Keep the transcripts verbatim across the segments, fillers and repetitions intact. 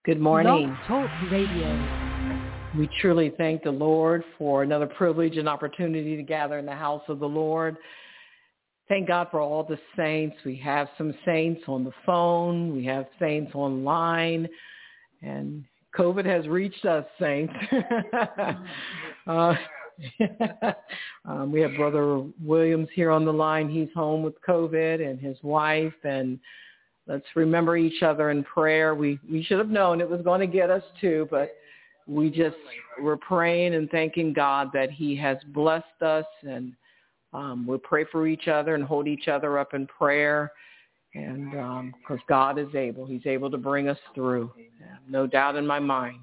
Good Blog morning. Talk Radio. We truly thank the Lord for another privilege and opportunity to gather in the house of the Lord. Thank God for all the saints. We have some saints on the phone. We have saints online. And COVID has reached us, saints. uh, um, we have Brother Williams here on the line. He's home with COVID and his wife. And let's remember each other in prayer. We we should have known it was going to get us too, but we just we're praying and thanking God that he has blessed us, and um, we'll pray for each other and hold each other up in prayer, and because um, God is able. He's able to bring us through. No doubt in my mind.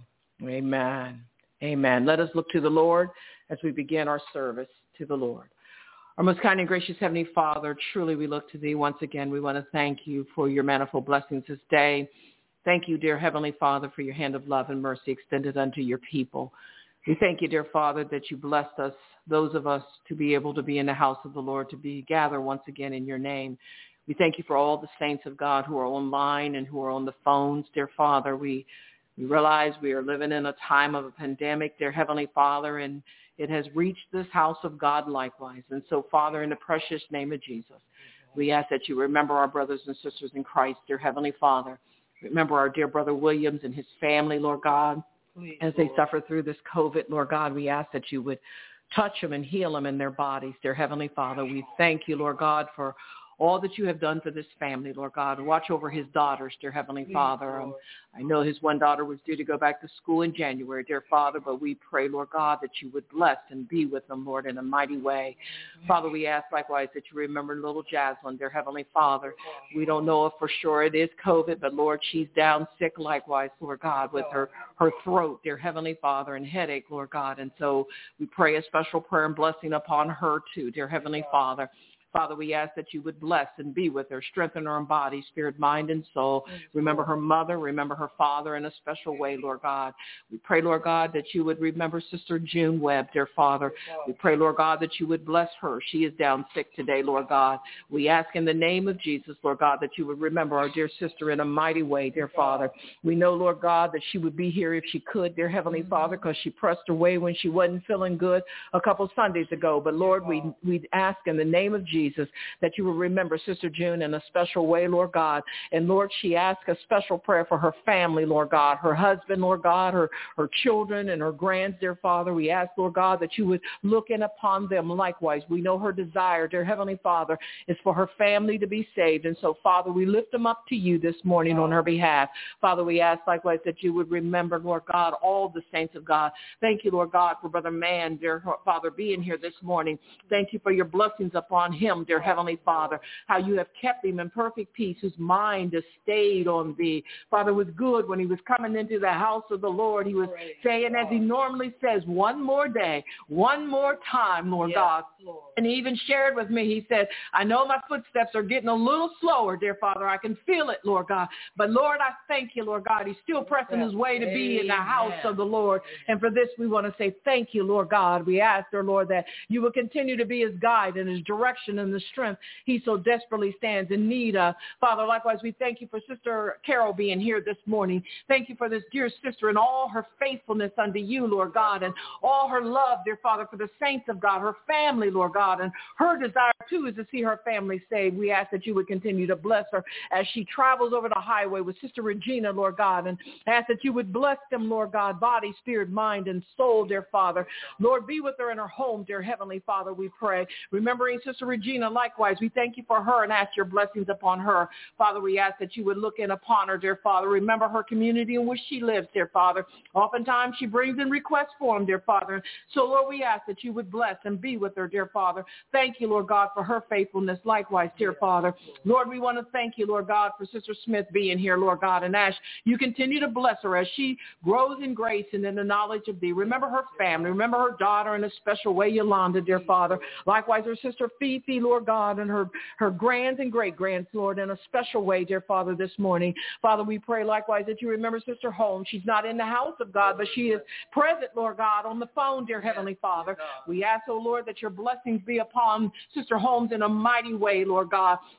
Amen. Amen. Let us look to the Lord as we begin our service to the Lord. Our most kind and gracious Heavenly Father, truly we look to thee once again. We want to thank you for your manifold blessings this day. Thank you, dear Heavenly Father, for your hand of love and mercy extended unto your people. We thank you, dear Father, that you blessed us, those of us, to be able to be in the house of the Lord, to be gathered once again in your name. We thank you for all the saints of God who are online and who are on the phones, dear Father. We, we realize we are living in a time of a pandemic, dear Heavenly Father, and it has reached this house of God likewise. And so, Father, in the precious name of Jesus, we ask that you remember our brothers and sisters in Christ, dear Heavenly Father. Remember our dear brother Williams and his family, Lord God, Please, as they Lord. suffer through this COVID, Lord God. We ask that you would touch them and heal them in their bodies, dear Heavenly Father. We thank you, Lord God, for all that you have done for this family, Lord God. Watch over his daughters, dear Heavenly Please, Father. Um, I know his one daughter was due to go back to school in January, dear Father, but we pray, Lord God, that you would bless and be with them, Lord, in a mighty way. Mm-hmm. Father, we ask likewise that you remember little Jaslyn, dear Heavenly Father. We don't know if for sure it is COVID, but Lord, she's down sick likewise, Lord God, with her, her throat, dear Heavenly Father, and headache, Lord God. And so we pray a special prayer and blessing upon her too, dear Heavenly Father. Father, we ask that you would bless and be with her, strengthen her in body, spirit, mind, and soul. Remember her mother, remember her father in a special way, Lord God. We pray, Lord God, that you would remember Sister June Webb, dear Father. We pray, Lord God, that you would bless her. She is down sick today, Lord God. We ask in the name of Jesus, Lord God, that you would remember our dear sister in a mighty way, dear Father. We know, Lord God, that she would be here if she could, dear Heavenly Father, because she pressed her way when she wasn't feeling good a couple Sundays ago. But, Lord, we, we ask in the name of Jesus, Jesus, that you will remember Sister June in a special way, Lord God. And Lord, she asked a special prayer for her family, Lord God, her husband, Lord God, her, her children and her grands, dear Father. We ask, Lord God, that you would look in upon them likewise. We know her desire, dear Heavenly Father, is for her family to be saved. And so, Father, we lift them up to you this morning on her behalf. Father, we ask likewise that you would remember, Lord God, all the saints of God. Thank you, Lord God, for Brother Mann, dear Father, being here this morning. Thank you for your blessings upon him, dear Heavenly Father, how you have kept him in perfect peace, whose mind is stayed on thee. Father, it was good when he was coming into the house of the Lord. He was saying, as he normally says, one more day, one more time, Lord yes, God. Lord. And he even shared with me, he said, I know my footsteps are getting a little slower, dear Father. I can feel it, Lord God. But Lord, I thank you, Lord God. He's still pressing yes. his way to be in the house of the Lord. And for this, we want to say thank you, Lord God. We ask, dear Lord, that you will continue to be his guide and his direction and the strength he so desperately stands in need of. Father, likewise, we thank you for Sister Carol being here this morning. Thank you for this dear sister and all her faithfulness unto you, Lord God, and all her love, dear Father, for the saints of God, her family, Lord God, and her desire, too, is to see her family saved. We ask that you would continue to bless her as she travels over the highway with Sister Regina, Lord God, and ask that you would bless them, Lord God, body, spirit, mind, and soul, dear Father. Lord, be with her in her home, dear Heavenly Father, we pray. Remembering Sister Regina, likewise, we thank you for her and ask your blessings upon her. Father, we ask that you would look in upon her, dear Father. Remember her community in which she lives, dear Father. Oftentimes she brings in requests for them, dear Father. So, Lord, we ask that you would bless and be with her, dear Father. Thank you, Lord God, for her faithfulness. Likewise, dear Father. Lord, we want to thank you, Lord God, for Sister Smith being here, Lord God, and ask you continue to bless her as she grows in grace and in the knowledge of thee. Remember her family. Remember her daughter in a special way, Yolanda, dear Father. Likewise, her sister Fifi, Lord God, and her, her grands and great-grands, Lord, in a special way, dear Father, this morning. Father, we pray likewise that you remember Sister Holmes. She's not in the house of God, but she is present, Lord God, on the phone, dear Heavenly Father. We ask, oh Lord, that your blessings be upon Sister Holmes in a mighty way, Lord God.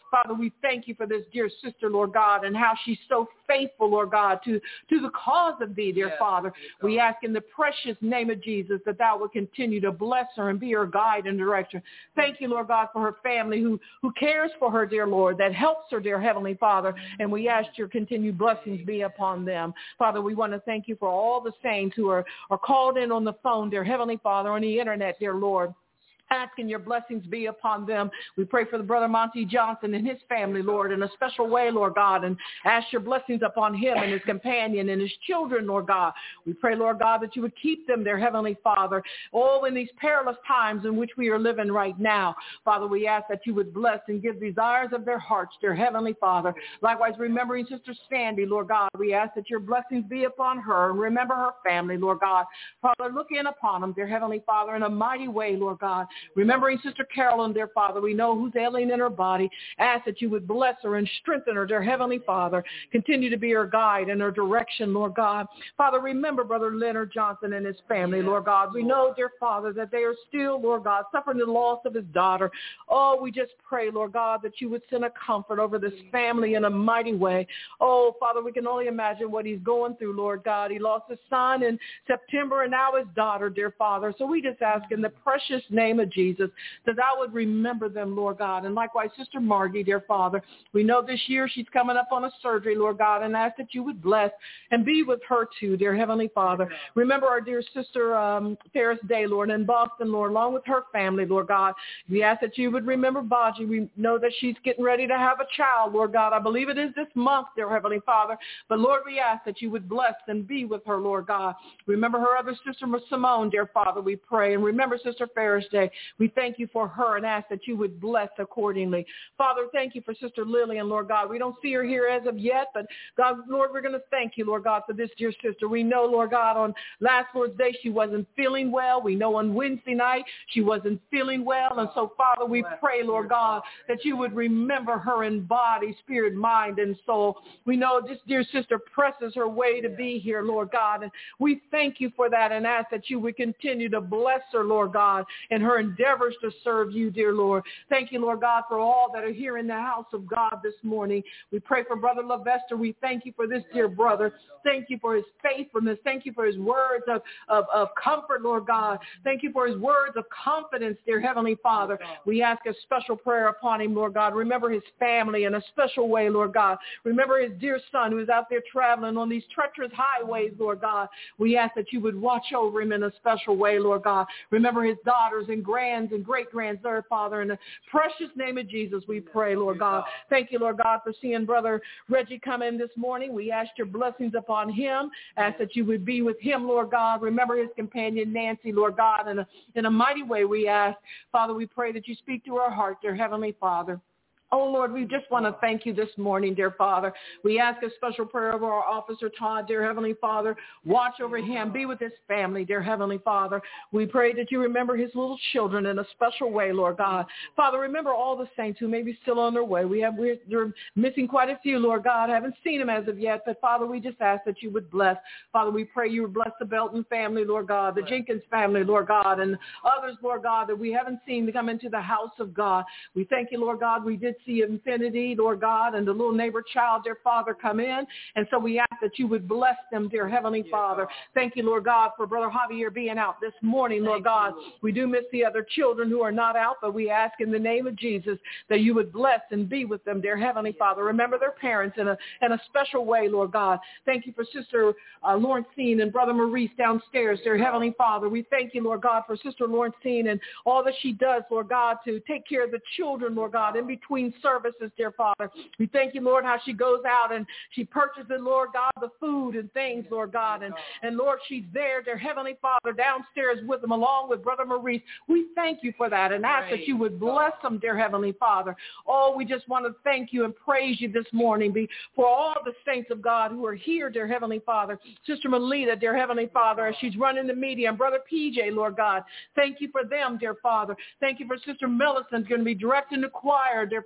Father, we thank you for this dear sister, Lord God, and how she's so faithful, Lord God, to, to the cause of thee, dear yes, Father. We ask in the precious name of Jesus that thou would continue to bless her and be her guide and direction. Thank you, Lord God, for her family who, who cares for her, dear Lord, that helps her, dear Heavenly Father, and we ask your continued blessings be upon them. Father, we want to thank you for all the saints who are, are called in on the phone, dear Heavenly Father, on the internet, dear Lord, asking your blessings be upon them. We pray for the brother Monty Johnson and his family, Lord, in a special way, Lord God, and ask your blessings upon him and his companion and his children, Lord God. We pray, Lord God, that you would keep them, their Heavenly Father, all in these perilous times in which we are living right now. Father, we ask that you would bless and give desires of their hearts, dear Heavenly Father. Likewise, remembering Sister Sandy, Lord God, we ask that your blessings be upon her and remember her family, Lord God. Father, look in upon them, dear Heavenly Father, in a mighty way, Lord God. Remembering Sister Carolyn, dear Father, we know who's ailing in her body. Ask that you would bless her and strengthen her, dear Heavenly Father. Continue to be her guide and her direction, Lord God. Father, remember Brother Leonard Johnson and his family, Lord God. We know, dear Father, that they are still, Lord God, suffering the loss of his daughter. Oh, we just pray, Lord God, that you would send a comfort over this family in a mighty way. Oh, Father, we can only imagine what he's going through, Lord God. He lost his son in September and now his daughter, dear Father. So we just ask in the precious name of Jesus that thou would remember them, Lord God. And likewise, Sister Margie, dear Father, we know this year she's coming up on a surgery, Lord God, and ask that you would bless and be with her too, dear Heavenly Father. Remember our dear sister um, Ferris Day, Lord, in Boston, Lord, along with her family, Lord God. We ask that you would remember Baji. We know that she's getting ready to have a child, Lord God. I believe it is this month, dear Heavenly Father. But Lord, we ask that you would bless and be with her, Lord God. Remember her other sister, Simone, dear Father, we pray. And remember Sister Ferris Day. We thank you for her and ask that you would bless accordingly. Father, thank you for Sister Lillian, Lord God. We don't see her here as of yet, but God, Lord, we're going to thank you, Lord God, for this dear sister. We know, Lord God, on last Lord's Day she wasn't feeling well. We know on Wednesday night she wasn't feeling well. And so, Father, we pray, Lord God, that you would remember her in body, spirit, mind, and soul. We know this dear sister presses her way to be here, Lord God. And we thank you for that and ask that you would continue to bless her, Lord God, in her endeavors to serve you, dear Lord. Thank you, Lord God, for all that are here in the house of God this morning. We pray for Brother Levester. We thank you for this dear brother. Thank you for his faithfulness. Thank you for his words of, of, of comfort, Lord God. Thank you for his words of confidence, dear Heavenly Father. We ask a special prayer upon him, Lord God. Remember his family in a special way, Lord God. Remember his dear son who is out there traveling on these treacherous highways, Lord God. We ask that you would watch over him in a special way, Lord God. Remember his daughters and grands and great-grands, Lord Father. In the precious name of Jesus, we pray, Lord God. Thank you, Lord God, for seeing Brother Reggie come in this morning. We ask your blessings upon him. Ask that you would be with him, Lord God. Remember his companion, Nancy, Lord God. In a, in a mighty way, we ask. Father, we pray that you speak to our heart, dear Heavenly Father. Oh, Lord, we just want to thank you this morning, dear Father. We ask a special prayer over our officer, Todd, dear Heavenly Father. Watch over him. Be with his family, dear Heavenly Father. We pray that you remember his little children in a special way, Lord God. Father, remember all the saints who may be still on their way. We have, we're, we're missing quite a few, Lord God. I haven't seen them as of yet, but Father, we just ask that you would bless. Father, we pray you would bless the Belton family, Lord God, the Jenkins family, Lord God, and others, Lord God, that we haven't seen to come into the house of God. We thank you, Lord God. We did see Infinity, Lord God, and the little neighbor child, dear Father, come in. And so we ask that you would bless them, dear Heavenly yeah, Father. God. Thank you, Lord God, for Brother Javier being out this morning, Lord thank God. You. We do miss the other children who are not out, but we ask in the name of Jesus that you would bless and be with them, dear Heavenly yeah. Father. Remember their parents in a in a special way, Lord God. Thank you for Sister uh, Lawrencine and Brother Maurice downstairs, dear yeah. Heavenly Father. We thank you, Lord God, for Sister Lawrencine and all that she does, Lord God, to take care of the children, Lord God, in between services, dear Father. We thank you, Lord, how she goes out and she purchases, Lord God, the food and things, Lord God. And, and Lord, she's there, dear Heavenly Father, downstairs with them along with Brother Maurice. We thank you for that and ask that you would bless them, dear Heavenly Father. Oh, we just want to thank you and praise you this morning be, for all the saints of God who are here, dear Heavenly Father. Sister Melita, dear Heavenly Father, as she's running the media, and Brother P J, Lord God. Thank you for them, dear Father. Thank you for Sister Millicent, going to be directing the choir, dear Father.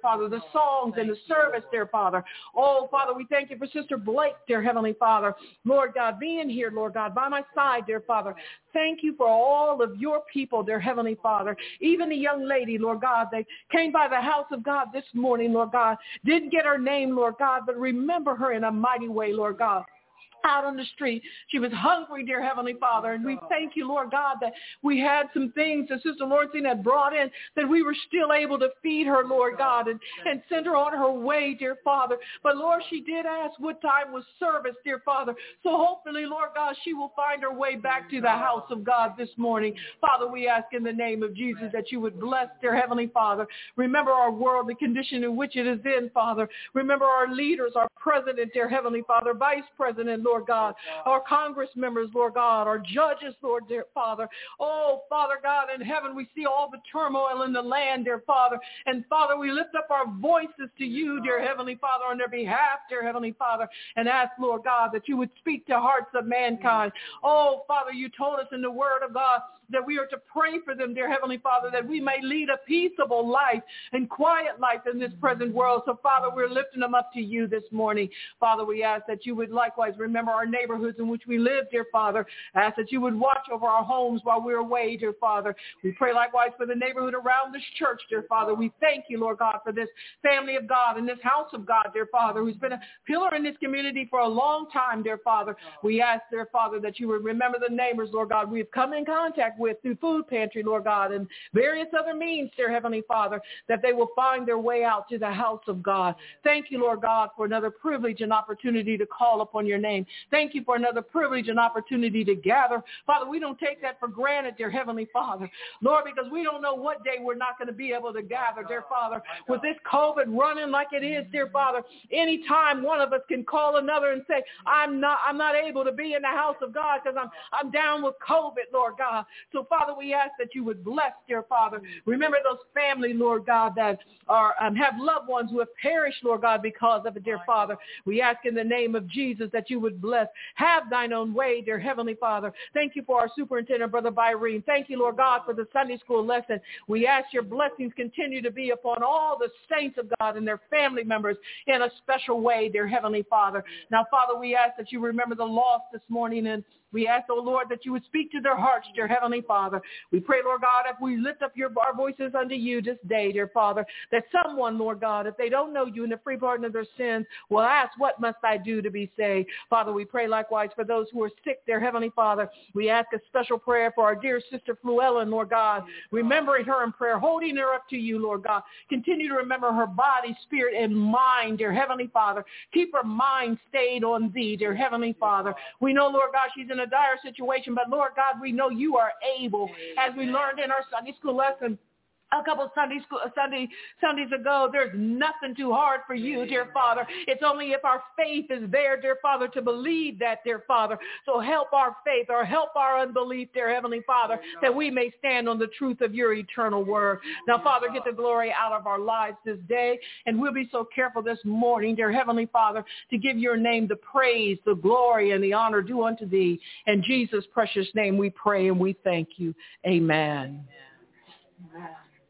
Father, the songs and the service, dear Father. Oh, Father, we thank you for Sister Blake, dear Heavenly Father. Lord God, being here, Lord God, by my side, dear Father. Thank you for all of your people, dear Heavenly Father. Even the young lady, Lord God, that came by the house of God this morning, Lord God, didn't get her name, Lord God, but remember her in a mighty way, Lord God. Out on the street. She was hungry, dear Heavenly Father. And we thank you, Lord God, that we had some things that Sister Lawrencine had brought in that we were still able to feed her, Lord God, and, and send her on her way, dear Father. But, Lord, she did ask what time was service, dear Father. So hopefully, Lord God, she will find her way back to the house of God this morning. Father, we ask in the name of Jesus that you would bless, dear Heavenly Father. Remember our world, the condition in which it is in, Father. Remember our leaders, our president, dear Heavenly Father, vice president, Lord God, our Congress members, Lord God, our judges, Lord, dear Father. Oh, Father God, in heaven, we see all the turmoil in the land, dear Father. And, Father, we lift up our voices to you, dear Heavenly Father, on their behalf, dear Heavenly Father, and ask, Lord God, that you would speak to hearts of mankind. Oh, Father, you told us in the word of God that we are to pray for them, dear Heavenly Father, that we may lead a peaceable life and quiet life in this present world. So, Father, we're lifting them up to you this morning. Father, we ask that you would likewise remember our neighborhoods in which we live, dear Father. Ask that you would watch over our homes while we're away, dear Father. We pray likewise for the neighborhood around this church, dear Father. We thank you, Lord God, for this family of God and this house of God, dear Father, who's been a pillar in this community for a long time, dear Father. We ask, dear Father, that you would remember the neighbors, Lord God, we've come in contact with through food pantry, Lord God, and various other means, dear Heavenly Father, that they will find their way out to the house of God. Thank you, Lord God, for another privilege and opportunity to call upon your name. Thank you for another privilege and opportunity to gather. Father, we don't take that for granted, dear Heavenly Father. Lord, because we don't know what day we're not going to be able to gather, dear Father. With this COVID running like it is, dear Father, anytime one of us can call another and say, I'm not I'm not able to be in the house of God because I'm I'm down with COVID, Lord God. So, Father, we ask that you would bless, dear Father. Remember those families, Lord God, that are um, have loved ones who have perished, Lord God, because of it, dear Father. We ask in the name of Jesus that you would bless. Have thine own way, dear Heavenly Father. Thank you for our superintendent, Brother Byrene. Thank you, Lord God, for the Sunday school lesson. We ask your blessings continue to be upon all the saints of God and their family members in a special way, dear Heavenly Father. Now, Father, we ask that you remember the lost this morning, and we ask, oh Lord, that you would speak to their hearts, dear Heavenly Father. We pray, Lord God, if we lift up your our voices unto you this day, dear Father, that someone, Lord God, if they don't know you in the free pardon of their sins, will ask, what must I do to be saved? Father, we pray likewise for those who are sick, dear Heavenly Father. We ask a special prayer for our dear sister Fluellen, Lord God, remembering her in prayer, holding her up to you, Lord God. Continue to remember her body, spirit, and mind, dear Heavenly Father. Keep her mind stayed on thee, dear Heavenly Father. We know, Lord God, she's in a dire situation, but Lord God, we know you are able, as we learned in our Sunday school lesson a couple Sunday school, Sunday, Sundays ago. There's nothing too hard for you, dear Father. It's only if our faith is there, dear Father, to believe that, dear Father. So help our faith or help our unbelief, dear Heavenly Father, that we may stand on the truth of your eternal word. Now, Father, get the glory out of our lives this day, and we'll be so careful this morning, dear Heavenly Father, to give your name the praise, the glory, and the honor due unto thee. In Jesus' precious name we pray and we thank you. Amen. Amen.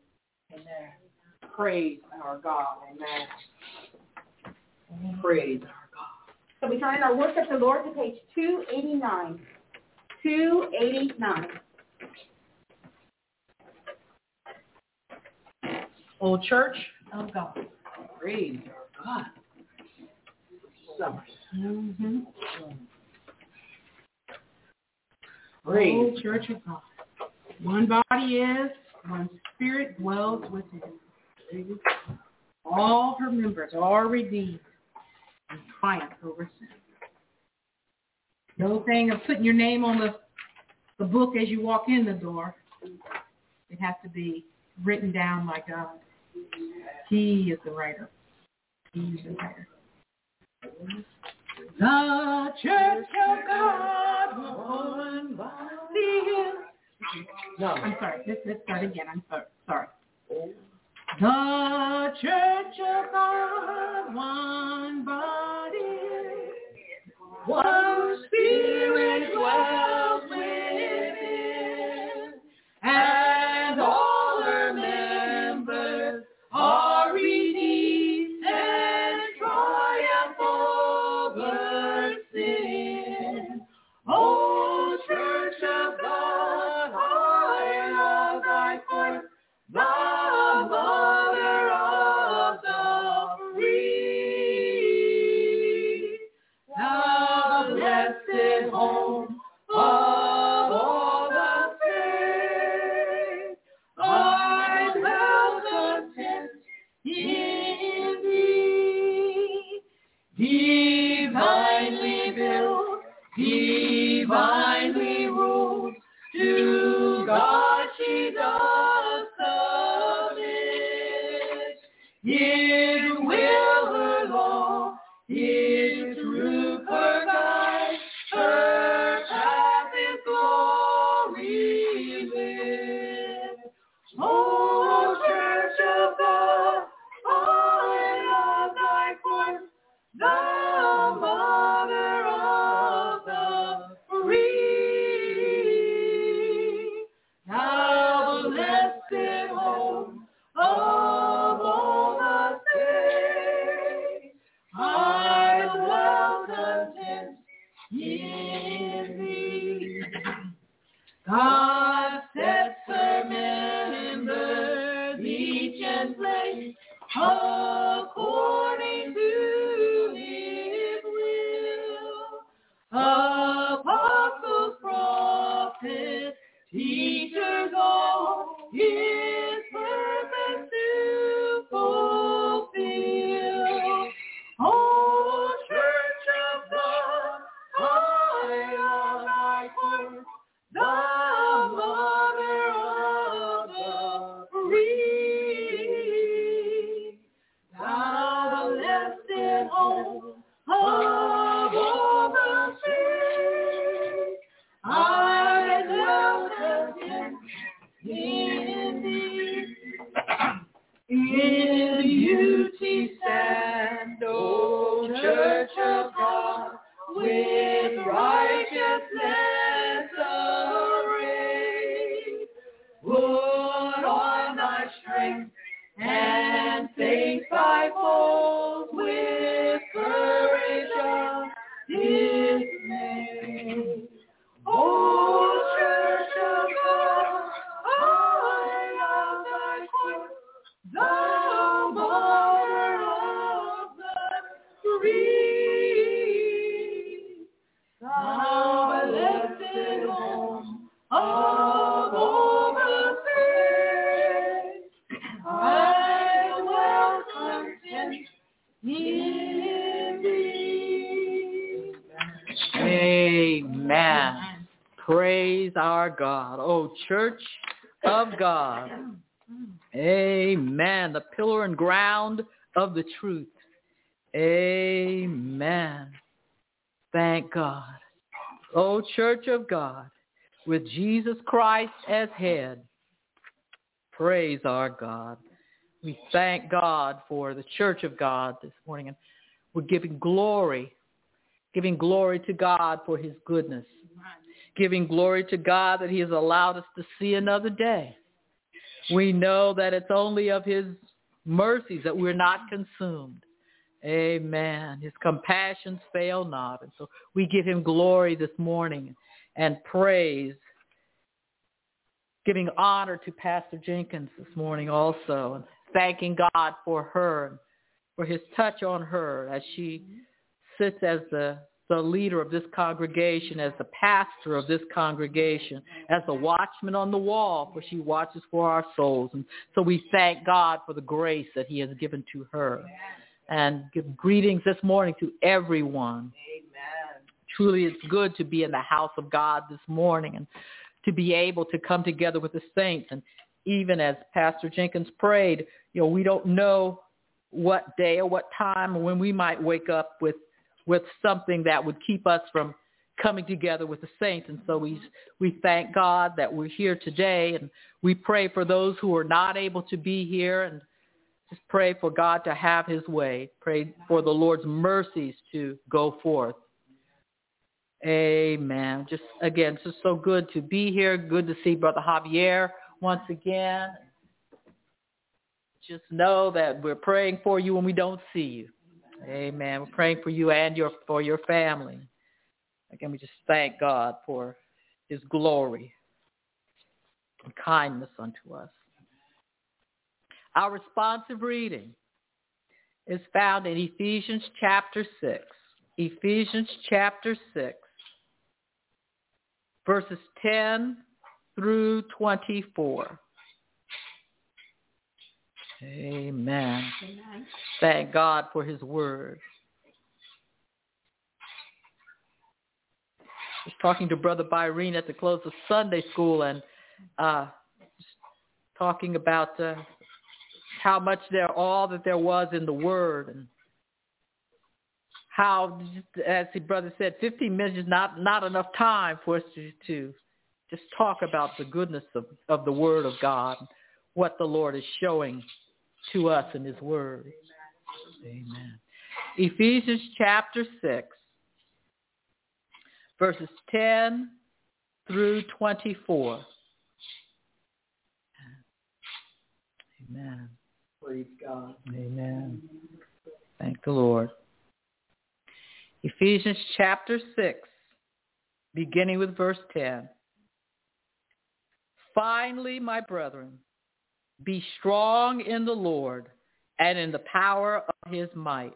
Amen. Praise our God. Amen. Praise our God. So we turn our worship the Lord to page two eighty-nine. two eighty-nine. Old Church of God. Praise our God. Summer. Mm-hmm. Praise. Old Church of God. One body is, one spirit dwells within. All her members are redeemed and triumph over sin. The whole thing of putting your name on the, the book as you walk in the door, it has to be written down by God. He is the writer. He is the writer. The Church of God, one body is. No. I'm sorry. Let's, let's start again. I'm sorry. sorry. The Church of God, one body, one spirit dwells within, and all her members are redeemed home of all the saints. I will content in thee. Divinely built, divinely ruled, to God she does submit. In will her law, in truth her guide, her path in glory live. O Church of God, I love thy course, thou mother of the free, thou blessed home of all the saints. I dwell content in thee. God sets her members each in place according to his will. Apostles, prophets, teachers, all his purpose to fulfill. O Church of God, I love thy course, thou mother of the free, thou blessed home of all the saints. I dwell content in thee. In beauty stand, O Church of God, with righteousness arrayed. Put on thy strength and face thy foes with courage undismayed. O Church of God, I love thy course, thou mother of the free, thou blessed home of all the saints. I dwell content in thee. Amen. Praise our God. Oh, Church of God. Amen. The pillar and ground of the truth. Amen. Thank God. Oh, Church of God, with Jesus Christ as head. Praise our God. We thank God for the Church of God this morning. And we're giving glory, giving glory to God for his goodness, giving glory to God that he has allowed us to see another day. We know that it's only of his mercies that we're not consumed. Amen. His compassions fail not. And so we give him glory this morning and praise, giving honor to Pastor Jenkins this morning also, and thanking God for her, for his touch on her as she sits as the, the leader of this congregation, as the pastor of this congregation, as the watchman on the wall, for she watches for our souls. And so we thank God for the grace that he has given to her. And give greetings this morning to everyone. Amen. Truly, it's good to be in the house of God this morning and to be able to come together with the saints. And even as Pastor Jenkins prayed, you know, we don't know what day or what time or when we might wake up with with something that would keep us from coming together with the saints. And so we we thank God that we're here today, and we pray for those who are not able to be here, and just pray for God to have his way. Pray for the Lord's mercies to go forth. Amen. Just again, it's just so good to be here. Good to see Brother Javier once again. Just know that we're praying for you when we don't see you. Amen. We're praying for you and your for your family. Again, we just thank God for his glory and kindness unto us. Our responsive reading is found in Ephesians chapter six. Ephesians chapter six. verses ten through twenty-four. Amen. Amen. Thank God for his word. I was talking to Brother Byrene at the close of Sunday school and uh, talking about uh, how much there, all that there was in the word, and how, as the brother said, fifteen minutes is not, not enough time for us to, to just talk about the goodness of, of the word of God, what the Lord is showing to us in his word. Amen. Ephesians chapter six, verses ten through twenty-four. Amen. Praise God. Amen. Thank the Lord. Ephesians chapter six, beginning with verse ten. Finally, my brethren, be strong in the Lord and in the power of his might.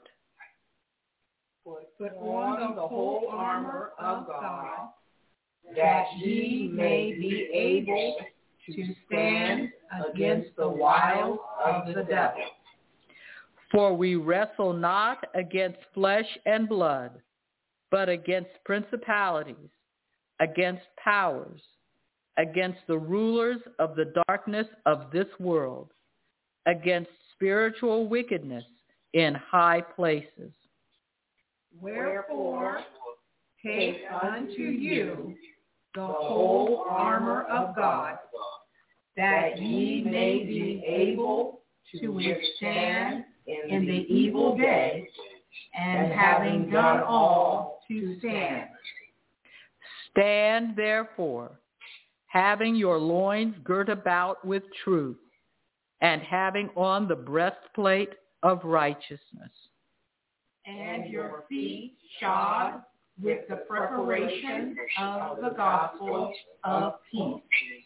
Put on the whole armor of God, that ye may be able to stand against the wiles of the devil. For we wrestle not against flesh and blood, but against principalities, against powers, against the rulers of the darkness of this world, against spiritual wickedness in high places. Wherefore, take unto you the whole armor of God, that ye may be able to withstand in the evil day, and having done all, to stand. Stand therefore, having your loins girt about with truth, and having on the breastplate of righteousness, and your feet shod with the preparation of the gospel of peace.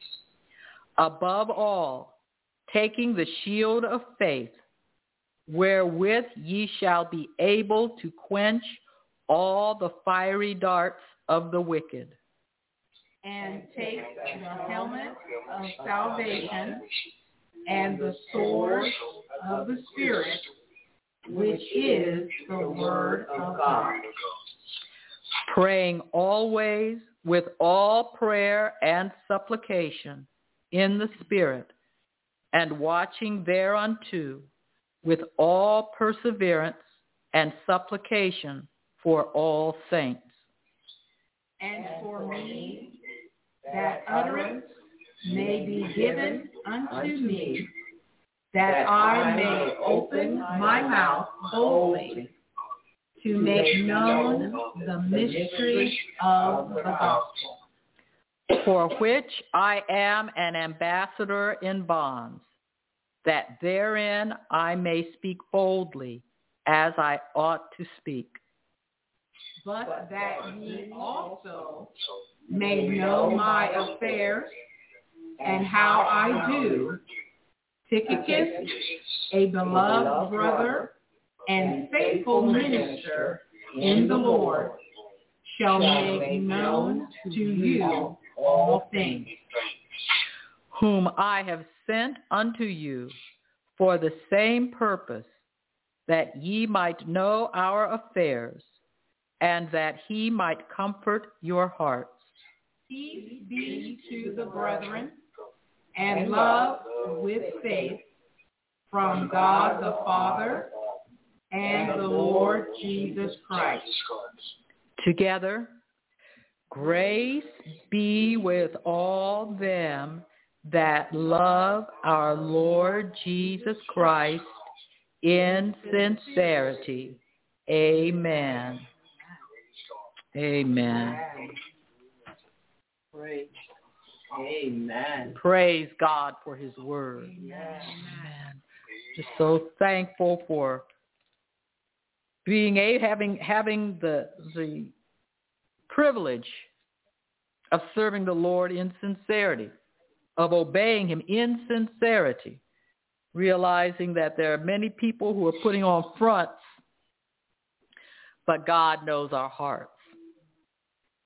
Above all, taking the shield of faith, wherewith ye shall be able to quench all the fiery darts of the wicked. And take the helmet of salvation and the sword of the Spirit, which is the word of God. Praying always with all prayer and supplication in the Spirit, and watching thereunto with all perseverance and supplication for all saints. And for me, that utterance may be given unto me, that I may open my mouth boldly to make known the mystery of the gospel, for which I am an ambassador in bonds, that therein I may speak boldly as I ought to speak. But that ye also may know my affairs, and how I do. Tychicus, a beloved brother and faithful minister in the Lord, shall make known to you all things, whom I have sent unto you for the same purpose, that ye might know our affairs, and that he might comfort your hearts. Peace be to the brethren, and love with faith from God the Father and the Lord Jesus Christ. Together, grace be with all them that love our Lord Jesus Christ in sincerity. Amen. Amen. Praise. Amen. Praise God for his word. Amen. Amen. Just so thankful for being a having having the the privilege of serving the Lord in sincerity, of obeying him in sincerity, realizing that there are many people who are putting on fronts, but God knows our hearts.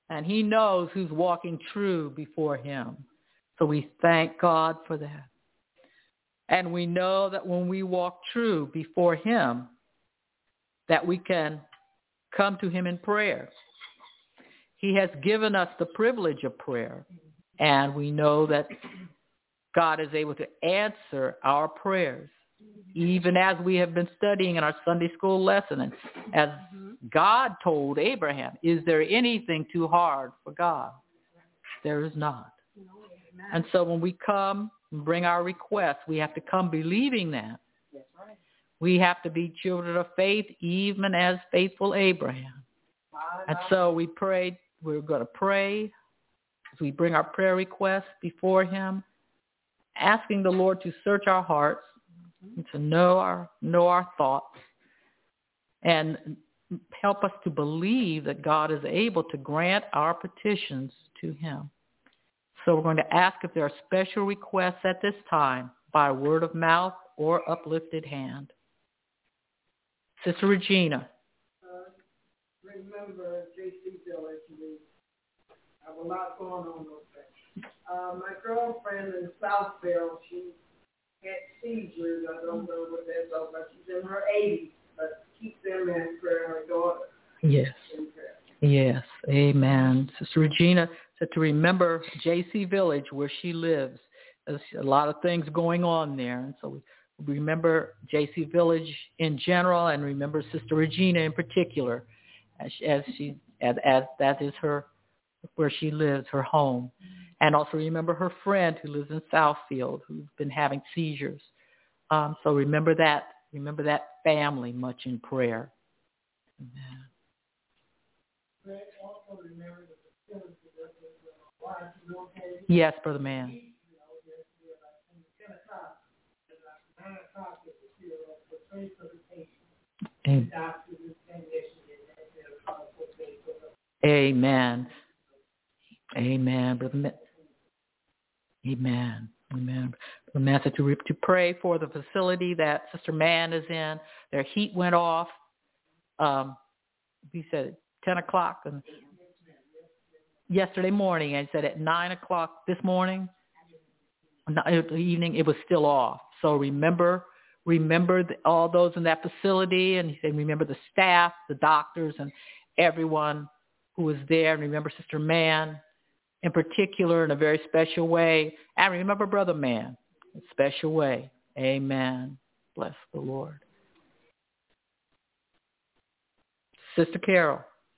And he knows who's walking true before him. So we thank God for that. And we know that when we walk true before him, that we can come to him in prayer. He has given us the privilege of prayer. And we know that God is able to answer our prayers, even as we have been studying in our Sunday school lesson. And as God told Abraham, is there anything too hard for God? There is not. And so when we come and bring our requests, we have to come believing that. We have to be children of faith, even as faithful Abraham. And so we prayed, we're going to pray as we bring our prayer requests before him, asking the Lord to search our hearts and to know our know our thoughts and help us to believe that God is able to grant our petitions to him. So we're going to ask if there are special requests at this time by word of mouth or uplifted hand. Sister Regina. Uh, remember J C Village. We have a lot going on over there. Uh, my girlfriend in Southville, she had seizures. I don't know what that's all about. She's in her eighties, but keep them in prayer, her daughter. Yes. Yes. Amen. Sister Regina said to remember J C Village where she lives. There's a lot of things going on there. And so we remember J C Village in general and remember Sister Regina in particular as she, as, she, as, as that is her, where she lives, her home. And also remember her friend who lives in Southfield who's been having seizures. Um, so remember that. Remember that family much in prayer. Amen. Yes, Brother Man. Amen. Amen. Amen, Brother Man. Amen. Amen. Brother Man said to, to pray for the facility that Sister Mann is in. Their heat went off. Um, he said ten o'clock and yesterday morning, and he said at nine o'clock this morning, evening, it was still off. So remember, remember the, all those in that facility, and he said remember the staff, the doctors, and everyone who was there. And remember Sister Mann in particular in a very special way. And remember Brother Mann in a special way. Amen. Bless the Lord. Sister Carol.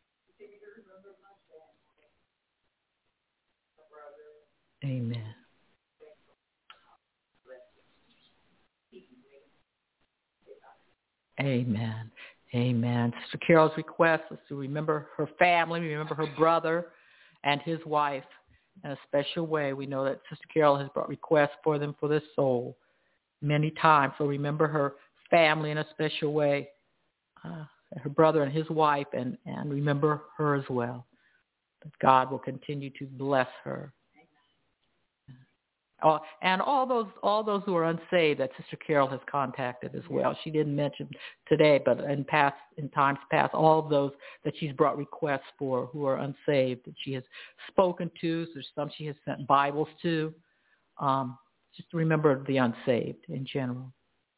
Amen. Amen. Amen. Sister Carol's request is to remember her family, remember her brother and his wife in a special way. We know that Sister Carol has brought requests for them for this soul many times. So remember her family in a special way, uh, her brother and his wife, and, and remember her as well. That God will continue to bless her. Uh, and all those all those who are unsaved that Sister Carol has contacted as well. She didn't mention today, but in past in times past, all of those that she's brought requests for who are unsaved that she has spoken to. So there's some she has sent Bibles to. Um, just to remember the unsaved in general.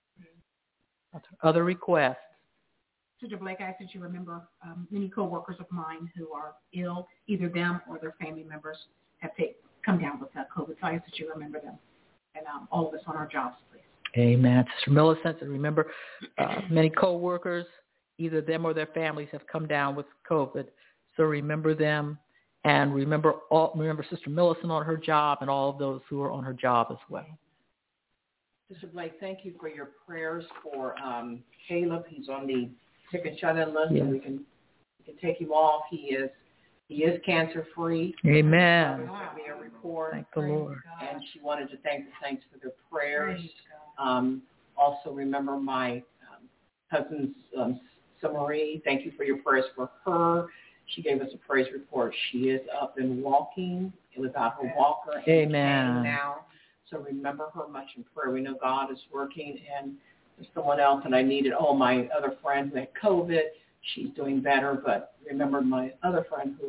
Other requests. Sister Blake, I ask that you remember um, many co-workers of mine who are ill, either them or their family members have taken. Come down with that COVID, so I ask that you remember them and um, all of us on our jobs, please. Amen. Sister Millicent, and remember uh, many co-workers, either them or their families have come down with COVID, so remember them and remember all, remember Sister Millicent on her job and all of those who are on her job as well. Sister Blake, thank you for your prayers for um, Caleb. He's on the sick and shut-in list, yes. And we can, we can take him off. He is He is cancer-free. Amen. She sent me a report. Thank the Lord. And she wanted to thank the saints for their prayers. Um, also remember my um, cousin's um, Marie. Thank you for your prayers for her. She gave us a praise report. She is up and walking without her walker. And Amen. Now. So remember her much in prayer. We know God is working. And there's someone else, and I needed, oh, my other friend who had COVID. She's doing better, but remember my other friend who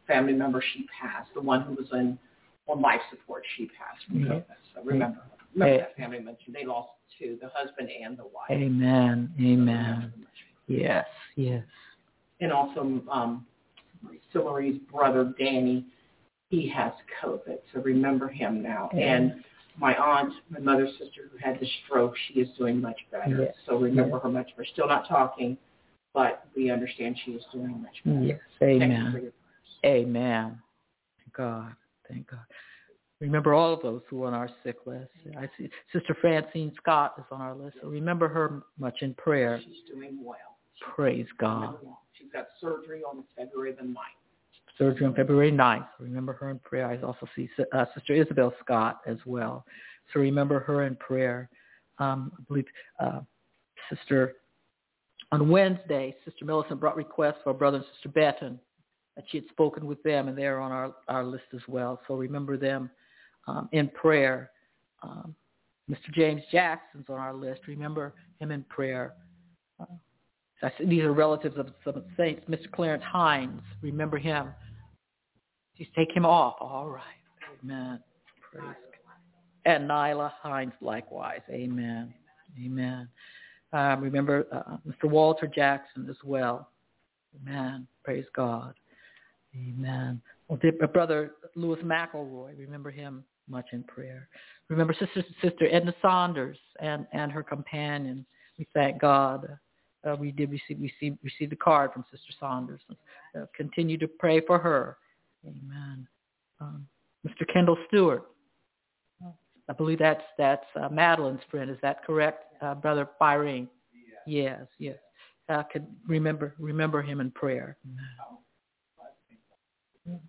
family member, she passed. The one who was in on life support, she passed from COVID. So remember, remember that family member. They lost two, the husband and the wife. Amen. Amen. Yes. Yes. And also, um, Sue Marie's brother, Danny, he has COVID. So remember him now. Amen. And my aunt, my mother's sister who had the stroke, she is doing much better. Yes. So remember yes. her much better. Still not talking, but we understand she is doing much better. Yes. Amen. Amen. Thank God. Thank God. Remember all of those who are on our sick list. I see Sister Francine Scott is on our list. So remember her much in prayer. She's doing well. Praise God. She's got surgery on February the ninth. Surgery on February ninth. Remember her in prayer. I also see uh, Sister Isabel Scott as well. So remember her in prayer. Um, I believe uh, Sister, on Wednesday, Sister Millicent brought requests for Brother and Sister Benton. That she had spoken with them, and they're on our, our list as well. So remember them um, in prayer. Um, Mister James Jackson's on our list. Remember him in prayer. Uh, I see these are relatives of some saints. Mister Clarence Hines, remember him. Just take him off. All right. Amen. Praise God. And Nyla Hines likewise. Amen. Amen. Um, remember uh, Mister Walter Jackson as well. Amen. Praise God. Amen. Well, Brother Louis McElroy, remember him much in prayer. Remember Sister Sister Edna Saunders and, and her companion. We thank God. Uh, we did receive, receive receive the card from Sister Saunders. Uh, continue to pray for her. Amen. Um, Mister Kendall Stewart. I believe that's that's uh, Madeline's friend. Is that correct, uh, Brother Byron? Yes, yes. Uh, could remember remember him in prayer. Amen.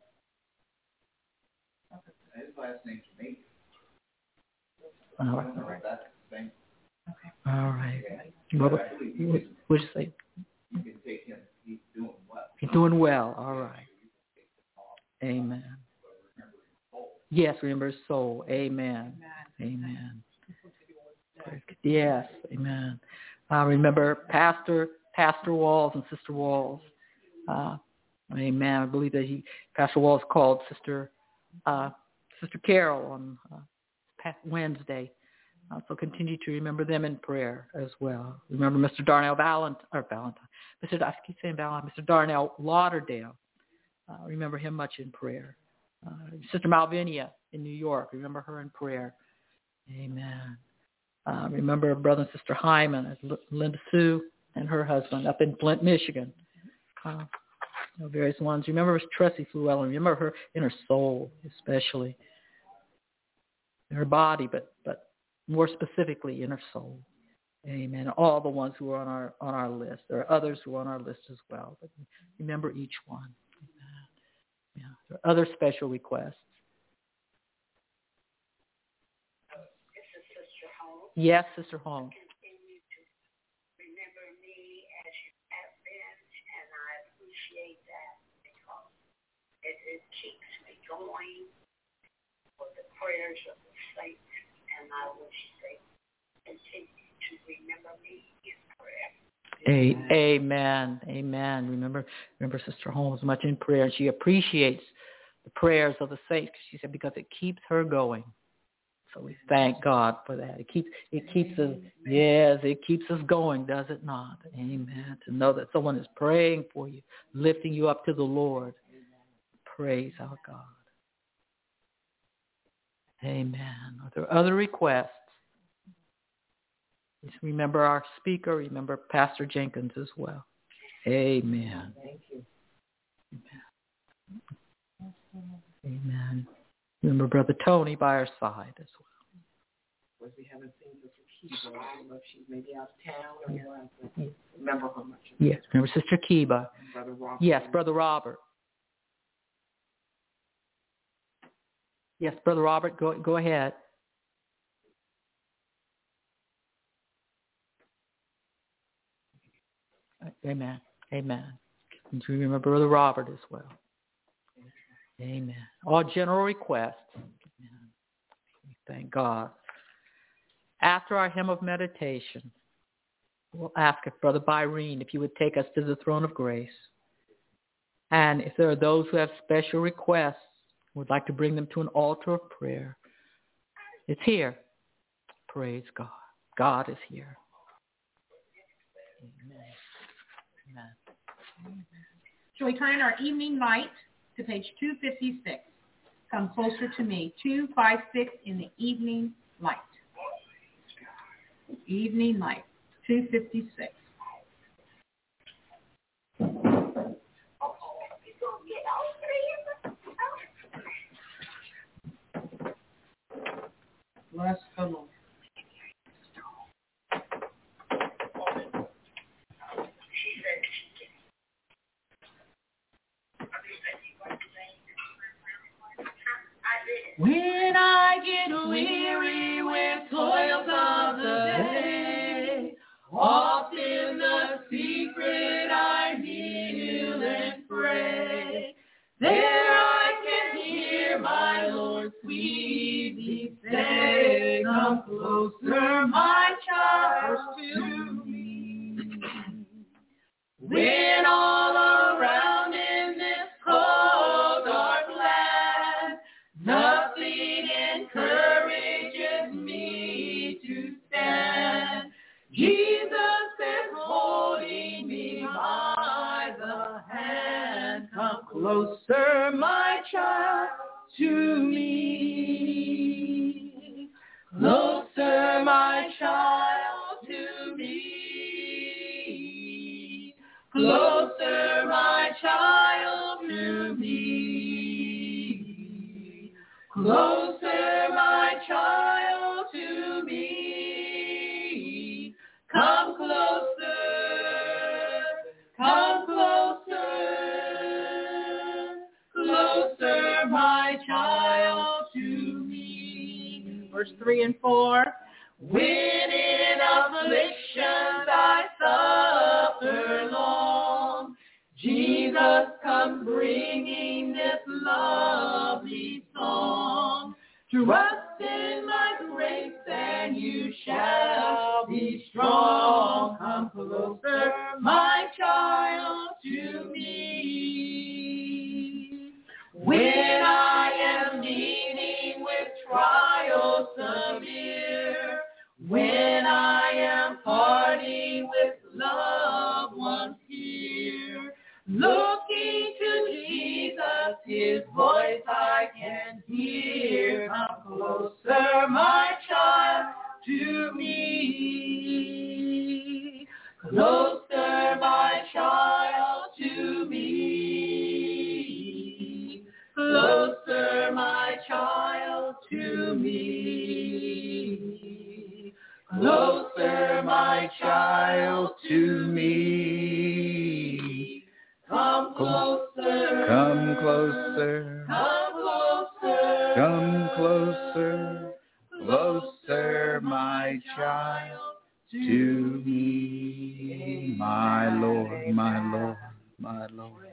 His last name's Jamaican. All right. All right. What would you say? You can take him. He's doing well. He's doing well. All right. Amen. Yes, remember his soul. Amen. Amen. Yes. Amen. Uh, remember Pastor Pastor Walls and Sister Walls. Uh, amen. I believe that he Pastor Walls called Sister uh, Sister Carol on uh, Wednesday. Uh, so continue to remember them in prayer as well. Remember Mister Darnell Valentine, or Valentine, Mister I keep saying Valentine, Mister Darnell Lauderdale. Uh, remember him much in prayer. Uh, Sister Malvinia in New York. Remember her in prayer. Amen. Uh, remember Brother and Sister Hyman, Linda Sue and her husband up in Flint, Michigan. Uh, you know, various ones. Remember Miss Tressie Llewellyn. Remember her in her soul, especially in her body, but but. more specifically in her soul. Amen. All the ones who are on our on our list. There are others who are on our list as well. But remember each one. Amen. Yeah. There are other special requests. This is Sister Holmes. Yes, Sister Holmes. Continue to remember me as you have been, and I appreciate that because it, it keeps me going for the prayers of the saints. And I wish they continue to remember me in prayer. A- amen. Amen. Remember, remember Sister Holmes much in prayer, and she appreciates the prayers of the saints. She said because it keeps her going. So we thank God for that. It keeps it keeps us. Yes, it keeps us going, does it not? Amen. To know that someone is praying for you, lifting you up to the Lord. Praise our God. Amen. Are there other requests? Just remember our speaker. Remember Pastor Jenkins as well. Amen. Thank you. Amen. Amen. Remember Brother Tony by our side as well. Of course, we haven't seen Sister Kiba. I don't know if she's maybe out of town or what. But remember her much. Yes. Remember Sister Kiba. Brother Robert. Yes, Brother Robert. Yes, Brother Robert, go go ahead. Amen. Amen. And remember Brother Robert as well. Amen. All general requests. Amen. Thank God. After our hymn of meditation, we'll ask if Brother Byrene, if you would take us to the throne of grace. And if there are those who have special requests, would like to bring them to an altar of prayer, it's here. Praise God. God is here. Amen. Amen. Shall we turn in our evening light to page two fifty-six? Come closer to me. two fifty-six in the evening light. Evening light. two fifty-six. Bless the Lord. When I get weary with toils of the day, oft in the secret I kneel and pray. There I can hear my Lord sweetly say, come closer, my child, to me. When all around in this cold dark land, nothing encourages me to stand, Jesus is holding me by the hand. Come closer, my child, to me. Closer, my child, to me. Closer, my child, to me. Closer, my child, to me. Come closer, come closer, closer, my child, to me. Verse three and four. When in afflictions I suffer long, Jesus comes bringing this lovely song. Trust in my grace and you shall be strong. Come closer, my child, to me. When I am dealing with trials severe, when I am parting with loved ones here, looking to Jesus, his voice I can hear. Come closer, my child, to me. Closer, my child, to me. Closer, my child, to me. Closer, my child, to me. Come closer. Come closer. Come closer. Come closer. Closer, my child, to me. My Lord, my Lord, my Lord.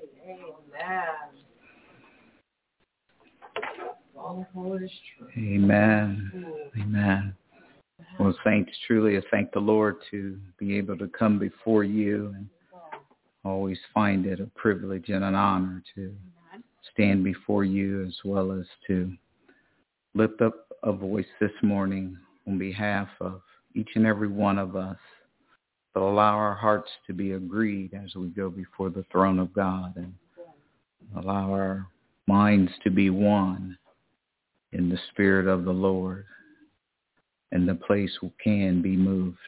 Amen. Amen. Well, saints, truly I thank the Lord to be able to come before you, and always find it a privilege and an honor to stand before you, as well as to lift up a voice this morning on behalf of each and every one of us, to allow our hearts to be agreed as we go before the throne of God, and allow our minds to be one in the Spirit of the Lord, and the place can be moved.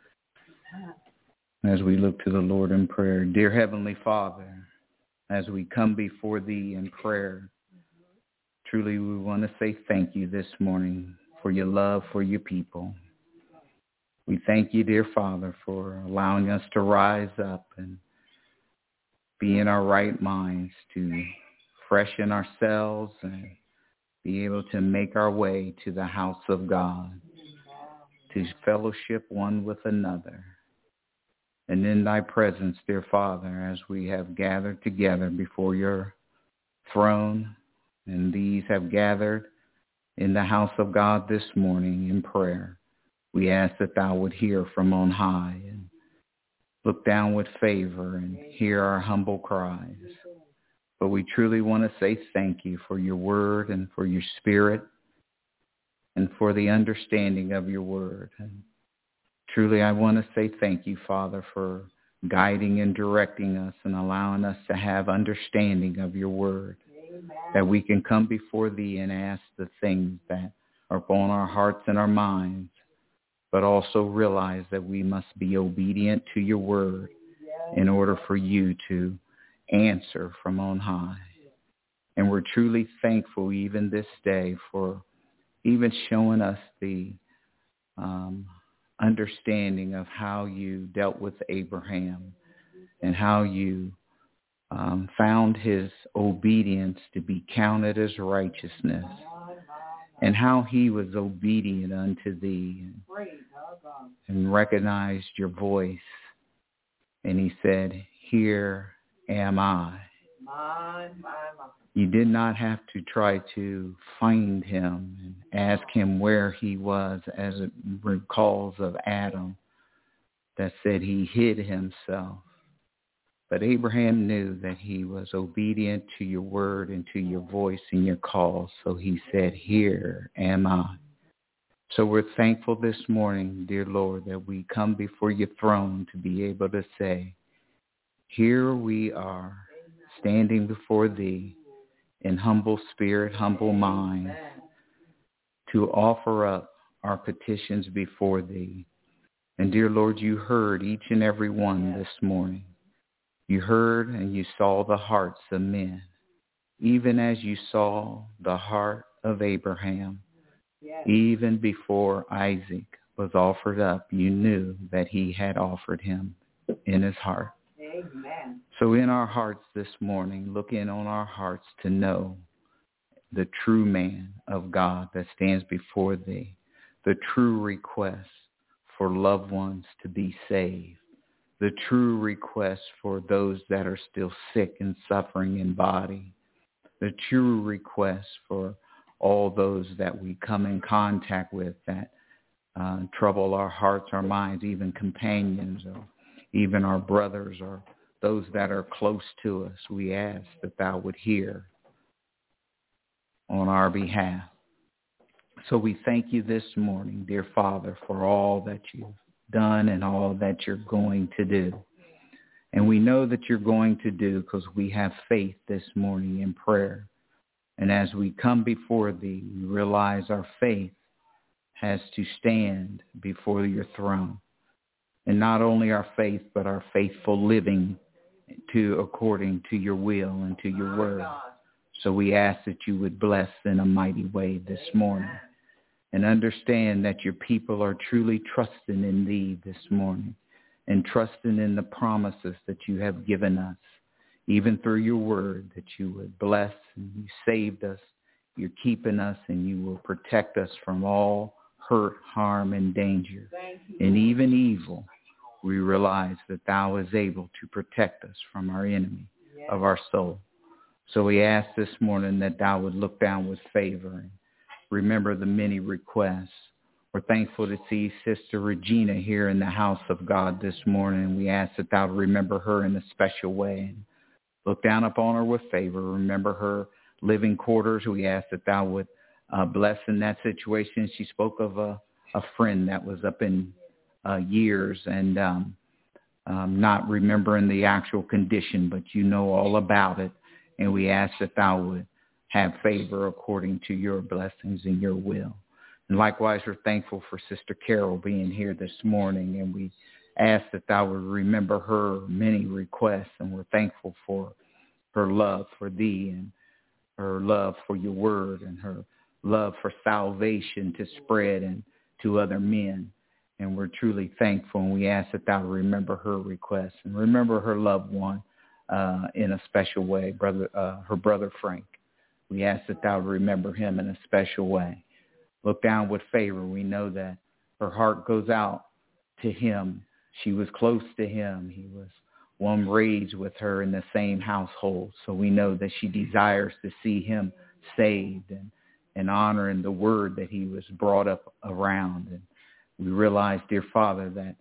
As we look to the Lord in prayer, dear Heavenly Father, as we come before Thee in prayer, truly we want to say thank you this morning for your love for your people. We thank you, dear Father, for allowing us to rise up and be in our right minds, to freshen ourselves and be able to make our way to the house of God, to fellowship one with another. And in thy presence, dear Father, as we have gathered together before your throne, and these have gathered in the house of God this morning in prayer, we ask that thou would hear from on high and look down with favor and hear our humble cries. But we truly want to say thank you for your word and for your spirit and for the understanding of your word. And truly, I want to say thank you, Father, for guiding and directing us and allowing us to have understanding of your word. Amen. That we can come before thee and ask the things that are upon our hearts and our minds, but also realize that we must be obedient to your word in order for you to answer from on high. And we're truly thankful even this day for even showing us the um, understanding of how you dealt with Abraham and how you um, found his obedience to be counted as righteousness, and how he was obedient unto thee and, and recognized your voice. And he said, here am I. My, my, my. You did not have to try to find him and ask him where he was, as it recalls of Adam that said he hid himself. But Abraham knew that he was obedient to your word and to your voice and your call. So he said, here am I. So we're thankful this morning, dear Lord, that we come before your throne to be able to say, here we are, standing before thee in humble spirit, humble mind, to offer up our petitions before thee. And dear Lord, you heard each and every one this morning. You heard and you saw the hearts of men, even as you saw the heart of Abraham. Even before Isaac was offered up, you knew that he had offered him in his heart. Amen. So in our hearts this morning, look in on our hearts to know the true man of God that stands before thee, the true request for loved ones to be saved, the true request for those that are still sick and suffering in body, the true request for all those that we come in contact with that uh, trouble our hearts, our minds, even companions or even our brothers or those that are close to us. We ask that thou would hear on our behalf. So we thank you this morning, dear Father, for all that you've done and all that you're going to do. And we know that you're going to do because we have faith this morning in prayer. And as we come before thee, we realize our faith has to stand before your throne. And not only our faith, but our faithful living to according to your will and to your word. So we ask that you would bless in a mighty way this morning. And understand that your people are truly trusting in thee this morning and trusting in the promises that you have given us, even through your word, that you would bless and you saved us, you're keeping us, and you will protect us from all hurt, harm, and danger, and even evil. We realize that thou is able to protect us from our enemy of our soul. So we ask this morning that thou would look down with favor and remember the many requests. We're thankful to see Sister Regina here in the house of God this morning. We ask that thou remember her in a special way. Look down upon her with favor. Remember her living quarters. We ask that thou would uh, bless in that situation. She spoke of a, a friend that was up in uh, years and um, um, not remembering the actual condition, but you know all about it. And we ask that thou would have favor according to your blessings and your will. And likewise, we're thankful for Sister Carol being here this morning, and we ask that thou would remember her many requests, and we're thankful for her love for thee and her love for your word and her love for salvation to spread and to other men. And we're truly thankful, and we ask that thou remember her requests and remember her loved one uh, in a special way, brother, uh, her brother Frank. We ask that thou remember him in a special way. Look down with favor. We know that her heart goes out to him. She was close to him. He was one raised with her in the same household. So we know that she desires to see him saved and, and honoring the word that he was brought up around. And we realize, dear Father, that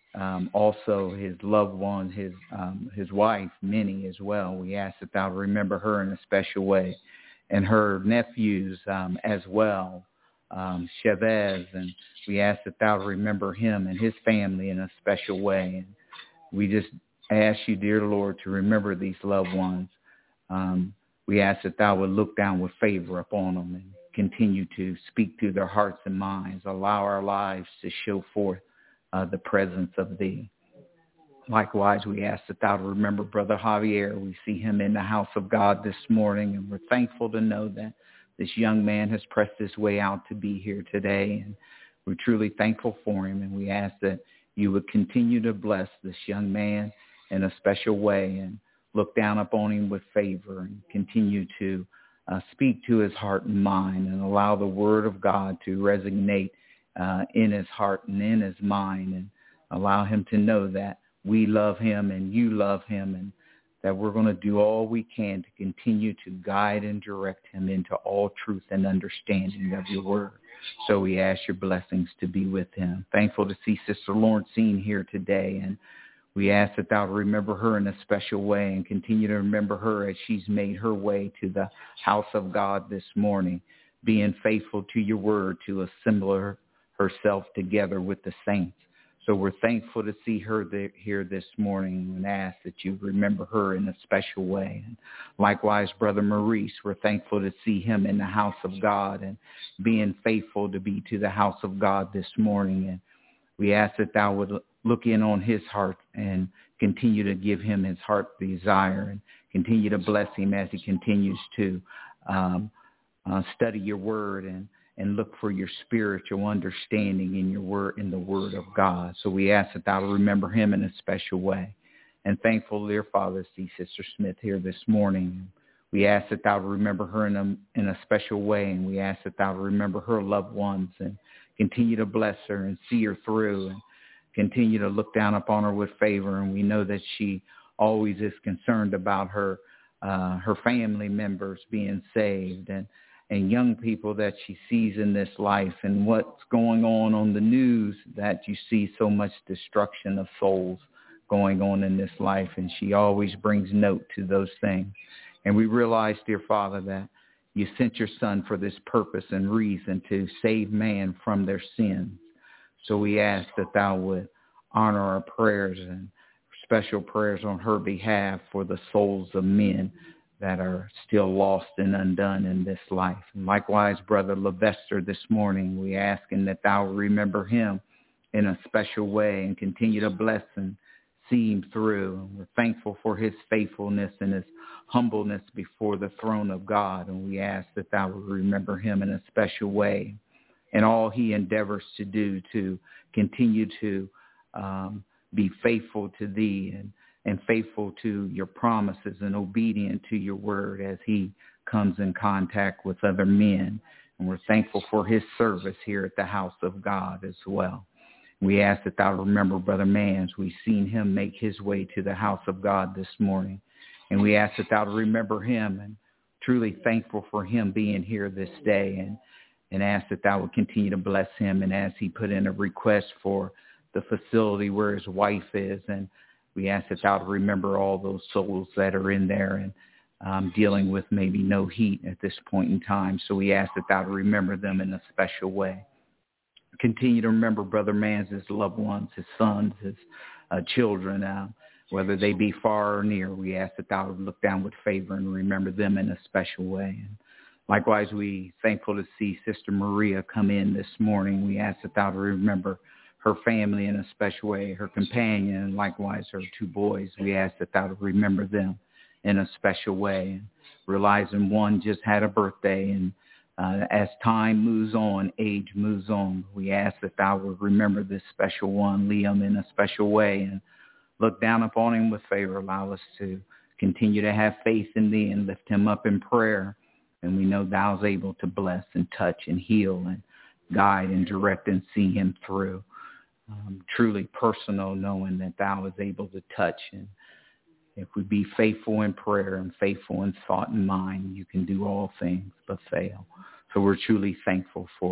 um, also his loved one, his um, his wife, Minnie, as well. We ask that thou remember her in a special way, and her nephews um, as well, um, Chavez, and we ask that thou remember him and his family in a special way. And we just ask you, dear Lord, to remember these loved ones. Um, we ask that thou would look down with favor upon them and continue to speak to their hearts and minds. Allow our lives to show forth uh, the presence of thee. Likewise, we ask that thou remember Brother Javier. We see him in the house of God this morning, and we're thankful to know that this young man has pressed his way out to be here today, and we're truly thankful for him, and we ask that you would continue to bless this young man in a special way and look down upon him with favor and continue to uh, speak to his heart and mind and allow the word of God to resonate uh, in his heart and in his mind, and allow him to know that we love him and you love him, and that we're going to do all we can to continue to guide and direct him into all truth and understanding of your word. So we ask your blessings to be with him. Thankful to see Sister Lawrencine here today, and we ask that thou remember her in a special way and continue to remember her as she's made her way to the house of God this morning, being faithful to your word to assemble herself together with the saints. So we're thankful to see her there, here this morning, and ask that you remember her in a special way. And likewise, Brother Maurice, we're thankful to see him in the house of God and being faithful to be to the house of God this morning. And we ask that thou would look in on his heart and continue to give him his heart desire, and continue to bless him as he continues to um, uh, study your word and and look for your spiritual understanding in your word, in the word of God. So we ask that thou remember him in a special way. And thankful, dear Father, to see Sister Smith here this morning. We ask that thou remember her in a, in a special way, and we ask that thou remember her loved ones and continue to bless her and see her through and continue to look down upon her with favor. And we know that she always is concerned about her, uh, her family members being saved, and and young people that she sees in this life, and what's going on on the news, that you see so much destruction of souls going on in this life. And she always brings note to those things. And we realize, dear Father, that you sent your son for this purpose and reason, to save man from their sins. So we ask that thou would honor our prayers and special prayers on her behalf for the souls of men that are still lost and undone in this life. And likewise, Brother Levester this morning, we ask him that thou remember him in a special way and continue to bless and see him through. And we're thankful for his faithfulness and his humbleness before the throne of God. And we ask that thou would remember him in a special way and all he endeavors to do to continue to um, be faithful to thee and and faithful to your promises and obedient to your word as he comes in contact with other men. And we're thankful for his service here at the house of God as well. We ask that thou remember Brother Mans. We've seen him make his way to the house of God this morning. And we ask that thou remember him, and truly thankful for him being here this day, and, and ask that thou would continue to bless him. And as he put in a request for the facility where his wife is, and we ask that thou remember all those souls that are in there and um, dealing with maybe no heat at this point in time. So we ask that thou remember them in a special way. Continue to remember Brother Mans' loved ones, his sons, his uh, children, uh, whether they be far or near. We ask that thou would look down with favor and remember them in a special way. And likewise, we thankful to see Sister Maria come in this morning. We ask that thou remember her family in a special way, her companion, and likewise her two boys. We ask that thou would remember them in a special way. And realizing one just had a birthday, and uh, as time moves on, age moves on, we ask that thou would remember this special one, Liam, in a special way, and look down upon him with favor. Allow us to continue to have faith in thee and lift him up in prayer. And we know thou is able to bless and touch and heal and guide and direct and see him through. Um, truly personal, knowing that thou is able to touch. And if we be faithful in prayer and faithful in thought and mind, you can do all things but fail. So we're truly thankful for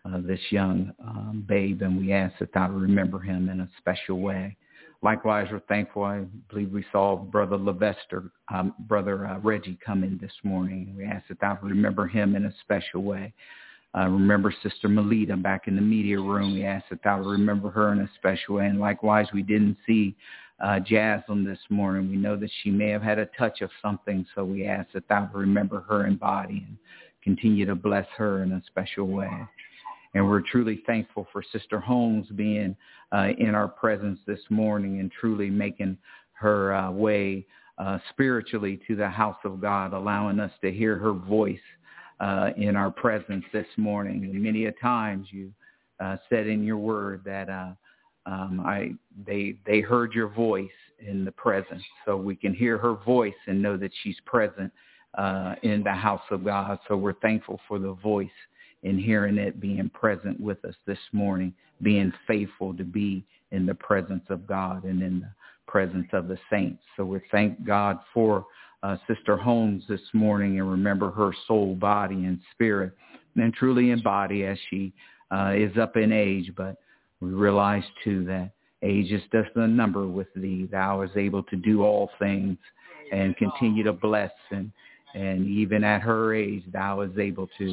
uh, this young um, babe, and we ask that thou remember him in a special way. Likewise, we're thankful. I believe we saw Brother Levester, um, Brother uh, Reggie come in this morning. We ask that thou remember him in a special way. Uh, remember Sister Melita back in the media room. We ask that thou remember her in a special way. And likewise, we didn't see uh, Jaslyn this morning. We know that she may have had a touch of something, so we ask that thou remember her in body and continue to bless her in a special way. And we're truly thankful for Sister Holmes being uh, in our presence this morning and truly making her uh, way uh, spiritually to the house of God, allowing us to hear her voice Uh, in our presence this morning. And many a times you uh, said in your word that uh, um, I they they heard your voice in the presence. So we can hear her voice and know that she's present uh, in the house of God. So we're thankful for the voice and hearing it being present with us this morning, being faithful to be in the presence of God and in the presence of the saints. So we thank God for Uh, Sister Holmes this morning and remember her soul, body, and spirit, and truly in body as she uh, is up in age. But we realize, too, that age is just a number with thee. Thou is able to do all things and continue to bless. And, and even at her age, thou is able to.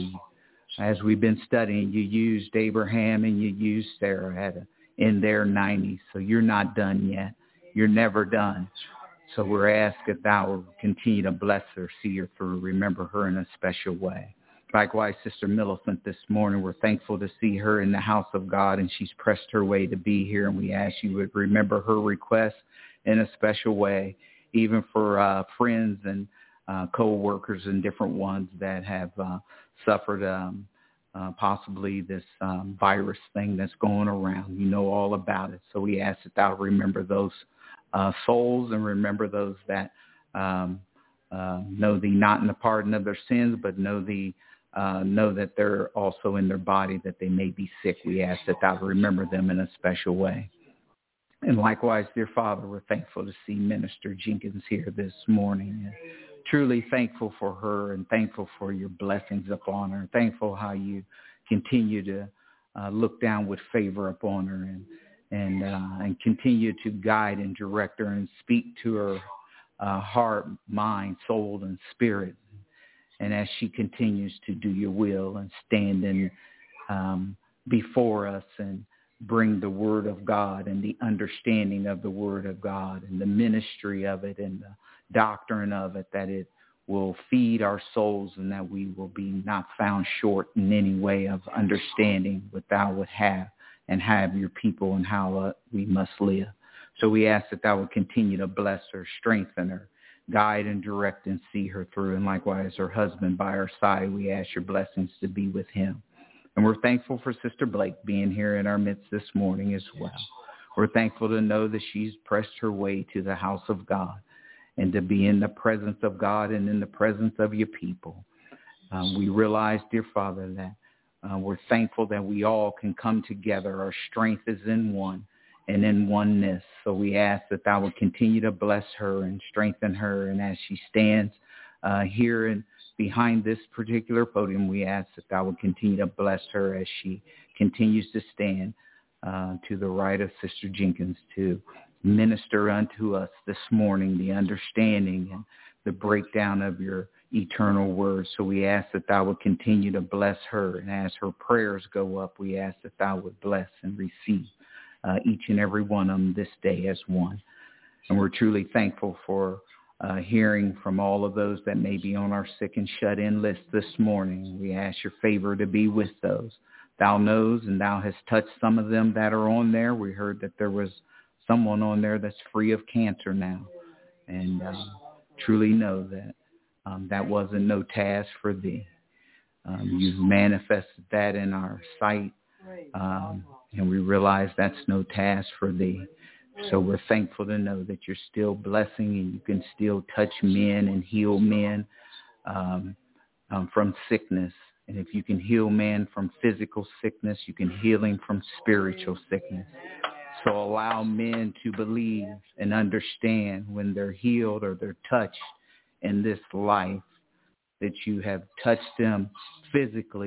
As we've been studying, you used Abraham and you used Sarah at a, in their nineties. So you're not done yet. You're never done. So we're asked that thou will continue to bless her, see her through, remember her in a special way. Likewise, Sister Millicent this morning, we're thankful to see her in the house of God, and she's pressed her way to be here, and we ask you would remember her request in a special way, even for uh, friends and uh, co-workers and different ones that have uh, suffered um, uh, possibly this um, virus thing that's going around. You know all about it. So we ask that thou remember those Uh, souls and remember those that um, uh, know thee not in the pardon of their sins, but know thee, uh, know that they're also in their body, that they may be sick. We ask that thou remember them in a special way. And likewise, dear Father, we're thankful to see Minister Jenkins here this morning. And truly thankful for her and thankful for your blessings upon her. Thankful how you continue to uh, look down with favor upon her and and uh, and continue to guide and direct her and speak to her uh, heart, mind, soul, and spirit. And as she continues to do your will and stand in um, before us and bring the word of God and the understanding of the word of God and the ministry of it and the doctrine of it, that it will feed our souls and that we will be not found short in any way of understanding what thou would have and have your people and how uh, we must live. So we ask that thou would continue to bless her, strengthen her, guide and direct and see her through. And likewise, her husband by her side, we ask your blessings to be with him. And we're thankful for Sister Blake being here in our midst this morning as well. We're thankful to know that she's pressed her way to the house of God and to be in the presence of God and in the presence of your people. Um, we realize, dear Father, that Uh, we're thankful that we all can come together. Our strength is in one and in oneness. So we ask that thou would continue to bless her and strengthen her. And as she stands uh, here and behind this particular podium, we ask that thou would continue to bless her as she continues to stand uh, to the right of Sister Jenkins to minister unto us this morning the understanding and the breakdown of your eternal word. So we ask that thou would continue to bless her. And as her prayers go up, we ask that thou would bless and receive uh, each and every one of them this day as one. And we're truly thankful for uh, hearing from all of those that may be on our sick and shut in list this morning. We ask your favor to be with those. Thou knows and thou hast touched some of them that are on there. We heard that there was someone on there that's free of cancer now. And uh, truly know that Um, that wasn't no task for thee. Um, you've manifested that in our sight, um, and we realize that's no task for thee. So we're thankful to know that you're still blessing and you can still touch men and heal men um, um, from sickness. And if you can heal man from physical sickness, you can heal him from spiritual sickness. So allow men to believe and understand when they're healed or they're touched in this life that you have touched them physically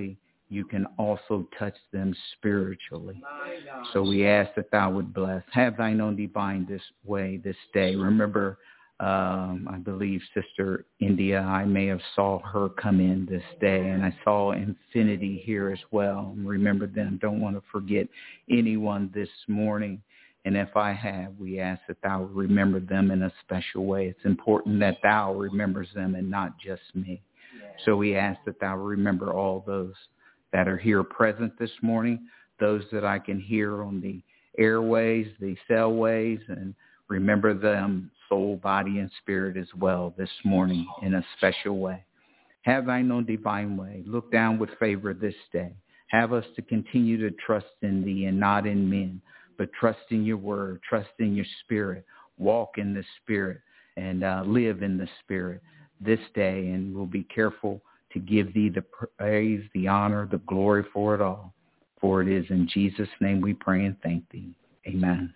you can also touch them spiritually. So we ask that thou would bless. Have thine own divine this way this day. Remember, um, I believe Sister India, I may have saw her come in this day, and I saw Infinity here as well. Remember them. Don't want to forget anyone this morning. And if I have, we ask that thou remember them in a special way. It's important that thou remembers them and not just me. So we ask that thou remember all those that are here present this morning, those that I can hear on the airways, the cellways, and remember them soul, body, and spirit as well this morning in a special way. Have thine own divine way. Look down with favor this day. Have us to continue to trust in thee and not in men, but trust in your word, trust in your spirit, walk in the spirit, and uh, live in the spirit this day. And we'll be careful to give thee the praise, the honor, the glory for it all. For it is in Jesus' name we pray and thank thee. Amen.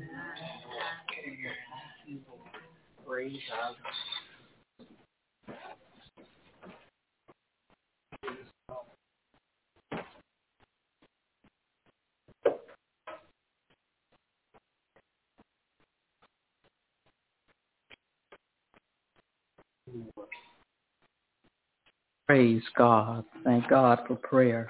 Praise God. Praise God. Thank God for prayer.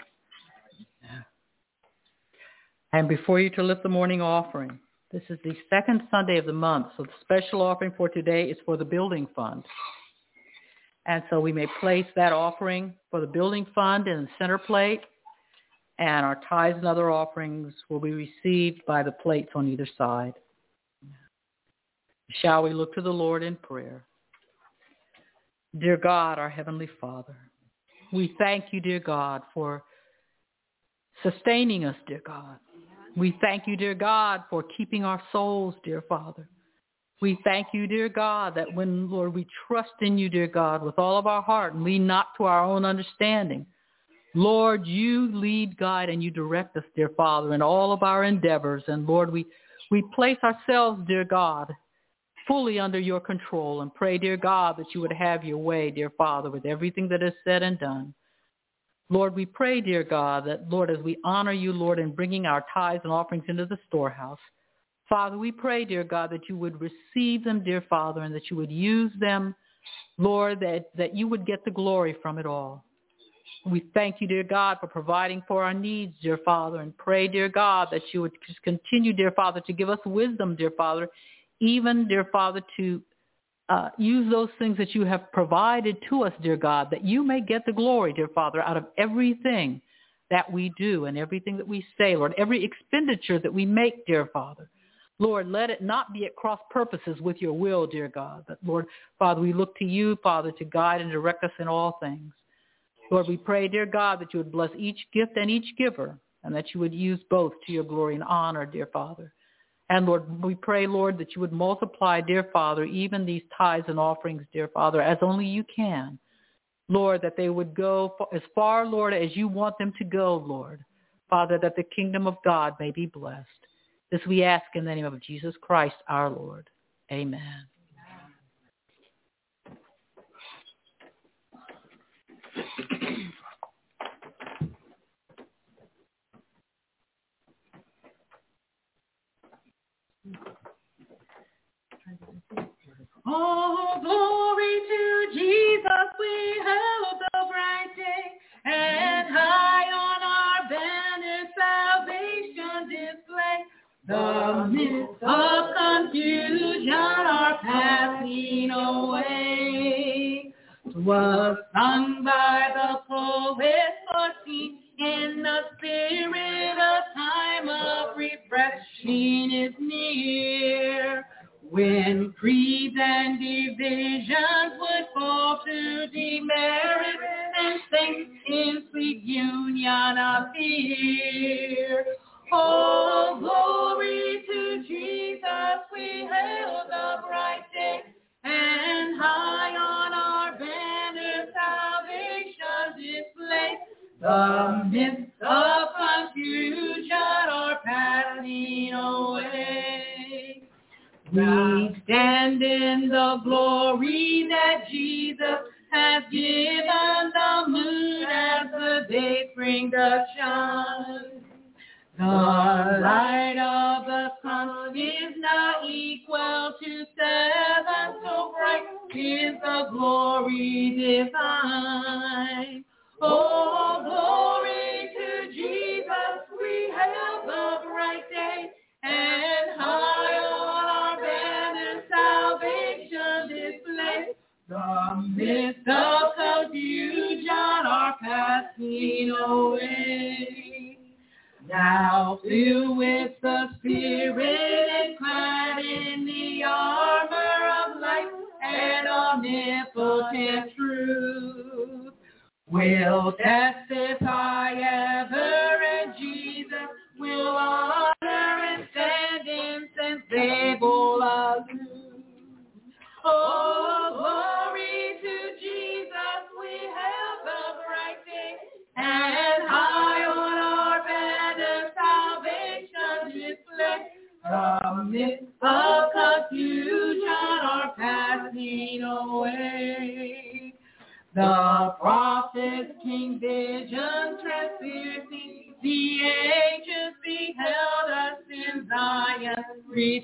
And before you to lift the morning offering, this is the second Sunday of the month, so the special offering for today is for the building fund. And so we may place that offering for the building fund in the center plate, and our tithes and other offerings will be received by the plates on either side. Shall we look to the Lord in prayer? Dear God, our Heavenly Father, we thank you, dear God, for sustaining us, dear God. We thank you, dear God, for keeping our souls, dear Father. We thank you, dear God, that when, Lord, we trust in you, dear God, with all of our heart and lean not to our own understanding, Lord, you lead, guide, and you direct us, dear Father, in all of our endeavors. And Lord, we, we place ourselves, dear God, fully under your control and pray, dear God, that you would have your way, dear Father, with everything that is said and done. Lord, we pray, dear God, that, Lord, as we honor you, Lord, in bringing our tithes and offerings into the storehouse, Father, we pray, dear God, that you would receive them, dear Father, and that you would use them, Lord, that, that you would get the glory from it all. We thank you, dear God, for providing for our needs, dear Father, and pray, dear God, that you would just continue, dear Father, to give us wisdom, dear Father, even, dear Father, to uh, use those things that you have provided to us, dear God, that you may get the glory, dear Father, out of everything that we do and everything that we say, Lord, every expenditure that we make, dear Father. Lord, let it not be at cross purposes with your will, dear God. But, Lord, Father, we look to you, Father, to guide and direct us in all things. Lord, we pray, dear God, that you would bless each gift and each giver, and that you would use both to your glory and honor, dear Father. And, Lord, we pray, Lord, that you would multiply, dear Father, even these tithes and offerings, dear Father, as only you can. Lord, that they would go as far, Lord, as you want them to go, Lord. Father, that the kingdom of God may be blessed. This we ask in the name of Jesus Christ, our Lord. Amen. Oh, glory to Jesus, we hail the bright day, and high on our banner salvation display. The midst of confusion are passing away. 'Twas sung by the poet, foreseen in the spirit, a time of refreshing is near. When creeds and divisions would fall to demerit, and saints in sweet union appear. Oh, glory to Jesus, we hail the bright day, and high on our banner salvation display. The mists of confusion are passing away. We stand in the glory that Jesus has has given the moon as the day spring does shine. The light of the sun is not equal to seven, so bright is the glory divine. Oh, glory to Jesus, we hail the bright day, and high on our banner salvation displayed. The midst of confusion are passing away. Now filled with the Spirit and clad in the armor of light and omnipotent truth, we'll testify ever, and Jesus will honor and stand insensible aloof. Oh, glory to Jesus, we hail the bright day, and high on our banner salvation display. The midst of confusion are passing away. The prophets, King vision transfixing, the ages beheld us in Zion's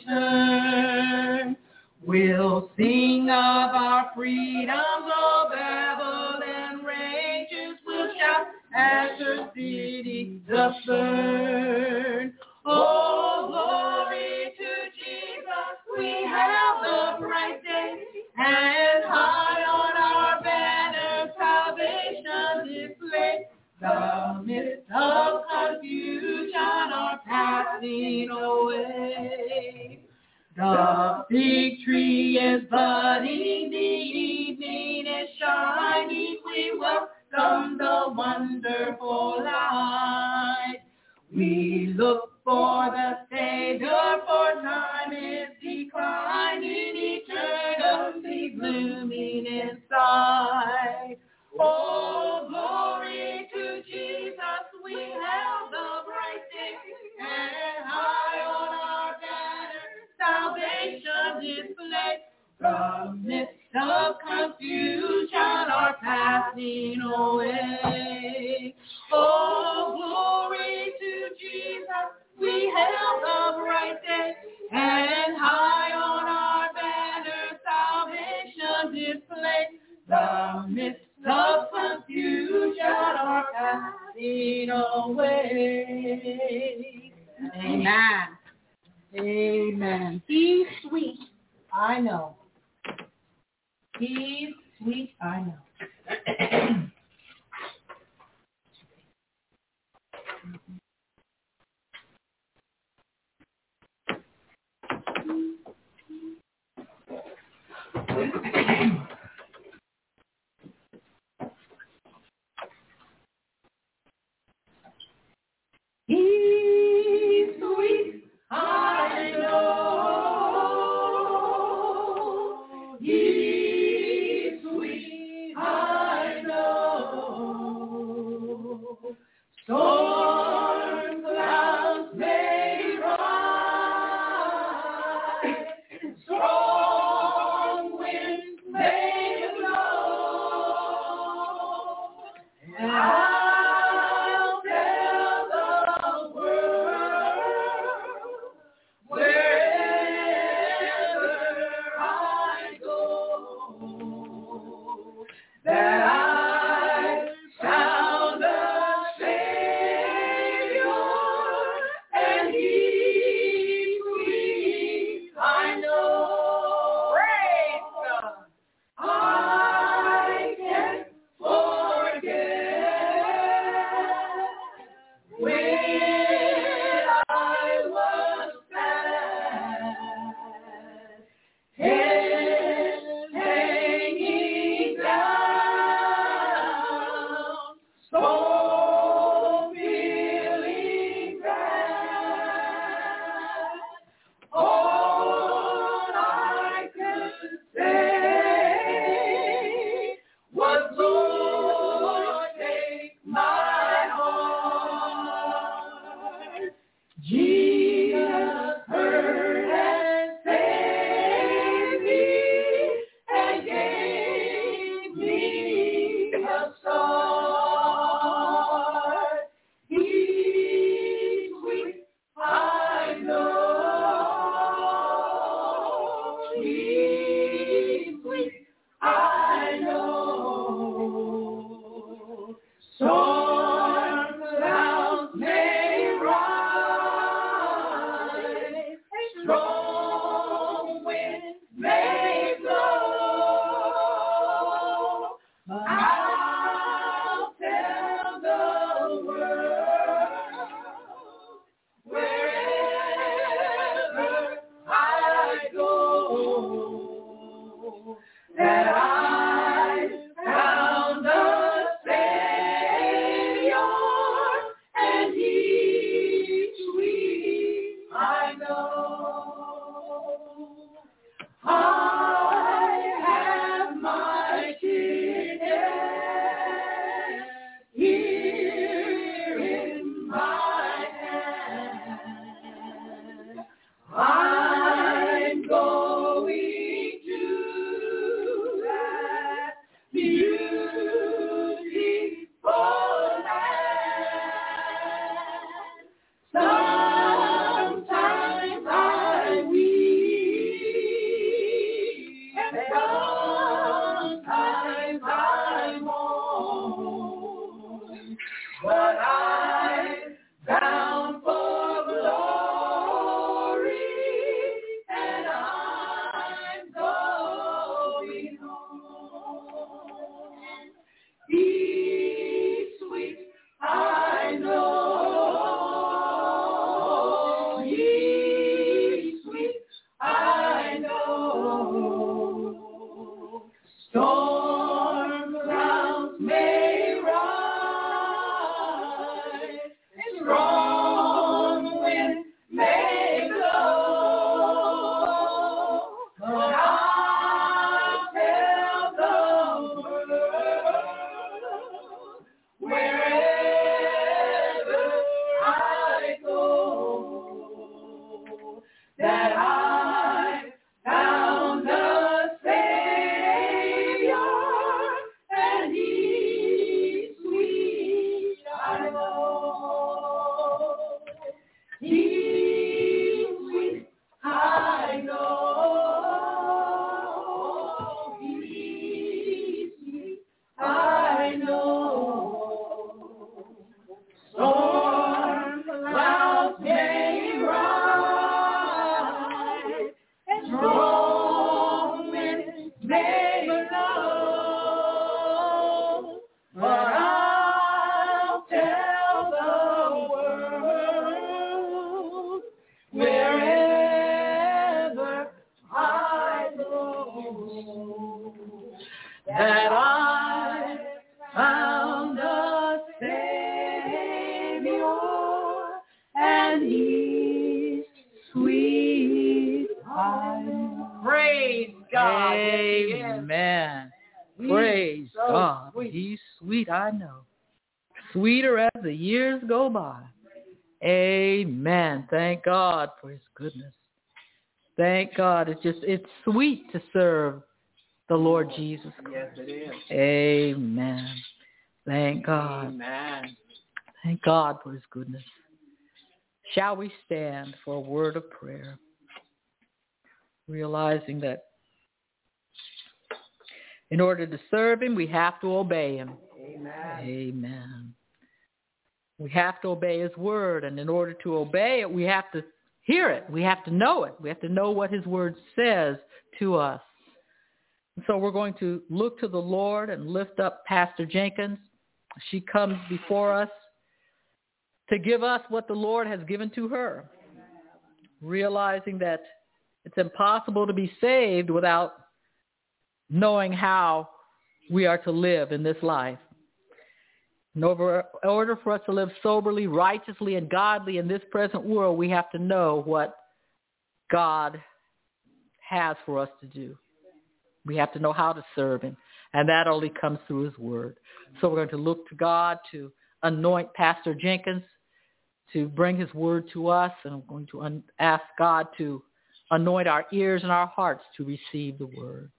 return. We'll sing of our freedom, though Babylon rages. We'll shout as her city does burn. Oh, glory to Jesus, we have the bright day, and high on our banner salvation displayed. The midst of confusion are passing away. The fig tree is budding, the evening is shining. We welcome the wonderful light. We look for the Savior, for time is declining, eternity blooming inside. Oh, glory to Jesus, we have the bright day, and high on our banner salvation displayed. The midst of confusion are passing away. Oh, glory to Jesus, we hail the bright day, and high on our banner salvation displayed. The midst of confusion are passing away. Amen. Amen. He's sweet, I know. He's sweet, I know. He's sweet, I know. He's sweet, I know. Storm I'm bound for glory, and I'm going home. He's sweet, I know. He's sweet, I know. Storm clouds may rise, and strong wind may blow, but I'll tell the world wherever I go that I found a Savior, and He's sweet, I know. He's sweet, I know. He's sweet, I know. Storm clouds may rise, and strong winds may blow, but I'll tell the world wherever I go that I found a Savior, and He's sweet. I know. Praise God. Amen. Praise so God. sweet. He's sweet, I know. Sweeter as the years go by. Amen. Thank God for His goodness. Thank God. It's just, it's sweet to serve the Lord Jesus Christ. Yes, it is. Amen. Thank God. Amen. Thank God for His goodness. Shall we stand for a word of prayer? Realizing that in order to serve Him, we have to obey Him. Amen. Amen. We have to obey His word, and in order to obey it, we have to hear it. We have to know it. We have to know what His word says to us. And so we're going to look to the Lord and lift up Pastor Jenkins. She comes before us to give us what the Lord has given to her, realizing that it's impossible to be saved without knowing how we are to live in this life. In order for us to live soberly, righteously, and godly in this present world, we have to know what God has for us to do. We have to know how to serve Him, and that only comes through His word. So we're going to look to God to anoint Pastor Jenkins to bring His word to us, and I'm going to un- ask God to anoint our ears and our hearts to receive the word.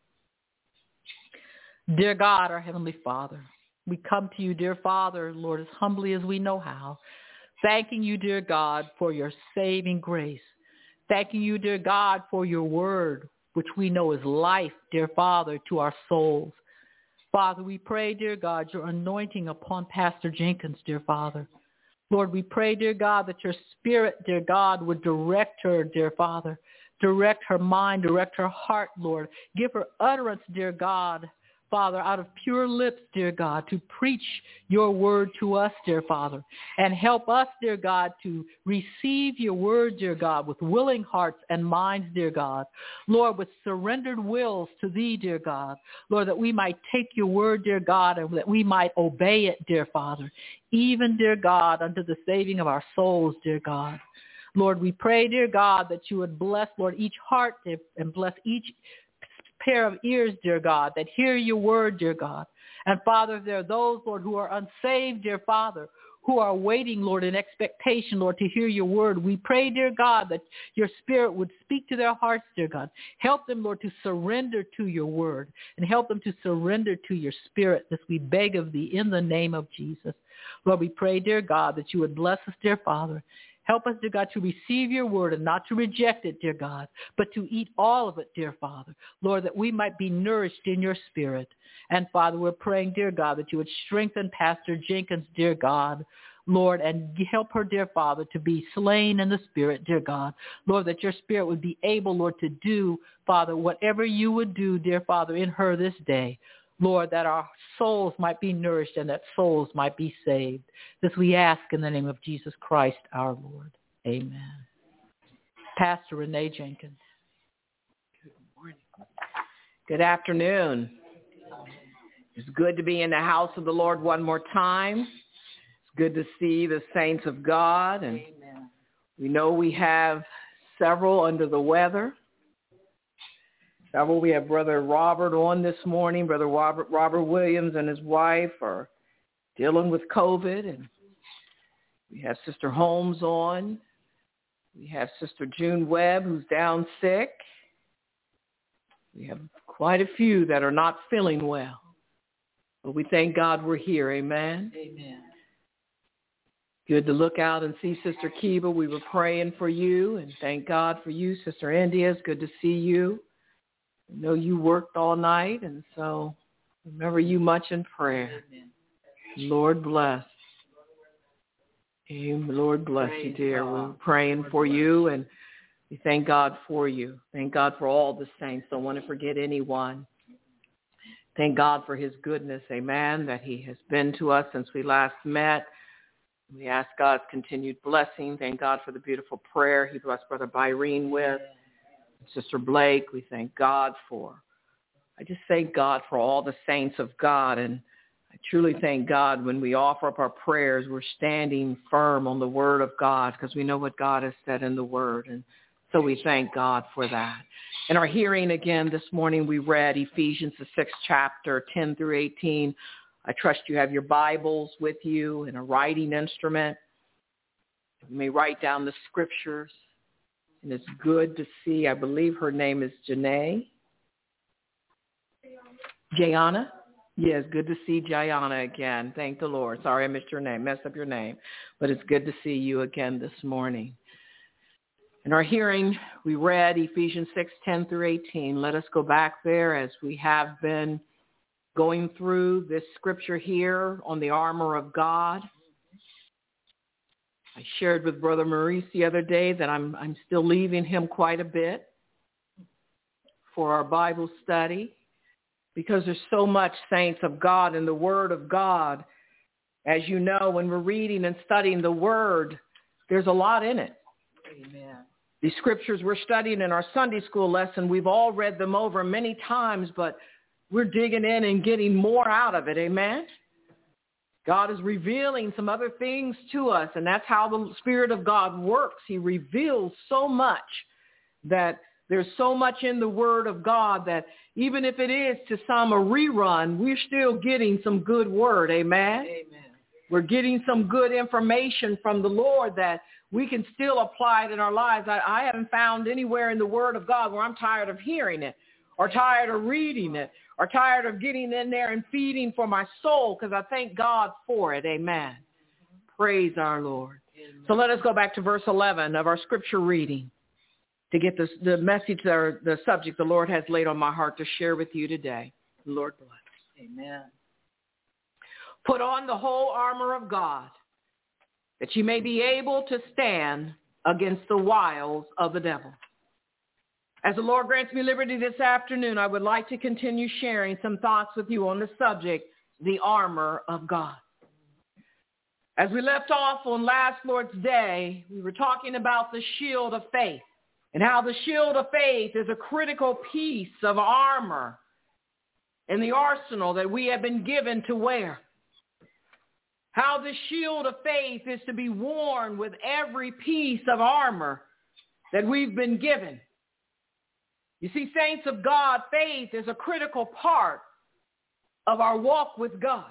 Dear God, our Heavenly Father, we come to you, dear Father, Lord, as humbly as we know how, thanking you, dear God, for your saving grace. Thanking you, dear God, for your word, which we know is life, dear Father, to our souls. Father, we pray, dear God, your anointing upon Pastor Jenkins, dear Father. Lord, we pray, dear God, that your spirit, dear God, would direct her, dear Father. Direct her mind, direct her heart, Lord. Give her utterance, dear God, Father, out of pure lips, dear God, to preach your word to us, dear Father. And help us, dear God, to receive your word, dear God, with willing hearts and minds, dear God. Lord, with surrendered wills to thee, dear God. Lord, that we might take your word, dear God, and that we might obey it, dear Father. Even, dear God, unto the saving of our souls, dear God. Lord, we pray, dear God, that you would bless, Lord, each heart and bless each pair of ears, dear God, that hear your word, dear God. And Father, there are those, Lord, who are unsaved, dear Father, who are waiting, Lord, in expectation, Lord, to hear your word. We pray, dear God, that your spirit would speak to their hearts, dear God. Help them, Lord, to surrender to your word and help them to surrender to your spirit, as we beg of thee in the name of Jesus. Lord, we pray, dear God, that you would bless us, dear Father. Help us, dear God, to receive your word and not to reject it, dear God, but to eat all of it, dear Father. Lord, that we might be nourished in your spirit. And Father, we're praying, dear God, that you would strengthen Pastor Jenkins, dear God. Lord, and help her, dear Father, to be slain in the Spirit, dear God. Lord, that your Spirit would be able, Lord, to do, Father, whatever you would do, dear Father, in her this day. Lord, that our souls might be nourished and that souls might be saved. This we ask in the name of Jesus Christ, our Lord. Amen. Pastor Renee Jenkins. Good morning. Good afternoon. It's good to be in the house of the Lord one more time. It's good to see the saints of God. And Amen. We know we have several under the weather. Several. We have Brother Robert on this morning. Brother Robert, Robert Williams and his wife are dealing with COVID. And we have Sister Holmes on. We have Sister June Webb, who's down sick. We have quite a few that are not feeling well. But we thank God we're here. Amen. Amen. Good to look out and see Sister Kiva. We were praying for you, and thank God for you. Sister India, it's good to see you. I know you worked all night, and so remember you much in prayer. Amen. Lord bless. Amen. Lord bless Praise you, dear. God. We're praying Lord for bless. You, and we thank God for you. Thank God for all the saints. Don't want to forget anyone. Thank God for his goodness, amen, that he has been to us since we last met. We ask God's continued blessing. Thank God for the beautiful prayer he blessed Brother Byrene with. Sister Blake, we thank God for. I just thank God for all the saints of God, and I truly thank God when we offer up our prayers, we're standing firm on the word of God because we know what God has said in the word, and so we thank God for that. In our hearing again this morning, we read Ephesians, the sixth chapter, ten through eighteen. I trust you have your Bibles with you and a writing instrument. You may write down the scriptures. And it's good to see, I believe her name is Janae. Jayana? Yes, good to see Jayana again. Thank the Lord. Sorry I missed your name, messed up your name. But it's good to see you again this morning. In our hearing, we read Ephesians six, ten through eighteen. Let us go back there as we have been going through this scripture here on the armor of God. I shared with Brother Maurice the other day that I'm I'm still leaving him quite a bit for our Bible study because there's so much, saints of God, in the Word of God. As you know, when we're reading and studying the Word, there's a lot in it. Amen. The scriptures we're studying in our Sunday school lesson, we've all read them over many times, but we're digging in and getting more out of it. Amen? God is revealing some other things to us, and that's how the Spirit of God works. He reveals so much that there's so much in the Word of God that even if it is to some a rerun, we're still getting some good word. Amen? Amen. We're getting some good information from the Lord that we can still apply it in our lives. I, I haven't found anywhere in the Word of God where I'm tired of hearing it or tired of reading it or tired of getting in there and feeding for my soul, because I thank God for it. Amen. Praise our Lord. Amen. So let us go back to verse eleven of our scripture reading to get this, the message or the subject the Lord has laid on my heart to share with you today. Lord bless. Amen. Put on the whole armor of God, that you may be able to stand against the wiles of the devil. As the Lord grants me liberty this afternoon, I would like to continue sharing some thoughts with you on the subject, the armor of God. As we left off on last Lord's Day, we were talking about the shield of faith and how the shield of faith is a critical piece of armor in the arsenal that we have been given to wear. How the shield of faith is to be worn with every piece of armor that we've been given. You see, saints of God, faith is a critical part of our walk with God.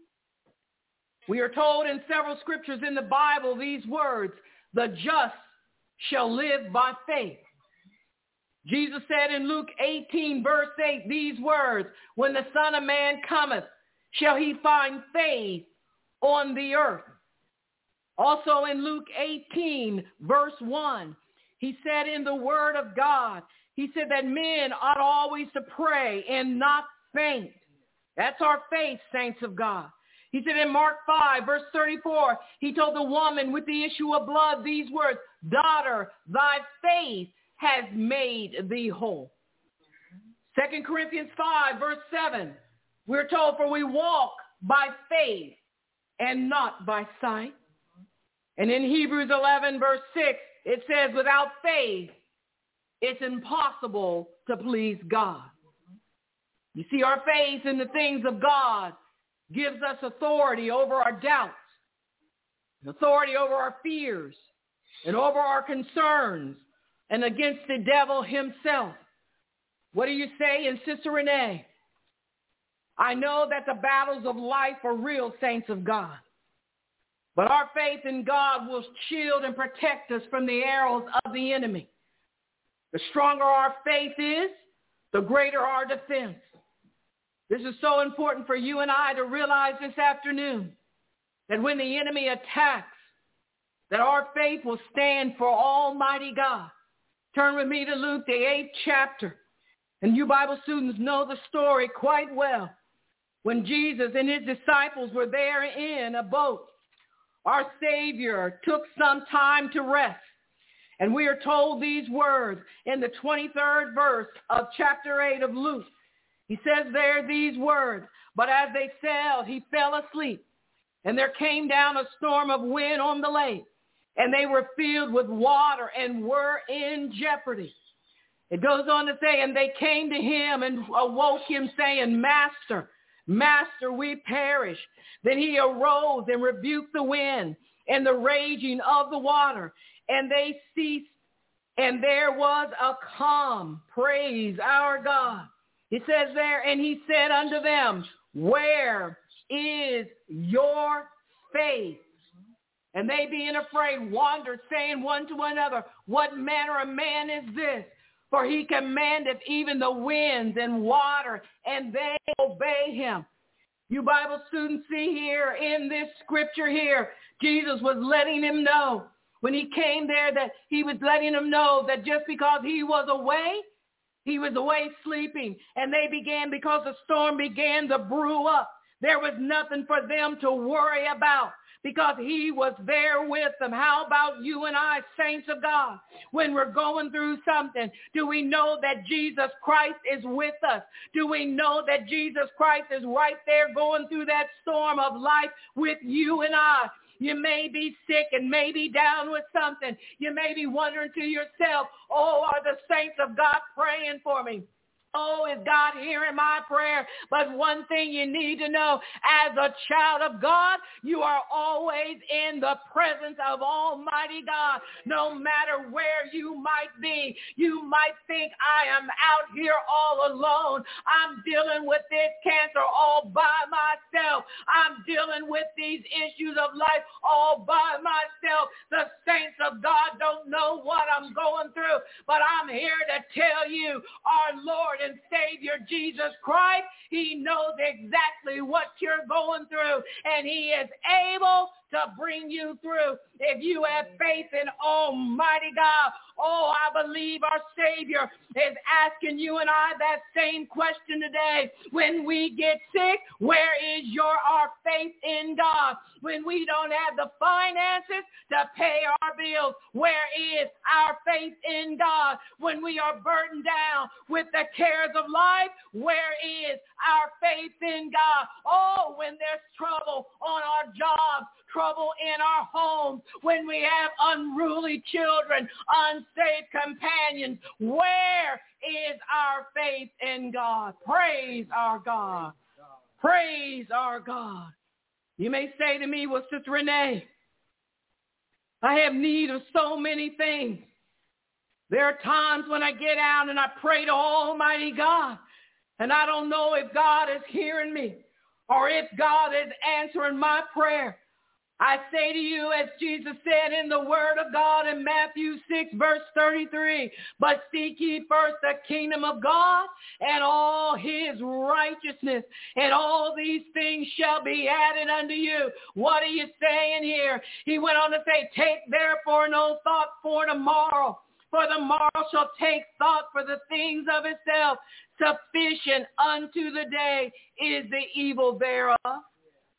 We are told in several scriptures in the Bible these words, the just shall live by faith. Jesus said in Luke eighteen, verse eight, these words, when the Son of Man cometh, shall he find faith on the earth. Also in Luke eighteen, verse one, he said in the word of God, he said that men ought always to pray and not faint. That's our faith, saints of God. He said in Mark five, verse thirty-four, he told the woman with the issue of blood these words, daughter, thy faith has made thee whole. Second Corinthians five, verse seven, we're told, for we walk by faith and not by sight. And in Hebrews eleven, verse six, it says, without faith, it's impossible to please God. You see, our faith in the things of God gives us authority over our doubts, authority over our fears, and over our concerns, and against the devil himself. What do you say in Sister Renee? I know that the battles of life are real, saints of God. But our faith in God will shield and protect us from the arrows of the enemy. The stronger our faith is, the greater our defense. This is so important for you and I to realize this afternoon, that when the enemy attacks, that our faith will stand for Almighty God. Turn with me to Luke, the eighth chapter. And you Bible students know the story quite well. When Jesus and his disciples were there in a boat, our Savior took some time to rest. And we are told these words in the twenty-third verse of chapter eight of Luke. He says there these words, but as they sailed, he fell asleep. And there came down a storm of wind on the lake, and they were filled with water and were in jeopardy. It goes on to say, and they came to him and awoke him, saying, Master, Master, we perish. Then he arose and rebuked the wind and the raging of the water, and they ceased, and there was a calm. Praise our God. It says there, and he said unto them, where is your faith? And they being afraid wondered, saying one to another, what manner of man is this? For he commandeth even the winds and water, and they obey him. You Bible students see here in this scripture here, Jesus was letting him know when he came there that he was letting him know that just because he was away, he was away sleeping. And they began, because the storm began to brew up, there was nothing for them to worry about, because he was there with them. How about you and I, saints of God? When we're going through something, do we know that Jesus Christ is with us? Do we know that Jesus Christ is right there going through that storm of life with you and I? You may be sick and maybe down with something. You may be wondering to yourself, oh, are the saints of God praying for me? Oh, is God hearing my prayer? But one thing you need to know, as a child of God, you are always in the presence of Almighty God. No matter where you might be, you might think, I am out here all alone. I'm dealing with this cancer all by myself. I'm dealing with these issues of life all by myself. The saints of God don't know what I'm going through, but I'm here to tell you, our Lord and Savior Jesus Christ, he knows exactly what you're going through, and he is able to bring you through if you have faith in Almighty God. Oh, I believe our Savior is asking you and I that same question today. When we get sick, where is your our faith in God? When we don't have the finances to pay our bills, where is our faith in God? When we are burdened down with the cares of life, where is our faith in God? Oh, when there's trouble on our jobs, trouble in our homes, when we have unruly children, unsafe companions, where is our faith in God? Praise our God. Praise our God. You may say to me, well, Sister Renee, I have need of so many things. There are times when I get out and I pray to Almighty God, and I don't know if God is hearing me or if God is answering my prayer. I say to you, as Jesus said in the word of God in Matthew six, verse thirty-three, but seek ye first the kingdom of God and all his righteousness, and all these things shall be added unto you. What are you saying here? He went on to say, take therefore no thought for tomorrow, for the morrow shall take thought for the things of itself. Sufficient unto the day is the evil thereof.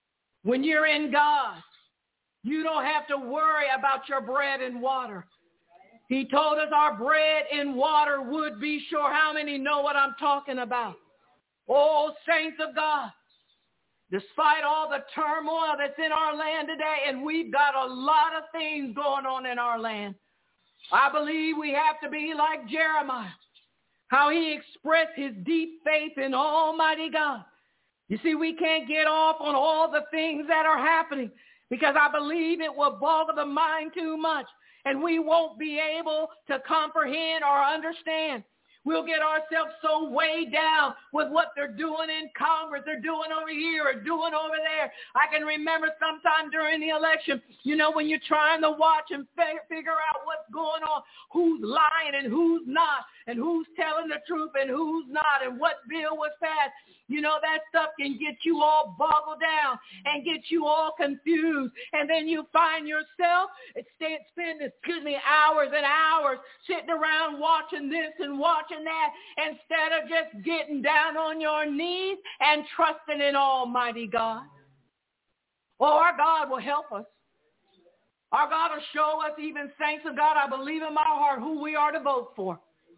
When you're in God, you don't have to worry about your bread and water. He told us our bread and water would be sure. How many know what I'm talking about? Oh, saints of God, despite all the turmoil that's in our land today, and we've got a lot of things going on in our land, I believe we have to be like Jeremiah, how he expressed his deep faith in Almighty God. You see, we can't get off on all the things that are happening because I believe it will boggle the mind too much, and we won't be able to comprehend or understand. We'll get ourselves so weighed down with what they're doing in Congress, they're doing over here or doing over there. I can remember sometime during the election, you know, when you're trying to watch and f- figure out what's going on, who's lying and who's not, and who's telling the truth and who's not, and what bill was passed. You know, that stuff can get you all boggled down and get you all confused. And then you find yourself spending, excuse me, hours and hours sitting around watching this and watching that instead of just getting down on your knees and trusting in Almighty God. Oh, our God will help us. Our God will show us, even saints of God, I believe in my heart, who we are to vote for.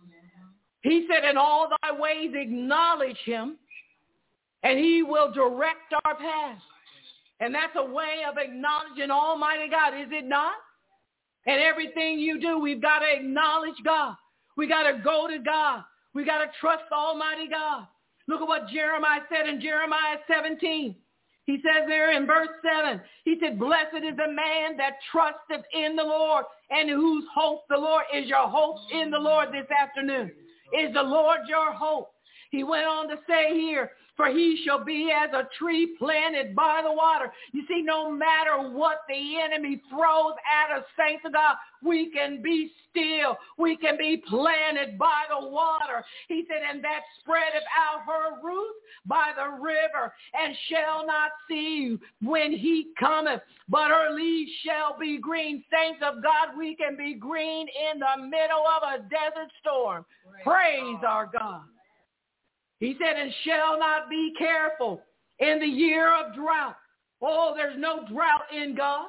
He said, in all thy ways acknowledge him, and he will direct our path. And that's a way of acknowledging Almighty God, is it not? And everything you do, we've got to acknowledge God. We got to go to God. We got to trust Almighty God. Look at what Jeremiah said in Jeremiah seventeen. He says there in verse seven, he said, blessed is the man that trusteth in the Lord, and whose hope the Lord is. Your hope in the Lord this afternoon. Is the Lord your hope? He went on to say here, for he shall be as a tree planted by the water. You see, no matter what the enemy throws at us, saints of God, we can be still. We can be planted by the water. He said, and that spreadeth out her roots by the river, and shall not see when heat cometh, but her leaves shall be green. Saints of God, we can be green in the middle of a desert storm. Praise our God. He said, and shall not be careful in the year of drought. Oh, there's no drought in God.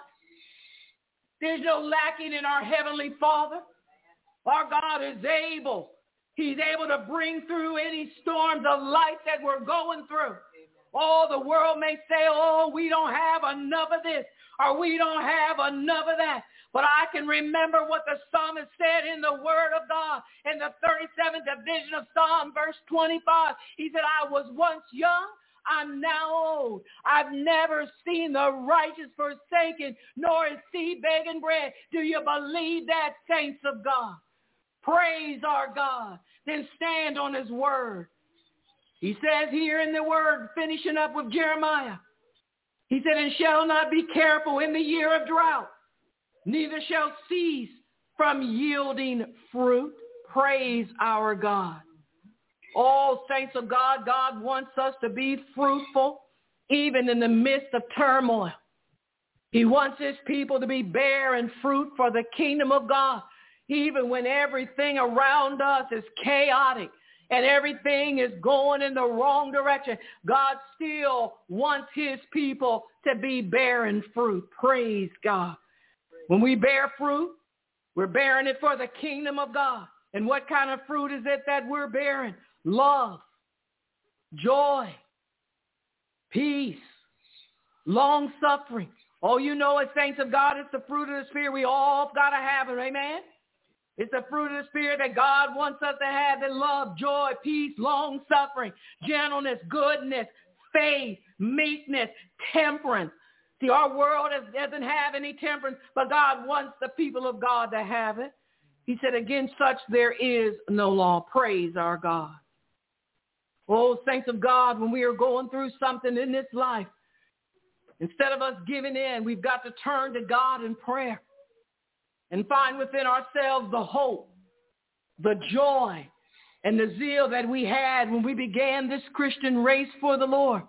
There's no lacking in our Heavenly Father. Our God is able. He's able to bring through any storms of life that we're going through. Oh, the world may say, oh, we don't have enough of this, or we don't have enough of that. But I can remember what the psalmist said in the Word of God in the thirty-seventh division of Psalm, verse twenty-five. He said, I was once young, I'm now old. I've never seen the righteous forsaken, nor his seed begging bread. Do you believe that, saints of God? Praise our God. Then stand on his word. He says here in the word, finishing up with Jeremiah, he said, and shall not be careful in the year of drought, neither shall cease from yielding fruit. Praise our God. All saints of God, God wants us to be fruitful even in the midst of turmoil. He wants his people to be bearing fruit for the kingdom of God, even when everything around us is chaotic and everything is going in the wrong direction. God still wants his people to be bearing fruit. Praise God. When we bear fruit, we're bearing it for the kingdom of God. And what kind of fruit is it that we're bearing? Love, joy, peace, long-suffering. Oh, you know it, saints of God, it's the fruit of the Spirit. We all got to have it, amen? It's the fruit of the Spirit that God wants us to have, that love, joy, peace, long-suffering, gentleness, goodness, faith, meekness, temperance. See, our world doesn't have any temperance, but God wants the people of God to have it. He said, against such there is no law. Praise our God. Oh, saints of God, when we are going through something in this life, instead of us giving in, we've got to turn to God in prayer and find within ourselves the hope, the joy, and the zeal that we had when we began this Christian race for the Lord.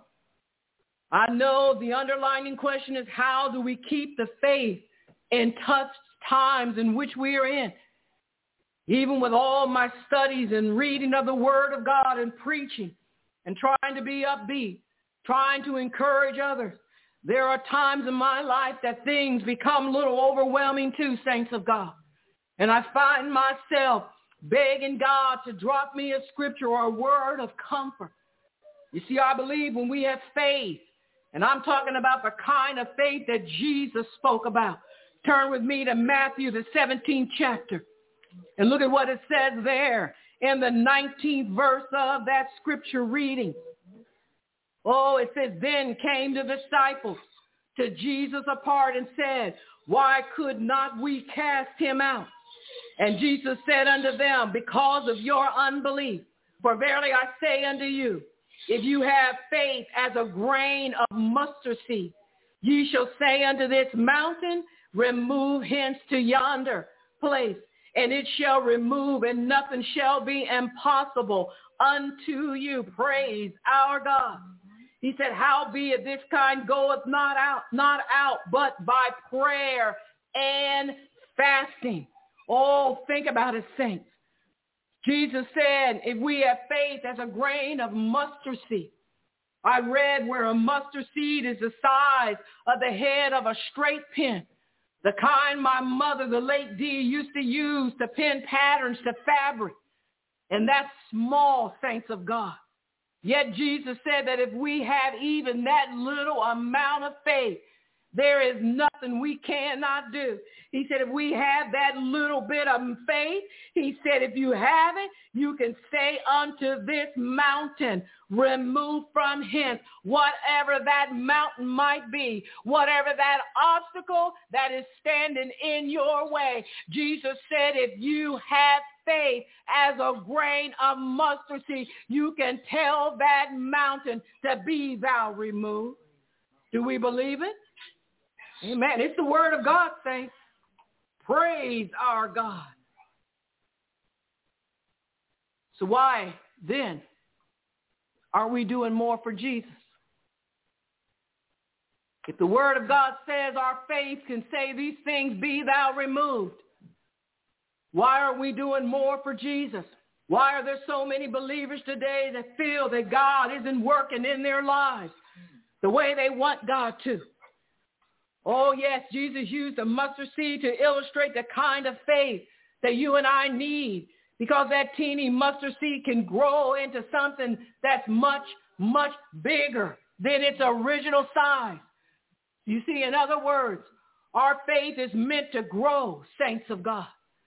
I know the underlying question is, how do we keep the faith in tough times in which we are in? Even with all my studies and reading of the Word of God and preaching and trying to be upbeat, trying to encourage others, There are times in my life that things become a little overwhelming too, saints of God. And I find myself begging God to drop me a scripture or a word of comfort. You see, I believe when we have faith, and I'm talking about the kind of faith that Jesus spoke about. Turn with me to Matthew, the seventeenth chapter, and look at what it says there in the nineteenth verse of that scripture reading. Oh, it says, then came the disciples to Jesus apart and said, why could not we cast him out? And Jesus said unto them, because of your unbelief. For verily I say unto you, if you have faith as a grain of mustard seed, ye shall say unto this mountain, remove hence to yonder place, and it shall remove, and nothing shall be impossible unto you. Praise our God. He said, howbeit this kind goeth not out, not out, but by prayer and fasting. Oh, think about it, saints. Jesus said, if we have faith as a grain of mustard seed. I read where a mustard seed is the size of the head of a straight pin. The kind my mother, the late Dee, used to use to pin patterns to fabric. And that's small, saints of God. Yet Jesus said that if we have even that little amount of faith, there is nothing we cannot do. He said if we have that little bit of faith, he said if you have it, you can say unto this mountain, remove from hence whatever that mountain might be, whatever that obstacle that is standing in your way. Jesus said if you have faith as a grain of mustard seed, you can tell that mountain to be thou removed. Do we believe it? Amen. It's the word of God, saints. Praise our God. So why then are we doing more for Jesus? If the word of God says our faith can say these things, be thou removed, why are we doing more for Jesus? Why are there so many believers today that feel that God isn't working in their lives the way they want God to? Oh, yes, Jesus used a mustard seed to illustrate the kind of faith that you and I need, because that teeny mustard seed can grow into something that's much, much bigger than its original size. You see, in other words, our faith is meant to grow, saints of God.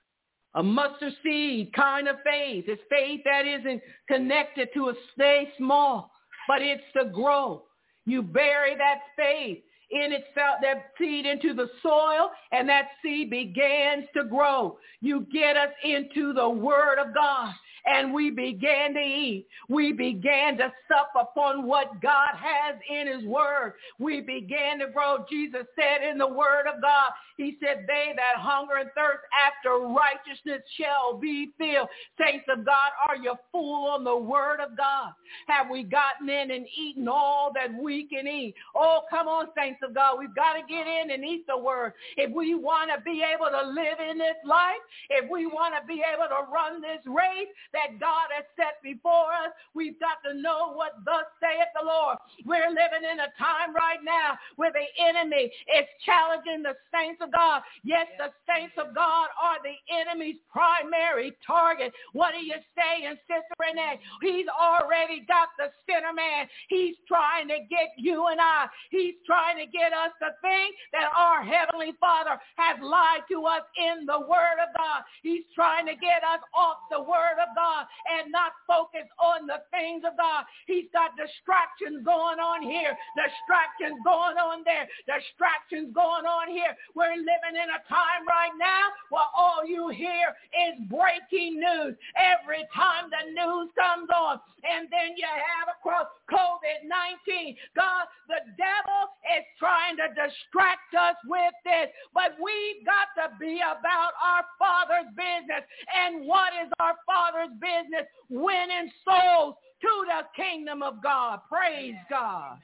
A mustard seed kind of faith is faith that isn't connected to a stay small, but it's to grow. You bury that faith in itself, that seed into the soil, and that seed begins to grow. You get us into the word of God, and we began to eat. We began to sup upon what God has in his word. We began to grow. Jesus said in the word of God, he said, they that hunger and thirst after righteousness shall be filled. Saints of God, are you full on the word of God? Have we gotten in and eaten all that we can eat? Oh, come on, saints of God. We've got to get in and eat the word. If we want to be able to live in this life, if we want to be able to run this race that God has set before us, we've got to know what thus saith the Lord. We're living in a time right now where the enemy is challenging the saints of God. Yes, the saints of God are the enemy's primary target. What are you saying, Sister Renee? He's already got the sinner man. He's trying to get you and I. He's trying to get us to think that our Heavenly Father has lied to us in the Word of God. He's trying to get us off the Word of God and not focus on the things of God. He's got distractions going on here, distractions going on there, distractions going on here. We're living in a time right now where all you hear is breaking news every time the news comes on. And then you have across COVID nineteen. God, the devil is trying to distract us with this, but we've got to be about our Father's business. And what is our Father's business? Winning souls to the kingdom of God. Praise God.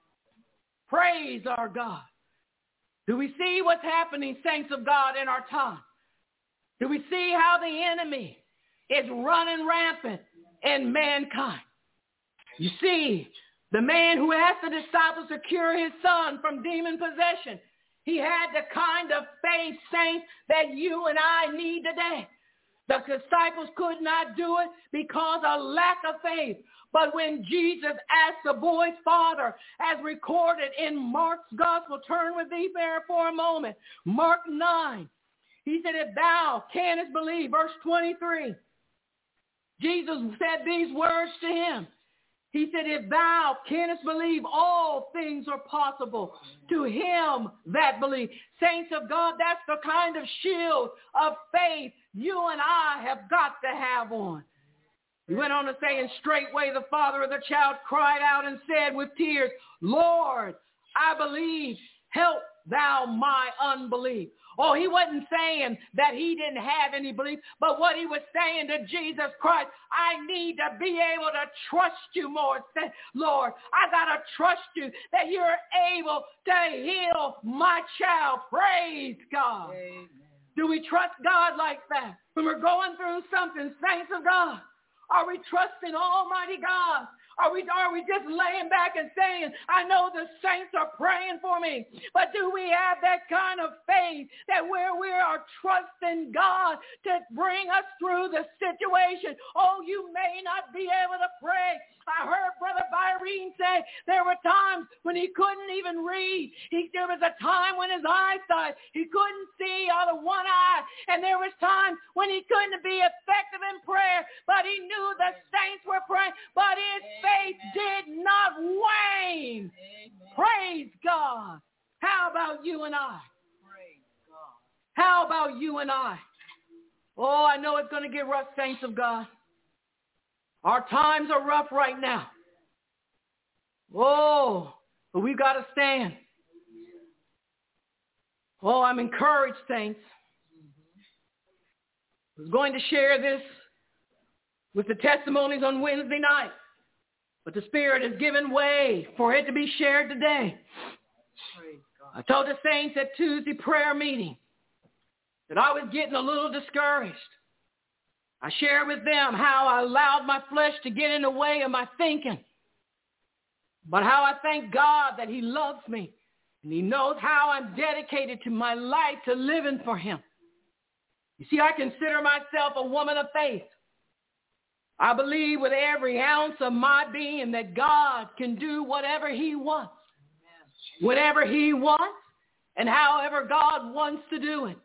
Praise our God. Do we see what's happening, saints of God, in our time? Do we see how the enemy is running rampant in mankind? You see, The man who asked the disciples to cure his son from demon possession. He had the kind of faith, saints, that you and I need today. The disciples could not do it because of lack of faith. But when Jesus asked the boy's father, as recorded in Mark's gospel, turn with me there for a moment. Mark nine. He said, if thou canst believe, verse twenty-three. Jesus said these words to him. He said, if thou canst believe, all things are possible to him that believes. Saints of God, that's the kind of shield of faith you and I have got to have on. He went on to say, and straightway the father of the child cried out and said with tears, Lord, I believe, help thou my unbelief. Oh, he wasn't saying that he didn't have any belief, but what he was saying to Jesus Christ, I need to be able to trust you more. Say, Lord, I got to trust you that you're able to heal my child. Praise God. Amen. Do we trust God like that? When we're going through something, saints of God, are we trusting Almighty God? Are we, are we just laying back and saying, I know the saints are praying for me, but do we have that kind of faith that where we are trusting God to bring us through the situation? Oh, you may not be able to pray. I heard Brother Byrene say there were times when he couldn't even read. He, there was a time when his eyesight, he couldn't see out of one eye. And there was times when he couldn't be effective in prayer, but he knew the saints were praying, but his faith did not wane. Amen. Praise God. How about you and I? Praise God. How about you and I? Oh, I know it's going to get rough, saints of God. Our times are rough right now. Oh, but we've got to stand. Oh, I'm encouraged, saints. I was going to share this with the testimonies on Wednesday night, but the Spirit has given way for it to be shared today. I told the saints at Tuesday prayer meeting that I was getting a little discouraged. I shared with them how I allowed my flesh to get in the way of my thinking, but how I thank God that he loves me and he knows how I'm dedicated to my life to living for him. You see, I consider myself a woman of faith. I believe with every ounce of my being that God can do whatever he wants, whenever he wants, and however God wants to do it.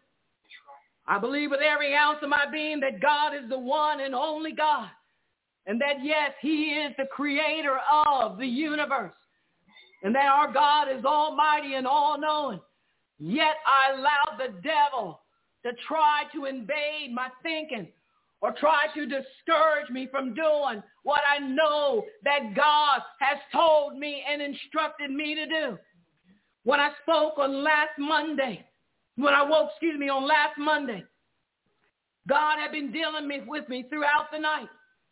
I believe with every ounce of my being that God is the one and only God, and that, yes, he is the creator of the universe, and that our God is almighty and all-knowing. Yet I allowed the devil to try to invade my thinking or try to discourage me from doing what I know that God has told me and instructed me to do. When I spoke on last Monday, When I woke, excuse me, on last Monday, God had been dealing me, with me throughout the night.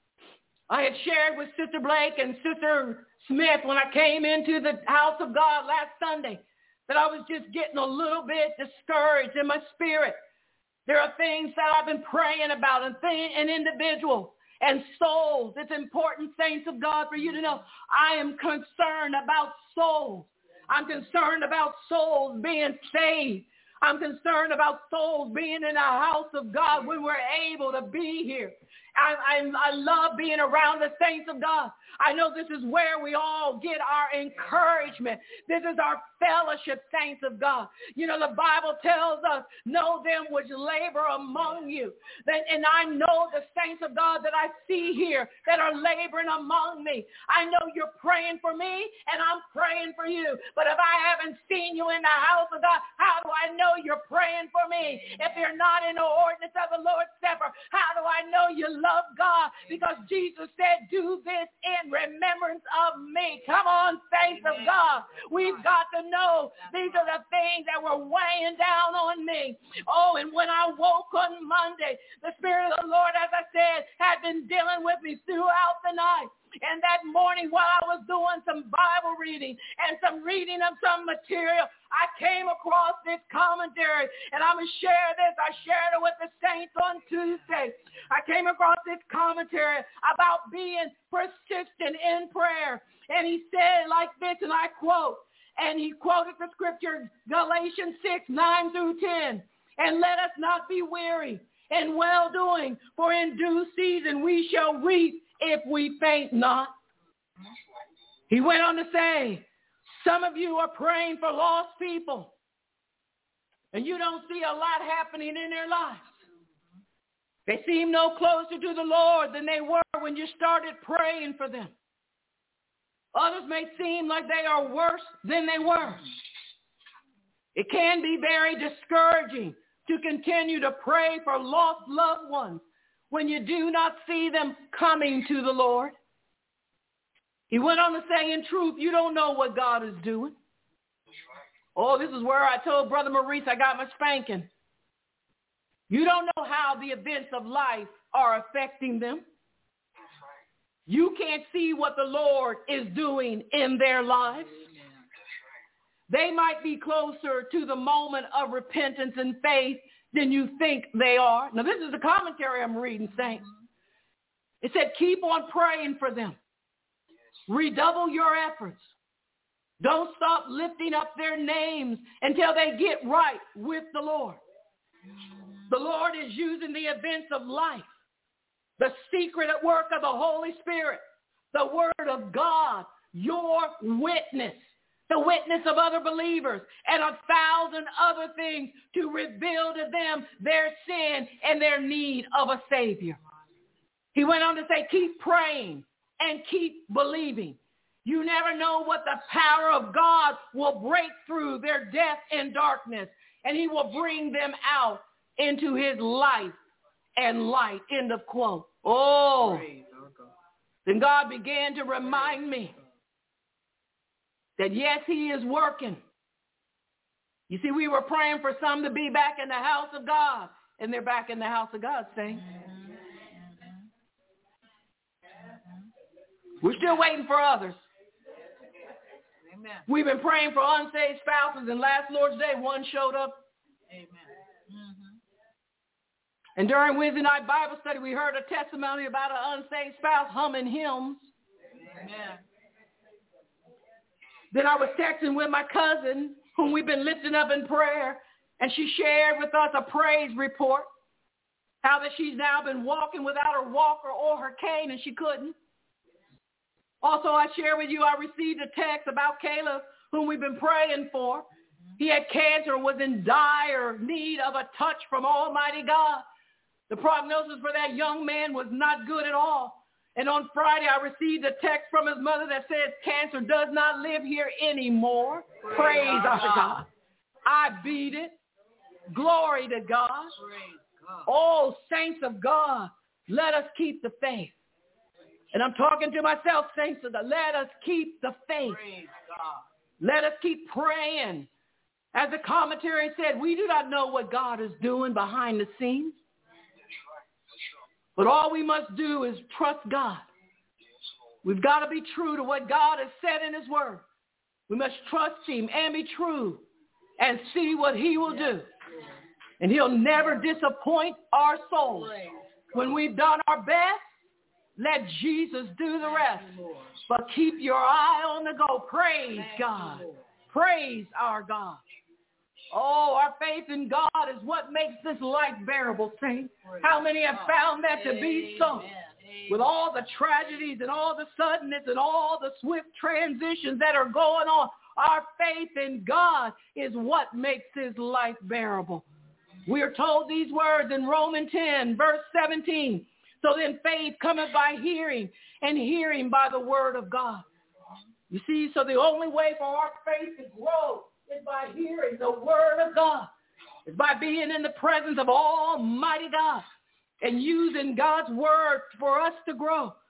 I had shared with Sister Blake and Sister Smith when I came into the house of God last Sunday that I was just getting a little bit discouraged in my spirit. There are things that I've been praying about and, th- and individuals and souls. It's important, saints of God, for you to know I am concerned about souls. I'm concerned about souls being saved. I'm concerned about souls being in the house of God when we're able to be here. I, I, I love being around the saints of God. I know this is where we all get our encouragement. This is our fellowship, saints of God. You know, the Bible tells us, know them which labor among you. And I know the saints of God that I see here that are laboring among me. I know you're praying for me, and I'm praying for you. But if I haven't seen you in the house of God, how do I know you're praying for me? If you're not in the ordinance of the Lord's Supper, how do I know you love God? Because Jesus said, do this in remembrance of me. Come on, saints of God. We've got to know these are the things that were weighing down on me. Oh, and when I woke on Monday, the Spirit of the Lord, as I said, had been dealing with me throughout the night. And that morning while I was doing some Bible reading and some reading of some material, I came across this commentary, and I'm going to share this. I shared it with the saints on Tuesday. I came across this commentary about being persistent in prayer. And he said like this, and I quote, and he quoted the scripture, Galatians six, nine through ten. And let us not be weary in well-doing, for in due season we shall reap if we faint not. He went on to say, some of you are praying for lost people, and you don't see a lot happening in their lives. They seem no closer to the Lord than they were when you started praying for them. Others may seem like they are worse than they were. It can be very discouraging to continue to pray for lost loved ones when you do not see them coming to the Lord. He went on to say, in truth, you don't know what God is doing. Oh, this is where I told Brother Maurice I got my spanking. You don't know how the events of life are affecting them. You can't see what the Lord is doing in their lives. They might be closer to the moment of repentance and faith than you think they are. Now, this is the commentary I'm reading, saints. It said, keep on praying for them. Redouble your efforts. Don't stop lifting up their names until they get right with the Lord. The Lord is using the events of life, the secret at work of the Holy Spirit, the Word of God, your witness, the witness of other believers, and a thousand other things to reveal to them their sin and their need of a Savior. He went on to say, keep praying and keep believing. You never know what the power of God will break through their death and darkness, and he will bring them out into his life and light. End of quote. Oh, then God began to remind me that yes, he is working. You see, we were praying for some to be back in the house of God, and they're back in the house of God, saints. We're still waiting for others. Amen. We've been praying for unsaved spouses, and last Lord's Day, one showed up. Amen. Mm-hmm. And during Wednesday night Bible study, we heard a testimony about an unsaved spouse humming hymns. Amen. Then I was texting with my cousin, whom we've been lifting up in prayer, and she shared with us a praise report, how that she's now been walking without her walker or her cane, and she couldn't. Also, I share with you, I received a text about Caleb, whom we've been praying for. He had cancer, was in dire need of a touch from Almighty God. The prognosis for that young man was not good at all. And on Friday, I received a text from his mother that says cancer does not live here anymore. Praise, Praise our God. I beat it. Glory to God. God. Oh, saints of God, let us keep the faith. And I'm talking to myself, saints of God. Let us keep the faith. Let us keep praying. As the commentary said, we do not know what God is doing behind the scenes. But all we must do is trust God. We've got to be true to what God has said in his word. We must trust him and be true and see what he will do. And he'll never disappoint our souls. When we've done our best, let Jesus do the rest. But keep your eye on the goal. Praise God. Praise our God. Oh, our faith in God is what makes this life bearable, saints. How many have found that to be so? With all the tragedies and all the suddenness and all the swift transitions that are going on, our faith in God is what makes his life bearable. We are told these words in Romans ten, verse seventeen. So then faith cometh by hearing, and hearing by the word of God. You see, so the only way for our faith to grow is by hearing the word of God. It's by being in the presence of Almighty God and using God's word for us to grow.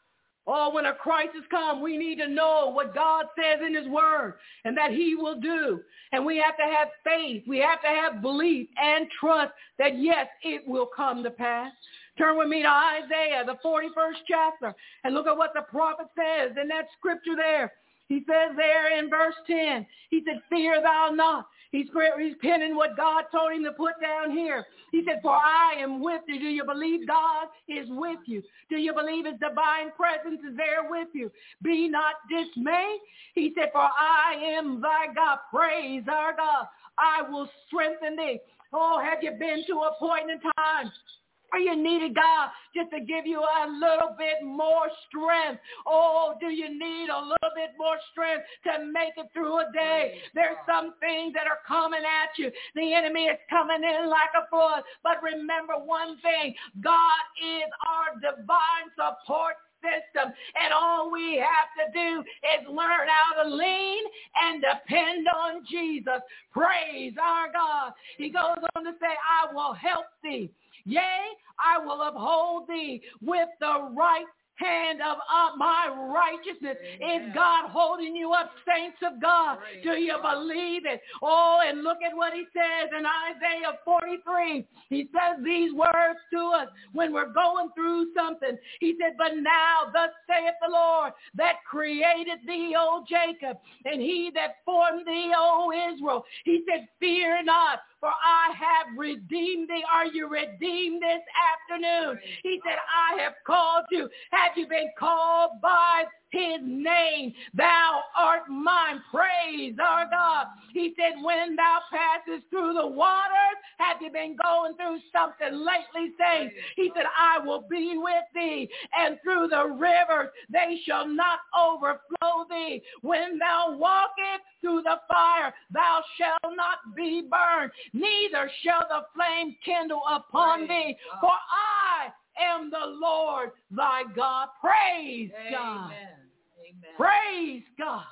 Oh, when a crisis comes, we need to know what God says in his word and that he will do. And we have to have faith. We have to have belief and trust that, yes, it will come to pass. Turn with me to Isaiah, the forty-first chapter, and look at what the prophet says in that scripture there. He says there in verse ten, he said, fear thou not. He's, he's penning what God told him to put down here. He said, for I am with you. Do you believe God is with you? Do you believe his divine presence is there with you? Be not dismayed. He said, for I am thy God. Praise our God. I will strengthen thee. Oh, have you been to a point in time or you needed God just to give you a little bit more strength? Oh, do you need a little bit more strength to make it through a day? There's some things that are coming at you. The enemy is coming in like a flood. But remember one thing, God is our divine support system, and all we have to do is learn how to lean and depend on Jesus. Praise our God. He goes on to say, I will help thee. Yea, I will uphold thee with the right hand of uh, my righteousness. Amen. Is God holding you up, saints of God? Praise Do you God. Believe it? Oh, and look at what he says in Isaiah forty-three. He says these words to us when we're going through something. He said, but now thus saith the Lord that created thee, O Jacob, and he that formed thee, O Israel. He said, fear not, for I have redeemed thee. Are you redeemed this afternoon? He said, I have called you. Have you been called by his name? Thou art mine. Praise our God. He said, when thou passest through the waters, have you been going through something lately, saints? He said, I will be with thee, and through the rivers they shall not overflow thee. When thou walkest through the fire, thou shalt not be burned, neither shall the flame kindle upon thee. For I am the Lord thy God. Praise Amen. God. Amen. Praise God.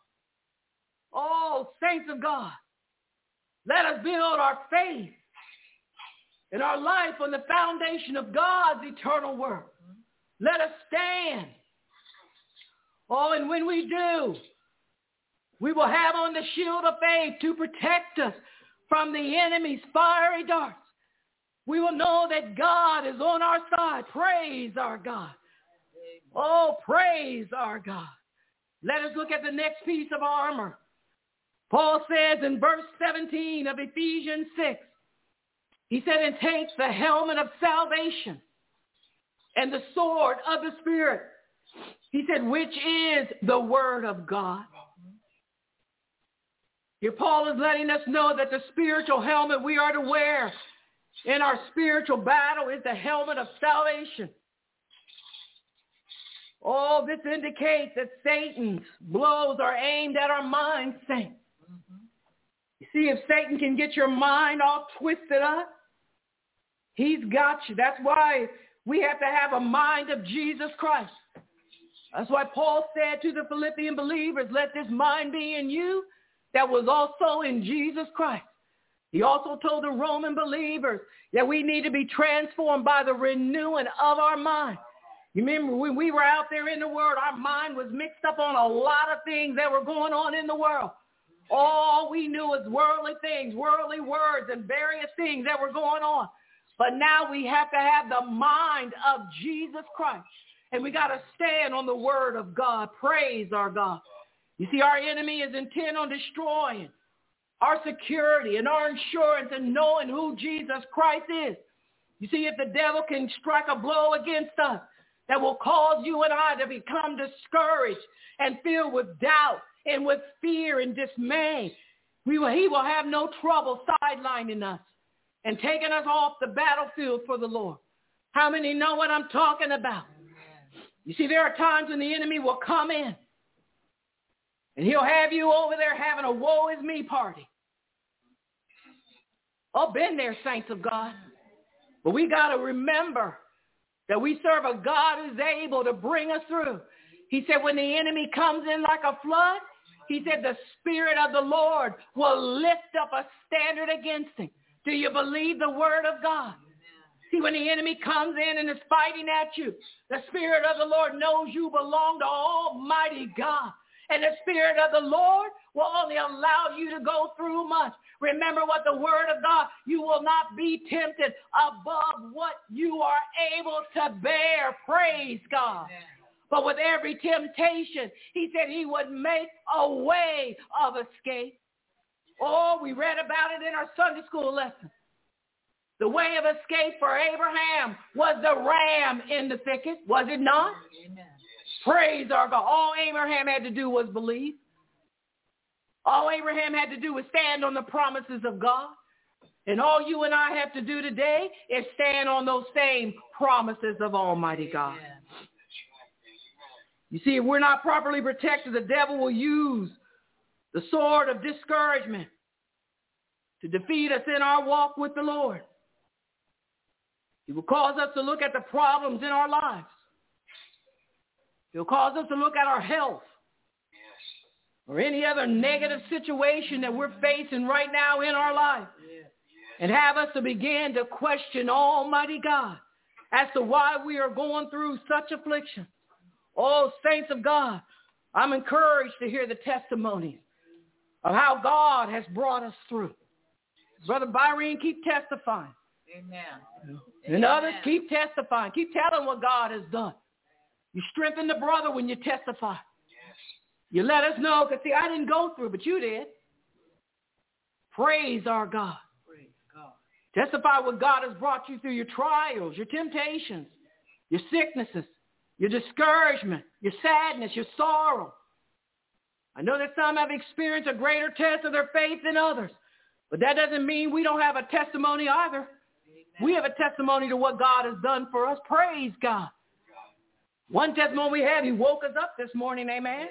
Oh, saints of God, let us build our faith and our life on the foundation of God's eternal word. Let us stand. Oh, and when we do, we will have on the shield of faith to protect us from the enemy's fiery darts. We will know that God is on our side. Praise our God. Oh, praise our God. Let us look at the next piece of armor. Paul says in verse seventeen of Ephesians six, he said, and take the helmet of salvation and the sword of the Spirit. He said, which is the word of God. Here Paul is letting us know that the spiritual helmet we are to wear in our spiritual battle is the helmet of salvation. Oh, this indicates that Satan's blows are aimed at our mind, saints. Mm-hmm. You see, if Satan can get your mind all twisted up, he's got you. That's why we have to have a mind of Jesus Christ. That's why Paul said to the Philippian believers, let this mind be in you that was also in Jesus Christ. He also told the Roman believers that we need to be transformed by the renewing of our mind. You remember when we were out there in the world, our mind was mixed up on a lot of things that were going on in the world. All we knew was worldly things, worldly words, and various things that were going on. But now we have to have the mind of Jesus Christ. And we got to stand on the word of God. Praise our God. You see, our enemy is intent on destroying our security and our insurance and knowing who Jesus Christ is. You see, if the devil can strike a blow against us that will cause you and I to become discouraged and filled with doubt and with fear and dismay, we will, he will have no trouble sidelining us and taking us off the battlefield for the Lord. How many know what I'm talking about? You see, there are times when the enemy will come in and he'll have you over there having a woe is me party. Oh, been there, saints of God. But we got to remember that we serve a God who's able to bring us through. He said when the enemy comes in like a flood, he said the Spirit of the Lord will lift up a standard against him. Do you believe the word of God? See, when the enemy comes in and is fighting at you, the Spirit of the Lord knows you belong to Almighty God. And the Spirit of the Lord will only allow you to go through much. Remember what the Word of God, you will not be tempted above what you are able to bear. Praise God. Amen. But with every temptation, he said he would make a way of escape. Oh, we read about it in our Sunday school lesson. The way of escape for Abraham was the ram in the thicket, was it not? Amen. Praise our God. All Abraham had to do was believe. All Abraham had to do was stand on the promises of God. And all you and I have to do today is stand on those same promises of Almighty God. Amen. You see, if we're not properly protected, the devil will use the sword of discouragement to defeat us in our walk with the Lord. He will cause us to look at the problems in our lives. He'll cause us to look at our health or any other negative situation that we're facing right now in our life and have us to begin to question Almighty God as to why we are going through such affliction. Oh, saints of God, I'm encouraged to hear the testimonies of how God has brought us through. Brother Byron, keep testifying. Amen. And Amen. Others, keep testifying. Keep telling what God has done. You strengthen the brother when you testify. Yes. You let us know, because see, I didn't go through, but you did. Praise our God. Praise God. Testify what God has brought you through, your trials, your temptations, your sicknesses, your discouragement, your sadness, your sorrow. I know that some have experienced a greater test of their faith than others, but that doesn't mean we don't have a testimony either. Amen. We have a testimony to what God has done for us. Praise God. One testimony we have, he woke us up this morning, amen.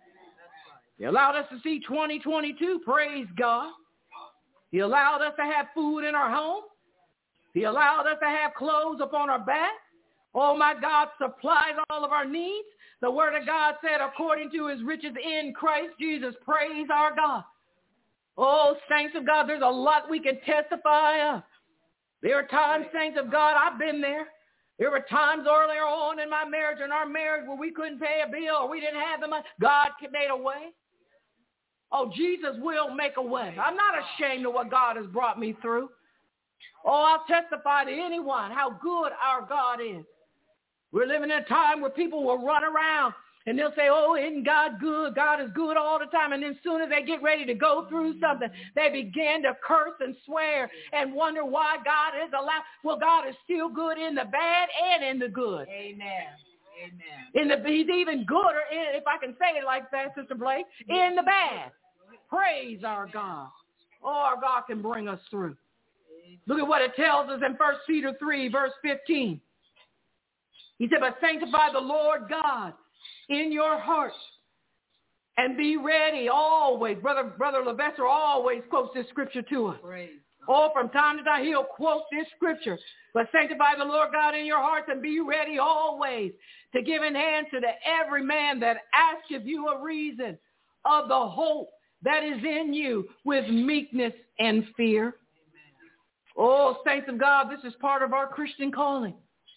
He allowed us to see twenty twenty-two, praise God. He allowed us to have food in our home. He allowed us to have clothes upon our back. Oh, my God supplies all of our needs. The Word of God said, according to his riches in Christ Jesus, praise our God. Oh, saints of God, there's a lot we can testify of. There are times, saints of God, I've been there. There were times earlier on in my marriage, in our marriage, where we couldn't pay a bill or we didn't have the money. God made a way. Oh, Jesus will make a way. I'm not ashamed of what God has brought me through. Oh, I'll testify to anyone how good our God is. We're living in a time where people will run around and they'll say, oh, isn't God good? God is good all the time. And then as soon as they get ready to go through something, they begin to curse and swear and wonder why God is allowed. Well, God is still good in the bad and in the good. Amen. Amen. In the, he's even gooder, in, if I can say it like that, Sister Blake, in the bad. Praise our God. Oh, our God can bring us through. Look at what it tells us in First Peter three, verse fifteen. He said, but sanctify the Lord God in your hearts and be ready always. Brother Brother Levester always quotes this scripture to us. Oh, from time to time he'll quote this scripture. But sanctify the Lord God in your hearts and be ready always to give an answer to every man that asketh you a reason of the hope that is in you with meekness and fear. Amen. Oh, saints of God, this is part of our Christian calling.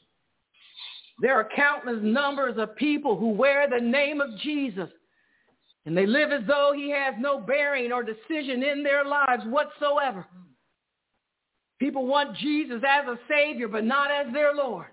There are countless numbers of people who wear the name of Jesus, and they live as though he has no bearing or decision in their lives whatsoever. People want Jesus as a Savior, but not as their Lord.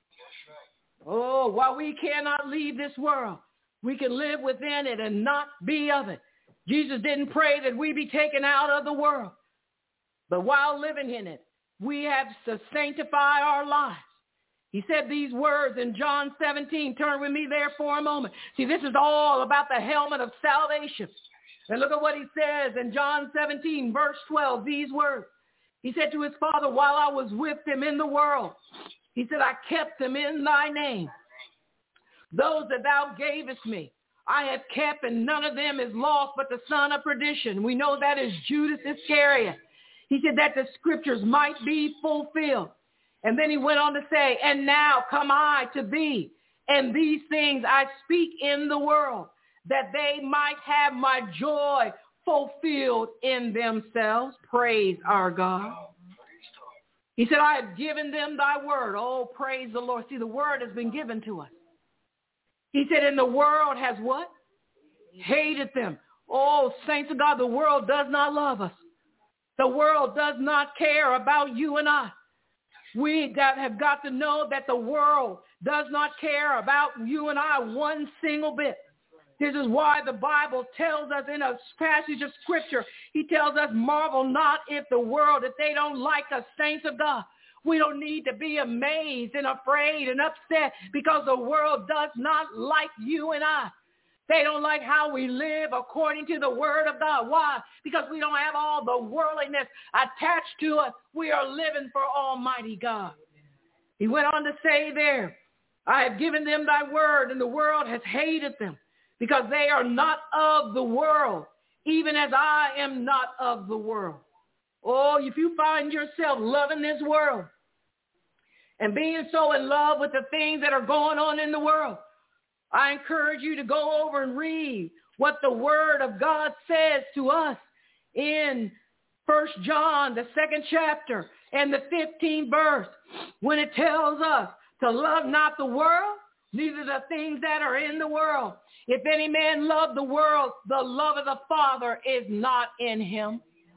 Oh, while we cannot leave this world, we can live within it and not be of it. Jesus didn't pray that we be taken out of the world, but while living in it, we have to sanctify our lives. He said these words in John seventeen. Turn with me there for a moment. See, this is all about the helmet of salvation. And look at what he says in John seventeen, verse twelve, these words. He said to his Father, while I was with him in the world, he said, I kept them in thy name. Those that thou gavest me, I have kept, and none of them is lost but the son of perdition. We know that is Judas Iscariot. He said that the scriptures might be fulfilled. And then he went on to say, and now come I to thee, and these things I speak in the world, that they might have my joy fulfilled in themselves. Praise our God. He said, I have given them thy word. Oh, praise the Lord. See, the word has been given to us. He said, and the world has what? Hated them. Oh, saints of God, the world does not love us. The world does not care about you and I. We got, have got to know that the world does not care about you and I one single bit. This is why the Bible tells us in a passage of Scripture, he tells us, marvel not if the world, if they don't like us, saints of God. We don't need to be amazed and afraid and upset because the world does not like you and I. They don't like how we live according to the word of God. Why? Because we don't have all the worldliness attached to us. We are living for Almighty God. He went on to say there, I have given them thy word, and the world has hated them because they are not of the world, even as I am not of the world. Oh, if you find yourself loving this world and being so in love with the things that are going on in the world, I encourage you to go over and read what the word of God says to us in First John, the second chapter and the fifteenth verse, when it tells us to love not the world, neither the things that are in the world. If any man love the world, the love of the Father is not in him.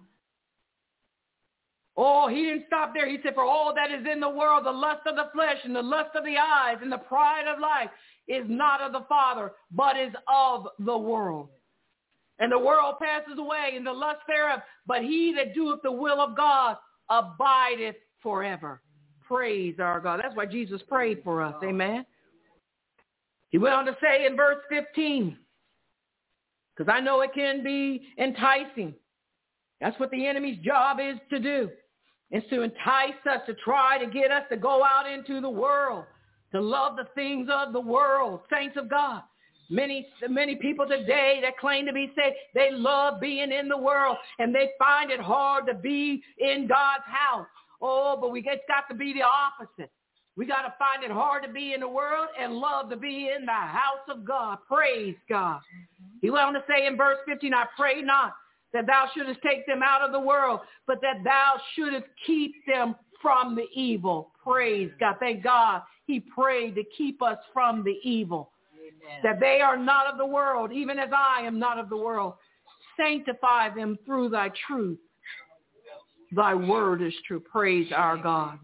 Oh, he didn't stop there. He said, for all that is in the world, the lust of the flesh and the lust of the eyes and the pride of life is not of the Father, but is of the world. And the world passes away and the lust thereof, but he that doeth the will of God abideth forever. Praise our God. That's why Jesus prayed for us. Amen. He went on to say in verse fifteen, because I know it can be enticing. That's what the enemy's job is to do. It's to entice us, to try to get us to go out into the world, to love the things of the world. Saints of God, many, many people today that claim to be saved, they love being in the world, and they find it hard to be in God's house. Oh, but we it's got to be the opposite. We got to find it hard to be in the world and love to be in the house of God. Praise God. He went on to say in verse fifteen, I pray not that thou shouldest take them out of the world, but that thou shouldest keep them from the evil. Praise God. Thank God he prayed to keep us from the evil. Amen. That they are not of the world, even as I am not of the world. Sanctify them through thy truth. Thy word is true. Praise our God.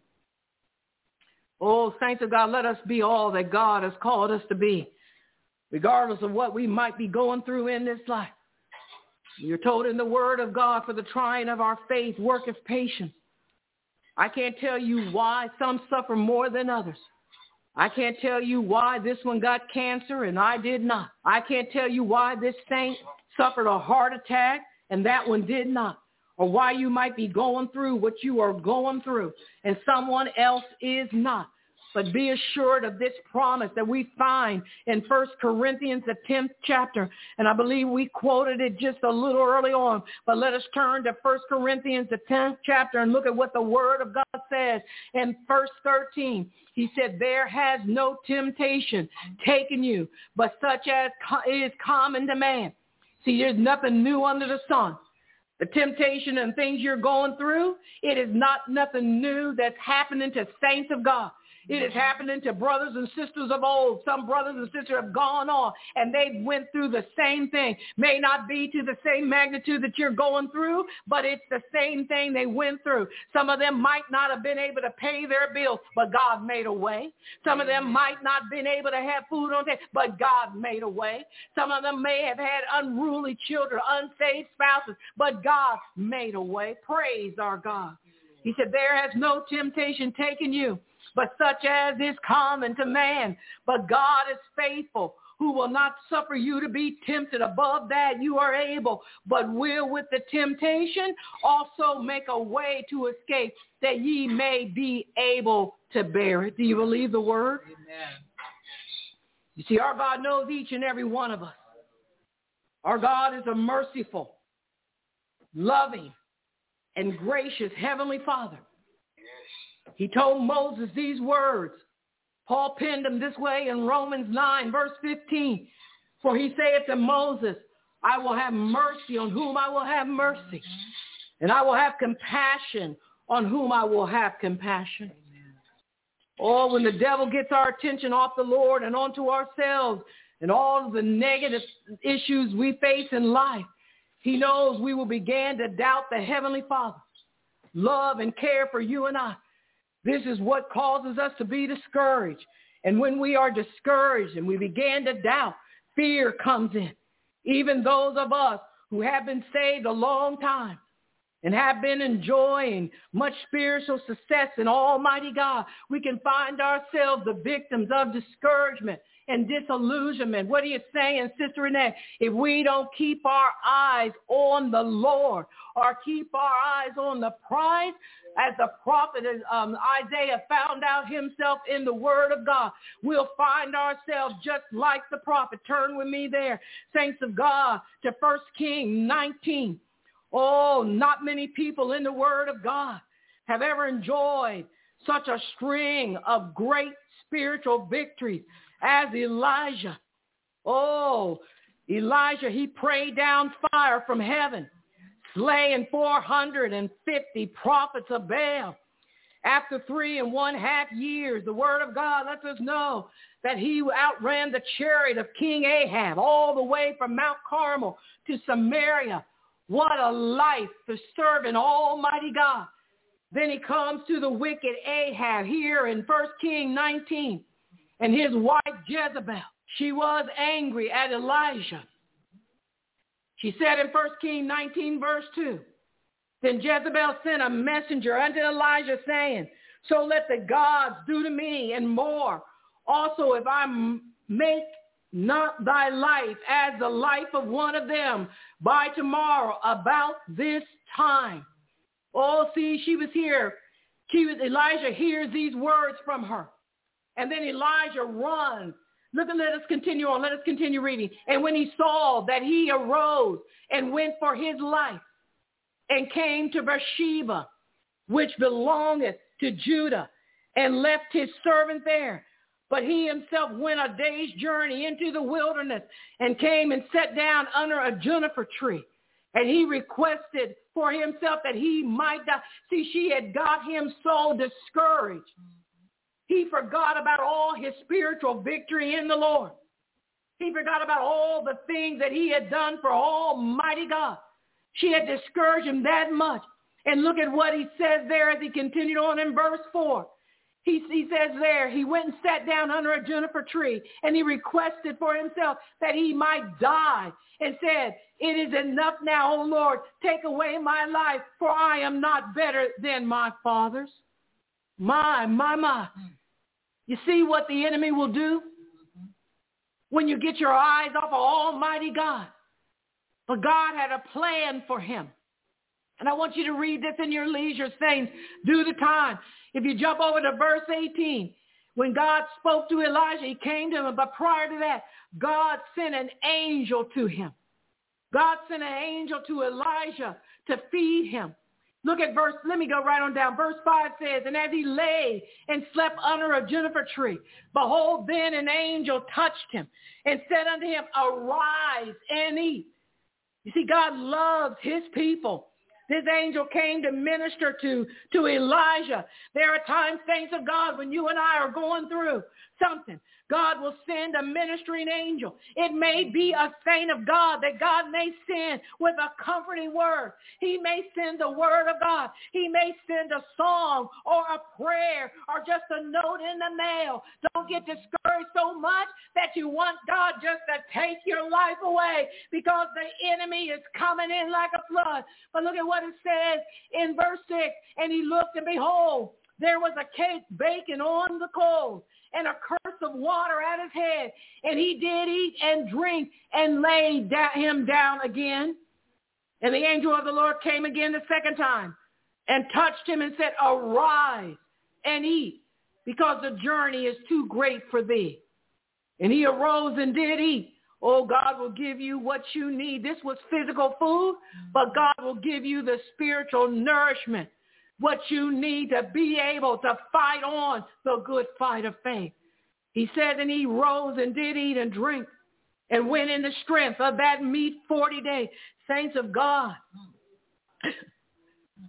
Oh, saints of God, let us be all that God has called us to be, regardless of what we might be going through in this life. You're told in the word of God, for the trying of our faith worketh patience. I can't tell you why some suffer more than others. I can't tell you why this one got cancer and I did not. I can't tell you why this saint suffered a heart attack and that one did not. Or why you might be going through what you are going through and someone else is not. But be assured of this promise that we find in First Corinthians, the tenth chapter. And I believe we quoted it just a little early on. But let us turn to First Corinthians, the tenth chapter, and look at what the word of God says in verse thirteen. He said, there has no temptation taken you, but such as is common to man. See, there's nothing new under the sun. The temptation and things you're going through, it is not nothing new that's happening to saints of God. It is happening to brothers and sisters of old. Some brothers and sisters have gone on and they went through the same thing. May not be to the same magnitude that you're going through, but it's the same thing they went through. Some of them might not have been able to pay their bills, but God made a way. Some of them might not have been able to have food on the table, but God made a way. Some of them may have had unruly children, unsaved spouses, but God made a way. Praise our God. He said, there has no temptation taken you, but such as is common to man. But God is faithful, who will not suffer you to be tempted above that you are able, but will with the temptation also make a way to escape, that ye may be able to bear it. Do you believe the word? Amen. You see, our God knows each and every one of us. Our God is a merciful, loving, and gracious Heavenly Father. He told Moses these words. Paul penned them this way in Romans nine, verse fifteen. For he saith to Moses, I will have mercy on whom I will have mercy, and I will have compassion on whom I will have compassion. Or when the devil gets our attention off the Lord and onto ourselves and all the negative issues we face in life, he knows we will begin to doubt the Heavenly Father, love and care for you and I. This is what causes us to be discouraged. And when we are discouraged and we begin to doubt, fear comes in. Even those of us who have been saved a long time and have been enjoying much spiritual success in Almighty God, we can find ourselves the victims of discouragement and disillusionment. What are you saying, Sister Renee? If we don't keep our eyes on the Lord or keep our eyes on the prize, as the prophet um, Isaiah found out himself in the Word of God, we'll find ourselves just like the prophet. Turn with me there, saints of God, to First Kings nineteen. Oh, not many people in the Word of God have ever enjoyed such a string of great spiritual victories as Elijah. Oh, Elijah, he prayed down fire from heaven, slaying four hundred fifty prophets of Baal. After three and one half years, the Word of God lets us know that he outran the chariot of King Ahab all the way from Mount Carmel to Samaria. What a life to serve an Almighty God. Then he comes to the wicked Ahab here in First Kings nineteen. And his wife Jezebel, she was angry at Elijah. She said in First Kings nineteen, verse two, then Jezebel sent a messenger unto Elijah saying, so let the gods do to me and more. Also, if I make not thy life as the life of one of them by tomorrow about this time. Oh, see, she was here. She was, Elijah hears these words from her. And then Elijah runs. Look, and let us continue on. Let us continue reading. And when he saw that, he arose and went for his life and came to Beersheba, which belongeth to Judah, and left his servant there. But he himself went a day's journey into the wilderness and came and sat down under a juniper tree. And he requested for himself that he might die. See, she had got him so discouraged. He forgot about all his spiritual victory in the Lord. He forgot about all the things that he had done for Almighty God. She had discouraged him that much. And look at what he says there as he continued on in verse four. He, he says there, he went and sat down under a juniper tree, and he requested for himself that he might die, and said, it is enough now, O Lord, take away my life, for I am not better than my fathers. My, my, my. You see what the enemy will do when you get your eyes off of Almighty God. But God had a plan for him. And I want you to read this in your leisure, saints, due to time. If you jump over to verse eighteen, when God spoke to Elijah, he came to him. But prior to that, God sent an angel to him. God sent an angel to Elijah to feed him. Look at verse, let me go right on down. Verse five says, and as he lay and slept under a juniper tree, behold, then an angel touched him and said unto him, arise and eat. You see, God loves his people. This angel came to minister to, to Elijah. There are times, saints of God, when you and I are going through something, God will send a ministering angel. It may be a saint of God that God may send with a comforting word. He may send the word of God. He may send a song or a prayer or just a note in the mail. Don't get discouraged so much that you want God just to take your life away, because the enemy is coming in like a flood. But look at what it says in verse six. And he looked, and behold, there was a cake baking on the coals, and a cruse of water at his head. And he did eat and drink, and laid da- him down again. And the angel of the Lord came again the second time, and touched him, and said, arise and eat, because the journey is too great for thee. And he arose and did eat. Oh, God will give you what you need. This was physical food, but God will give you the spiritual nourishment, what you need to be able to fight on the good fight of faith. He said, and he rose and did eat and drink, and went in the strength of that meat forty days. Saints of God,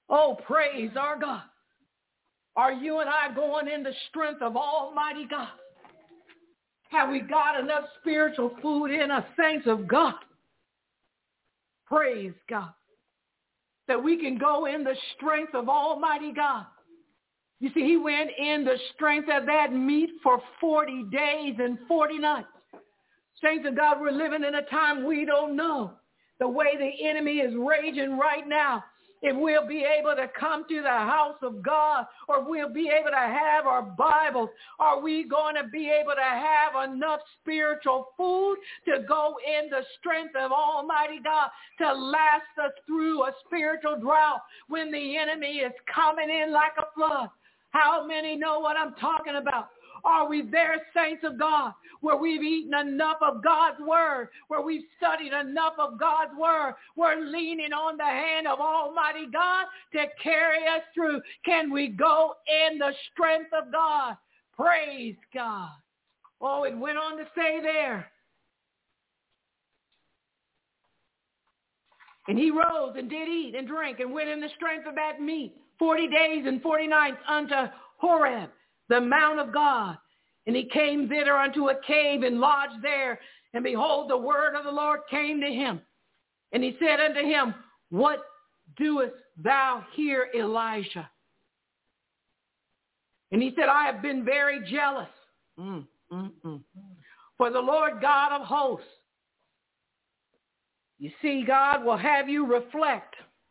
Oh, praise our God. Are you and I going in the strength of Almighty God? Have we got enough spiritual food in us, saints of God? Praise God. That we can go in the strength of Almighty God. You see, he went in the strength of that meat for forty days and forty nights. Saints of God, we're living in a time we don't know. The way the enemy is raging right now, if we'll be able to come to the house of God, or we'll be able to have our Bibles, are we going to be able to have enough spiritual food to go in the strength of Almighty God to last us through a spiritual drought when the enemy is coming in like a flood? How many know what I'm talking about? Are we there, saints of God, where we've eaten enough of God's word, where we've studied enough of God's word? We're leaning on the hand of Almighty God to carry us through. Can we go in the strength of God? Praise God. Oh, it went on to say there. And he rose and did eat and drink and went in the strength of that meat forty days and forty nights unto Horeb, the mount of God. And he came thither unto a cave and lodged there. And behold, the word of the Lord came to him. And he said unto him, what doest thou here, Elijah? And he said, I have been very jealous. Mm, mm, mm. For the Lord God of hosts. You see, God will have you reflect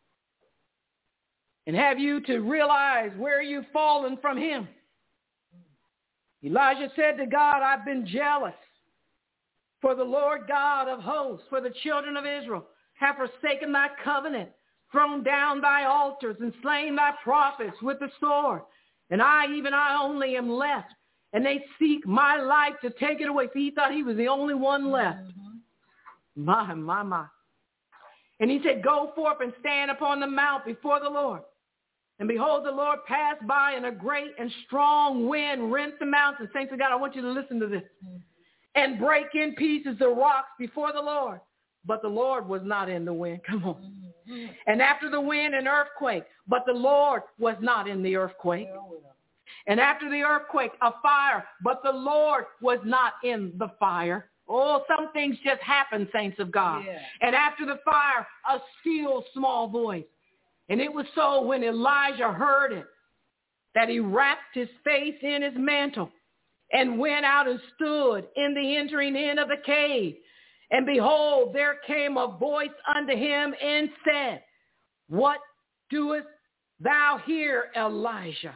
and have you to realize where you've fallen from him. Elijah said to God, I've been jealous, for the Lord God of hosts, for the children of Israel have forsaken thy covenant, thrown down thy altars, and slain thy prophets with the sword. And I, even I only, am left, and they seek my life to take it away. See, he thought he was the only one left. Mm-hmm. My, my, my. And he said, go forth and stand upon the mount before the Lord. And behold, the Lord passed by, and a great and strong wind rent the mountains. Saints of God, I want you to listen to this. Mm-hmm. And break in pieces the rocks before the Lord. But the Lord was not in the wind. Come on. Mm-hmm. And after the wind, an earthquake. But the Lord was not in the earthquake. And after the earthquake, a fire. But the Lord was not in the fire. Oh, some things just happen, saints of God. Yeah. And after the fire, a still small voice. And it was so when Elijah heard it, that he wrapped his face in his mantle and went out and stood in the entering in of the cave. And behold, there came a voice unto him and said, what doest thou here, Elijah?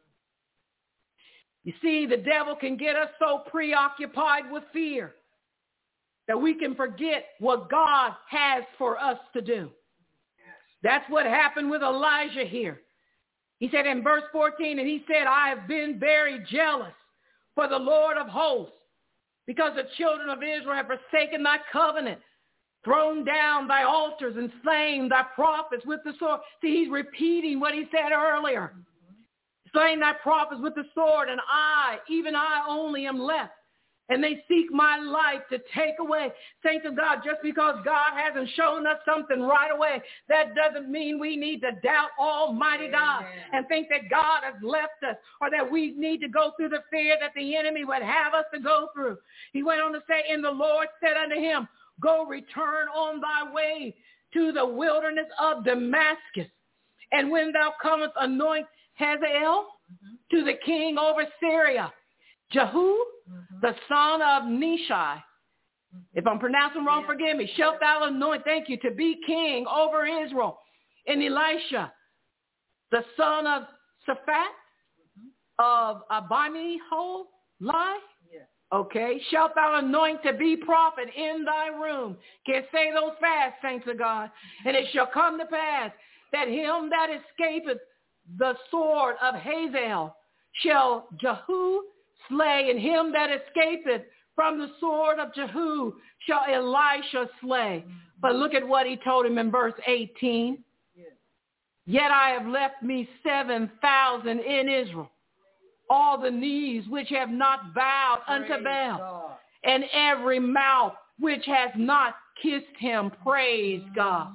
You see, the devil can get us so preoccupied with fear that we can forget what God has for us to do. That's what happened with Elijah here. He said in verse fourteen, and he said, I have been very jealous for the Lord of hosts, because the children of Israel have forsaken thy covenant, thrown down thy altars, and slain thy prophets with the sword. See, he's repeating what he said earlier. Slain thy prophets with the sword, and I, even I only, am left. And they seek my life to take away. Saints of God, just because God hasn't shown us something right away, that doesn't mean we need to doubt Almighty God and think that God has left us, or that we need to go through the fear that the enemy would have us to go through. He went on to say, and the Lord said unto him, go return on thy way to the wilderness of Damascus. And when thou comest, anoint Hazael mm-hmm. to the king over Syria. Jehu, mm-hmm. the son of Nishi, mm-hmm. if I'm pronouncing wrong, yeah. forgive me, shalt thou anoint, thank you, to be king over Israel. And Elisha, the son of Shaphat, mm-hmm. of Abimihol, lie, yeah. okay, shalt thou anoint to be prophet in thy room. Can't say those fast, saints of God. And it shall come to pass that him that escapeth the sword of Hazael shall Jehu slay, and him that escapeth from the sword of Jehu shall Elisha slay. Mm-hmm. But look at what he told him in verse eighteen. Yes. Yet I have left me seven thousand in Israel, all the knees which have not bowed Praise unto Baal, God. And every mouth which has not kissed him. Praise mm-hmm. God.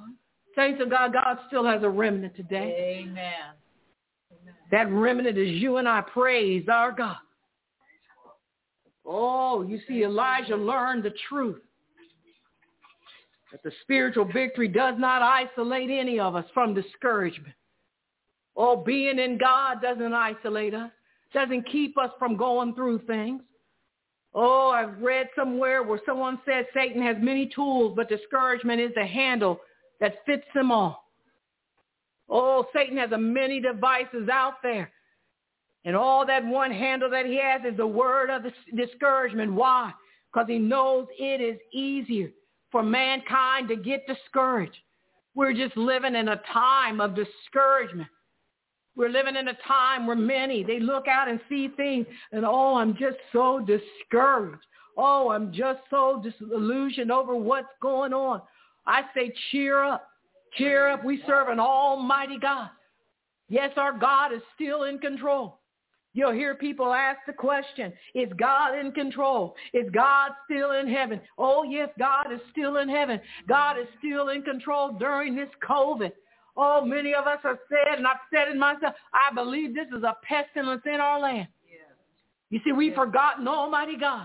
Saints of God, God still has a remnant today. Amen. That remnant is you and I. Praise our God. Oh, you see, Elijah learned the truth. That the spiritual victory does not isolate any of us from discouragement. Oh, being in God doesn't isolate us. Doesn't keep us from going through things. Oh, I've read somewhere where someone said Satan has many tools, but discouragement is the handle that fits them all. Oh, Satan has a many devices out there. And all that one handle that he has is the word of the discouragement. Why? Because he knows it is easier for mankind to get discouraged. We're just living in a time of discouragement. We're living in a time where many, they look out and see things and, oh, I'm just so discouraged. Oh, I'm just so disillusioned over what's going on. I say cheer up. Cheer up. We serve an almighty God. Yes, our God is still in control. You'll hear people ask the question, is God in control? Is God still in heaven? Oh, yes, God is still in heaven. God is still in control during this COVID. Oh, many of us have said, and I've said it myself, I believe this is a pestilence in our land. Yes. You see, we've yes. forgotten Almighty God.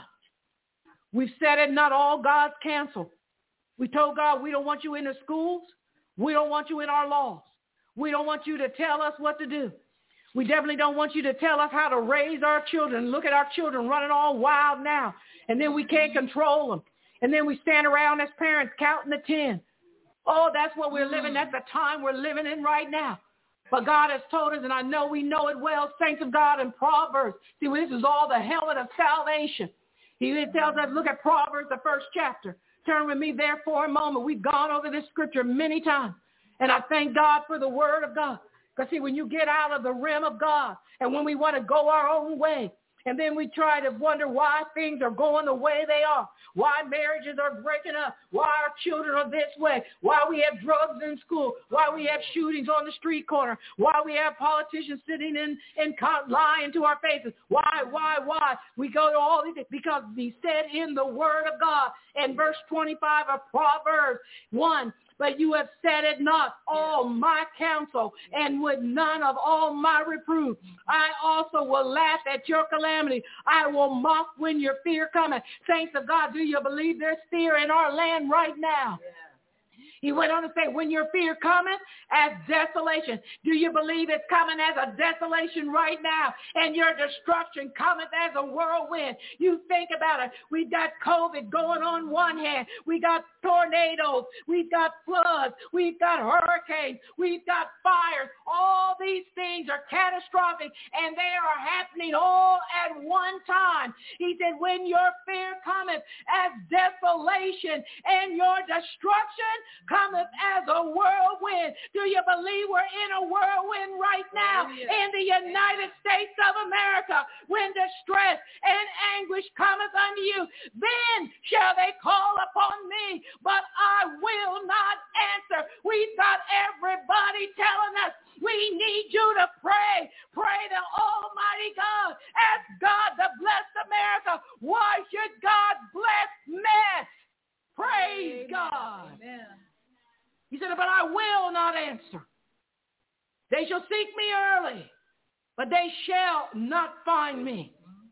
We've said it, not all God's canceled. We told God, we don't want you in the schools. We don't want you in our laws. We don't want you to tell us what to do. We definitely don't want you to tell us how to raise our children. Look at our children running all wild now. And then we can't control them. And then we stand around as parents counting the ten. Oh, that's what we're living. That's the time we're living in right now. But God has told us, and I know we know it well, saints of God, in Proverbs. See, this is all the helmet of salvation. He tells us, look at Proverbs, the first chapter. Turn with me there for a moment. We've gone over this scripture many times. And I thank God for the word of God. Because, see, when you get out of the realm of God and when we want to go our own way, and then we try to wonder why things are going the way they are, why marriages are breaking up, why our children are this way, why we have drugs in school, why we have shootings on the street corner, why we have politicians sitting in, in lying to our faces, why, why, why? We go to all these things because we said in the word of God in verse twenty-five of Proverbs one, but you have said it not, all my counsel, and with none of all my reproof. I also will laugh at your calamity. I will mock when your fear cometh. Saints of God, do you believe there's fear in our land right now? Yeah. He went on to say, when your fear cometh as desolation. Do you believe it's coming as a desolation right now? And your destruction cometh as a whirlwind. You think about it. We've got COVID going on one hand. We got tornadoes. We've got floods. We've got hurricanes. We've got fires. All these things are catastrophic, and they are happening all at one time. He said, when your fear cometh as desolation and your destruction cometh as a whirlwind. Do you believe we're in a whirlwind right now in the United States of America? When distress and anguish cometh unto you, then shall they call upon me, but I will not answer. We've got everybody telling us we need you to pray. Pray to Almighty God. Ask God to bless America. Why should God bless mess? Praise Amen. God. Amen. He said, but I will not answer. They shall seek me early, but they shall not find me.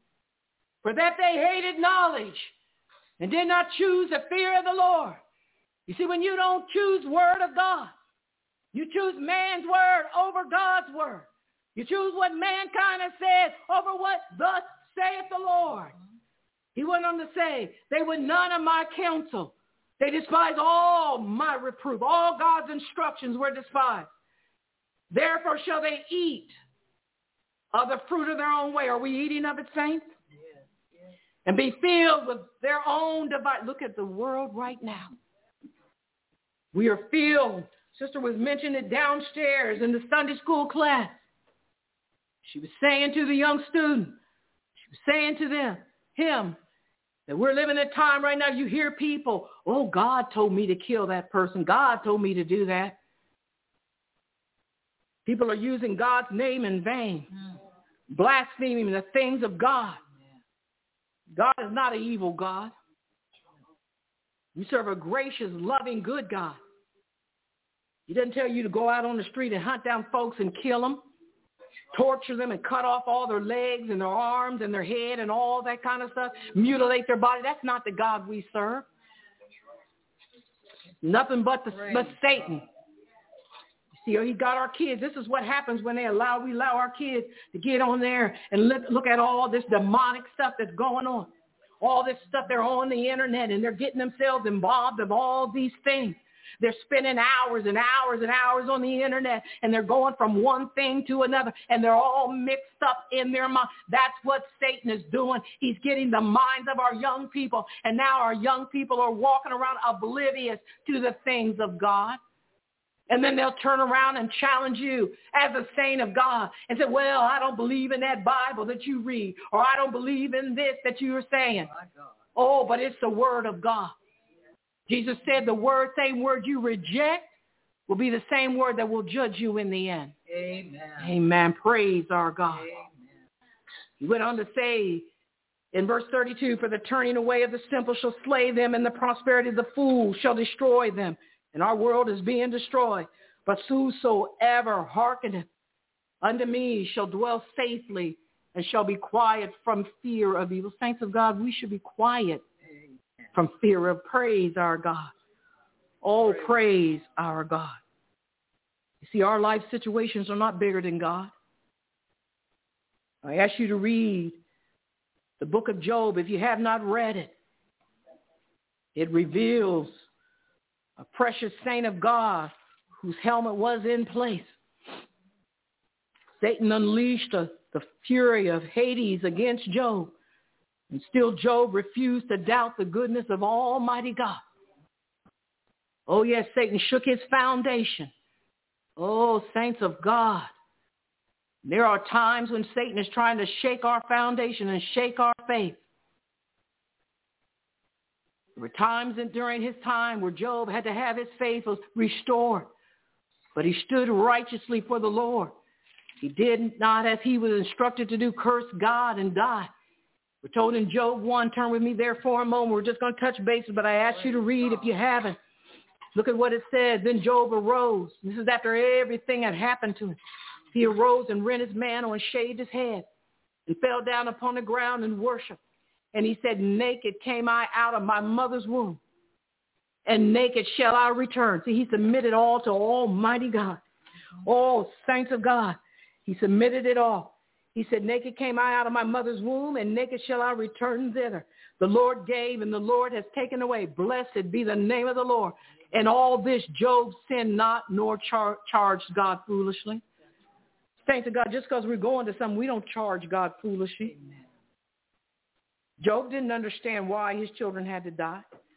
For that they hated knowledge and did not choose the fear of the Lord. You see, when you don't choose word of God, you choose man's word over God's word. You choose what mankind has said over what thus saith the Lord. He went on to say, they would none of my counsel. They despise all my reproof. All God's instructions were despised. Therefore shall they eat of the fruit of their own way. Are we eating of it, saints? Yes, yes. And be filled with their own device. Look at the world right now. We are filled. Sister was mentioning it downstairs in the Sunday school class. She was saying to the young student, she was saying to them, him, that we're living in a time right now, you hear people, oh, God told me to kill that person. God told me to do that. People are using God's name in vain, mm. blaspheming the things of God. Yeah. God is not an evil God. We serve a gracious, loving, good God. He doesn't tell you to go out on the street and hunt down folks and kill them, torture them and cut off all their legs and their arms and their head and all that kind of stuff, mutilate their body. That's not the God we serve. Nothing but, the, but Satan. You see, he got our kids. This is what happens when they allow, we allow our kids to get on there and look, look at all this demonic stuff that's going on. All this stuff, they're on the internet and they're getting themselves involved in all these things. They're spending hours and hours and hours on the internet, and they're going from one thing to another, and they're all mixed up in their mind. That's what Satan is doing. He's getting the minds of our young people, and now our young people are walking around oblivious to the things of God. And then they'll turn around and challenge you as a saint of God and say, well, I don't believe in that Bible that you read, or I don't believe in this that you are saying. Oh, but it's the word of God. Jesus said the word, same word you reject will be the same word that will judge you in the end. Amen. Amen. Praise our God. Amen. He went on to say in verse thirty-two, for the turning away of the simple shall slay them, and the prosperity of the fool shall destroy them. And our world is being destroyed. But whosoever hearkeneth unto me shall dwell safely and shall be quiet from fear of evil. Saints of God, we should be quiet from fear of. Praise our God. Oh, praise our God. You see, our life situations are not bigger than God. I ask you to read the book of Job. If you have not read it, it reveals a precious saint of God whose helmet was in place. Satan unleashed a, the fury of Hades against Job. And still Job refused to doubt the goodness of Almighty God. Oh, yes, Satan shook his foundation. Oh, saints of God. There are times when Satan is trying to shake our foundation and shake our faith. There were times in, during his time where Job had to have his faith restored. But he stood righteously for the Lord. He did not, as he was instructed to do, curse God and die. We're told in Job one, turn with me there for a moment. We're just going to touch bases, but I ask you to read if you haven't. Look at what it says. Then Job arose. This is after everything had happened to him. He arose and rent his mantle and shaved his head and fell down upon the ground and worshiped. And he said, naked came I out of my mother's womb, and naked shall I return. See, he submitted all to Almighty God. Oh, saints of God, he submitted it all. He said, naked came I out of my mother's womb, and naked shall I return thither. The Lord gave, and the Lord has taken away. Blessed be the name of the Lord. And all this Job sinned not, nor char- charged God foolishly. Saints of God, just because we're going to something, we don't charge God foolishly. Amen. Job didn't understand why his children had to die,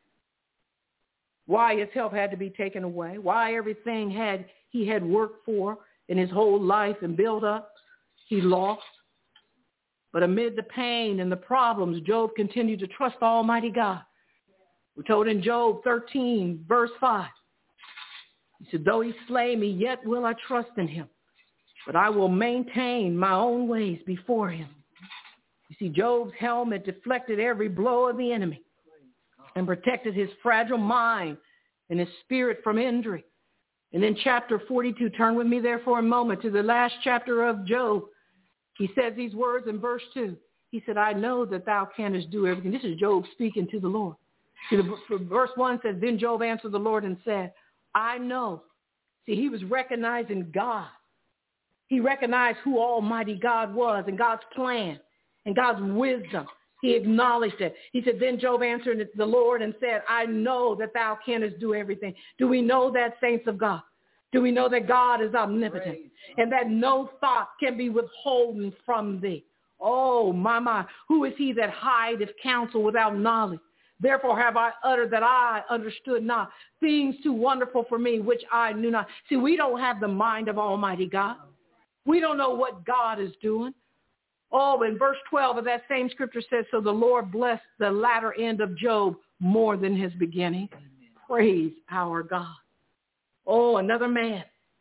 why his health had to be taken away, why everything had he had worked for in his whole life and built up, he lost. But amid the pain and the problems, Job continued to trust Almighty God. We're told in Job thirteen, verse five, he said, though he slay me, yet will I trust in him, but I will maintain my own ways before him. You see, Job's helmet deflected every blow of the enemy and protected his fragile mind and his spirit from injury. And in chapter forty-two, turn with me there for a moment to the last chapter of Job. He says these words in verse two. He said, I know that thou canst do everything. This is Job speaking to the Lord. See, the, verse one says, then Job answered the Lord and said, I know. See, he was recognizing God. He recognized who Almighty God was and God's plan and God's wisdom. He acknowledged it. He said, then Job answered the Lord and said, I know that thou canst do everything. Do we know that, saints of God? Do we know that God is omnipotent and that no thought can be withholden from thee? Oh, my, my. Who is he that hideth counsel without knowledge? Therefore have I uttered that I understood not things too wonderful for me, which I knew not. See, we don't have the mind of Almighty God. We don't know what God is doing. Oh, in verse twelve of that same scripture says, so the Lord blessed the latter end of Job more than his beginning. Amen. Praise our God. Oh, another man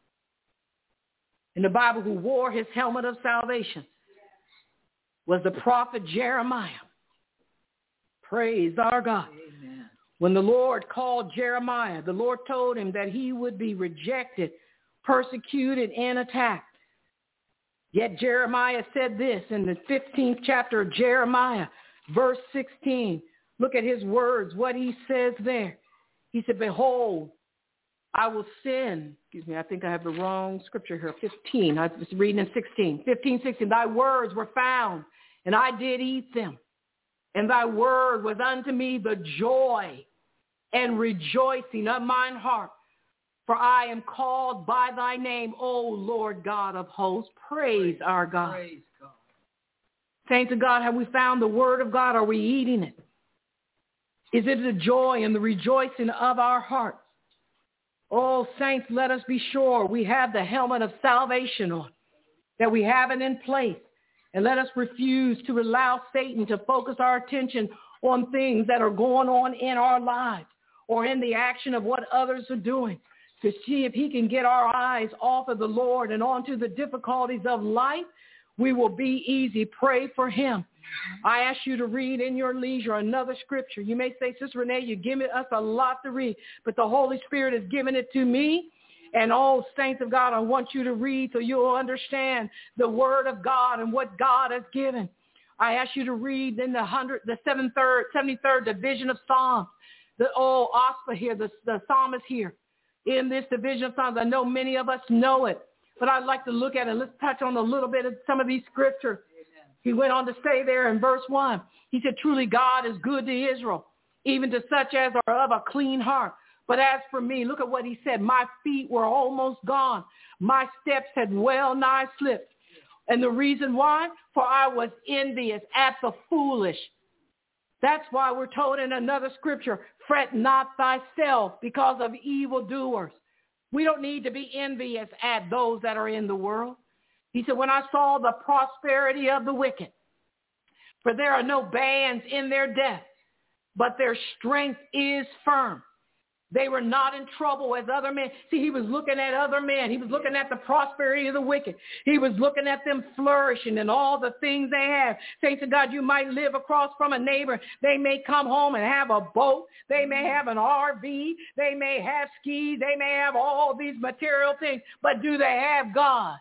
in the Bible who wore his helmet of salvation was the prophet Jeremiah. Praise our God. Amen. When the Lord called Jeremiah, the Lord told him that he would be rejected, persecuted, and attacked. Yet Jeremiah said this in the fifteenth chapter of Jeremiah, verse sixteen. Look at his words, what he says there. He said, behold, I will send, excuse me, I think I have the wrong scripture here, fifteen. I was reading in sixteen. fifteen, sixteen, thy words were found, and I did eat them. And thy word was unto me the joy and rejoicing of mine heart. For I am called by thy name, O Lord God of hosts. Praise, Praise our God. Praise God. Saints of God, have we found the word of God? Are we eating it? Is it the joy and the rejoicing of our hearts? Oh, saints, let us be sure we have the helmet of salvation on, that we have it in place. And let us refuse to allow Satan to focus our attention on things that are going on in our lives or in the action of what others are doing, to see if he can get our eyes off of the Lord and onto the difficulties of life. We will be easy. Pray for him. I ask you to read in your leisure another scripture. You may say, Sister Renee, you're giving us a lot to read, but the Holy Spirit has given it to me. And all saints of God, I want you to read so you'll understand the word of God and what God has given. I ask you to read in the hundred, the seventy-third division of Psalms. The old Ospa here, the, the psalmist here in this division of Psalms. I know many of us know it, but I'd like to look at it. Let's touch on a little bit of some of these scriptures. Amen. He went on to say there in verse one, he said, truly God is good to Israel, even to such as are of a clean heart. But as for me, look at what he said. My feet were almost gone. My steps had well nigh slipped. And the reason why? For I was envious at the foolish. That's why we're told in another scripture, fret not thyself because of evildoers. We don't need to be envious at those that are in the world. He said, when I saw the prosperity of the wicked, for there are no bands in their death, but their strength is firm. They were not in trouble as other men. See, he was looking at other men. He was looking at the prosperity of the wicked. He was looking at them flourishing and all the things they have. Saints of God, you might live across from a neighbor. They may come home and have a boat. They may have an R V. They may have skis. They may have all these material things. But do they have God?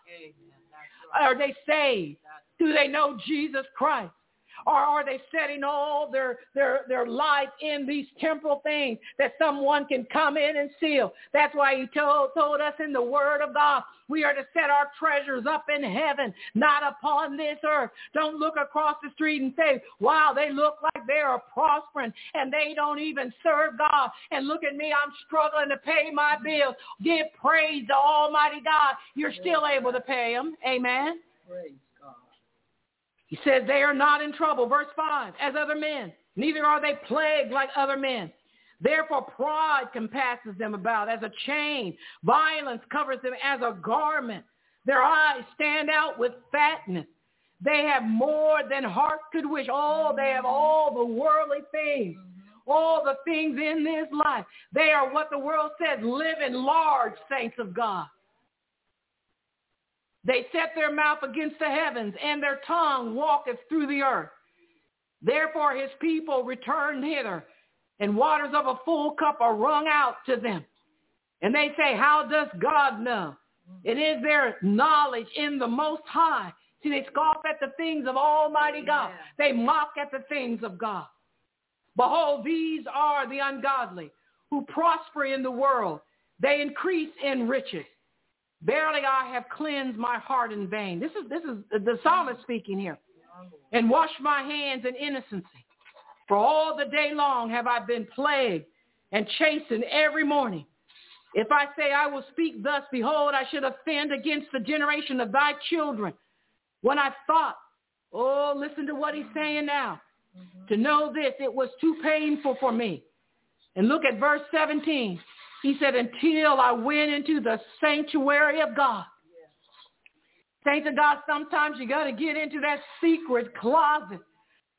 Are they saved? Do they know Jesus Christ? Or are they setting all their, their, their life in these temporal things that someone can come in and steal? That's why he told, told us in the word of God, we are to set our treasures up in heaven, not upon this earth. Don't look across the street and say, wow, they look like they are prospering and they don't even serve God. And look at me, I'm struggling to pay my bills. Give praise to Almighty God. You're still able to pay them. Amen. Praise. He says they are not in trouble, verse five, as other men. Neither are they plagued like other men. Therefore pride compasses them about as a chain. Violence covers them as a garment. Their eyes stand out with fatness. They have more than heart could wish. Oh, they have all the worldly things, all the things in this life. They are what the world says, living large, saints of God. They set their mouth against the heavens, and their tongue walketh through the earth. Therefore his people return hither, and waters of a full cup are wrung out to them. And they say, how does God know? It is their knowledge in the Most High. See, they scoff at the things of Almighty God. They mock at the things of God. Behold, these are the ungodly who prosper in the world. They increase in riches. Verily I have cleansed my heart in vain. This is, this is the psalmist speaking here. And washed my hands in innocency. For all the day long have I been plagued and chastened every morning. If I say I will speak thus, behold, I should offend against the generation of thy children. When I thought, oh, listen to what he's saying now. Mm-hmm. To know this, it was too painful for me. And look at verse seventeen. He said, until I went into the sanctuary of God. Yes. Saints of God, sometimes you got to get into that secret closet.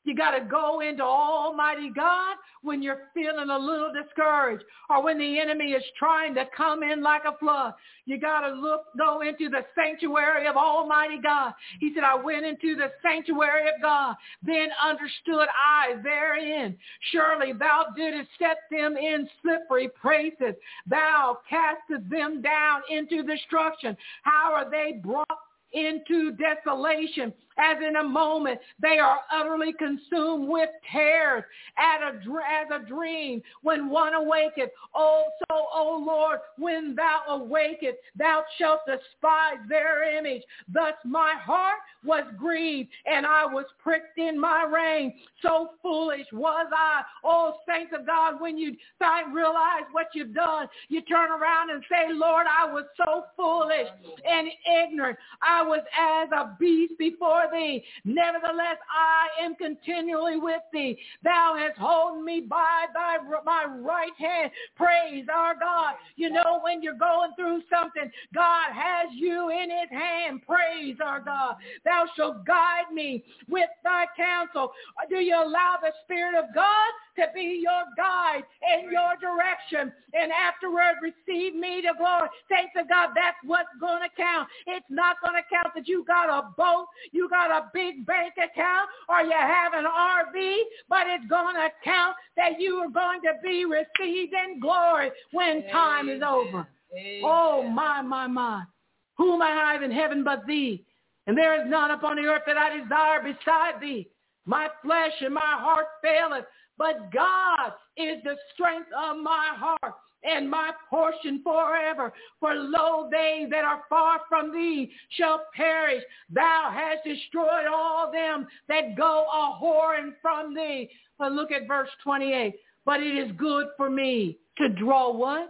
You got to go into Almighty God when you're feeling a little discouraged or when the enemy is trying to come in like a flood. You got to look, go into the sanctuary of Almighty God. He said, I went into the sanctuary of God, then understood I therein. Surely thou didst set them in slippery places. Thou castest them down into destruction. How are they brought into desolation? As in a moment they are utterly consumed with terrors, as a, as a dream when one awaketh. Oh, so, O Lord, when thou awaketh, thou shalt despise their image. Thus my heart was grieved, and I was pricked in my rein. So foolish was I. Oh, saints of God, when you realize what you've done, you turn around and say, Lord, I was so foolish and ignorant. I was as a beast before thee. Nevertheless, I am continually with thee. Thou hast holden me by thy my right hand. Praise our God. You know, when you're going through something, God has you in his hand. Praise our God. Thou shalt guide me with thy counsel. Do you allow the Spirit of God to be your guide and your direction, and afterward receive me to glory? Saints of God, that's what's going to count. It's not going to count that you got a boat, you got a big bank account, or you have an R V, but it's going to count that you are going to be received in glory when time is over. Amen. Oh, my, my, my. Whom I have in heaven but thee? And there is none upon the earth that I desire beside thee. My flesh and my heart faileth, but God is the strength of my heart and my portion forever. For lo, they that are far from thee shall perish. Thou hast destroyed all them that go a-whoring from thee. But look at verse twenty-eight. But it is good for me to draw what?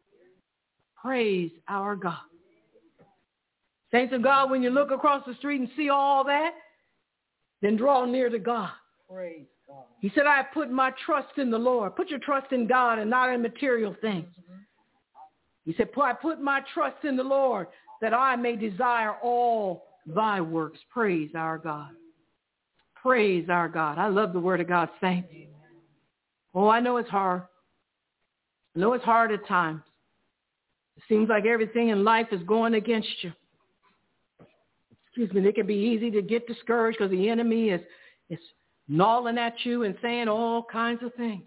Praise our God. Saints of God, when you look across the street and see all that, then draw near to God. Praise God. He said, I have put my trust in the Lord. Put your trust in God and not in material things. Mm-hmm. He said, I put my trust in the Lord that I may desire all thy works. Praise our God. Praise our God. I love the word of God, saints. Oh, I know it's hard. I know it's hard at times. It seems like everything in life is going against you. Excuse me, it can be easy to get discouraged because the enemy is, is gnawing at you and saying all kinds of things.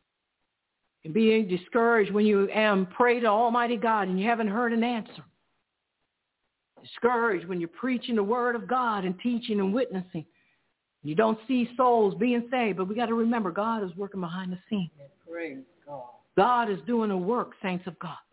And being discouraged when you um, pray to Almighty God and you haven't heard an answer. Discouraged when you're preaching the word of God and teaching and witnessing. You don't see souls being saved, but we got to remember God is working behind the scenes. Praise God. God is doing a work, saints of God.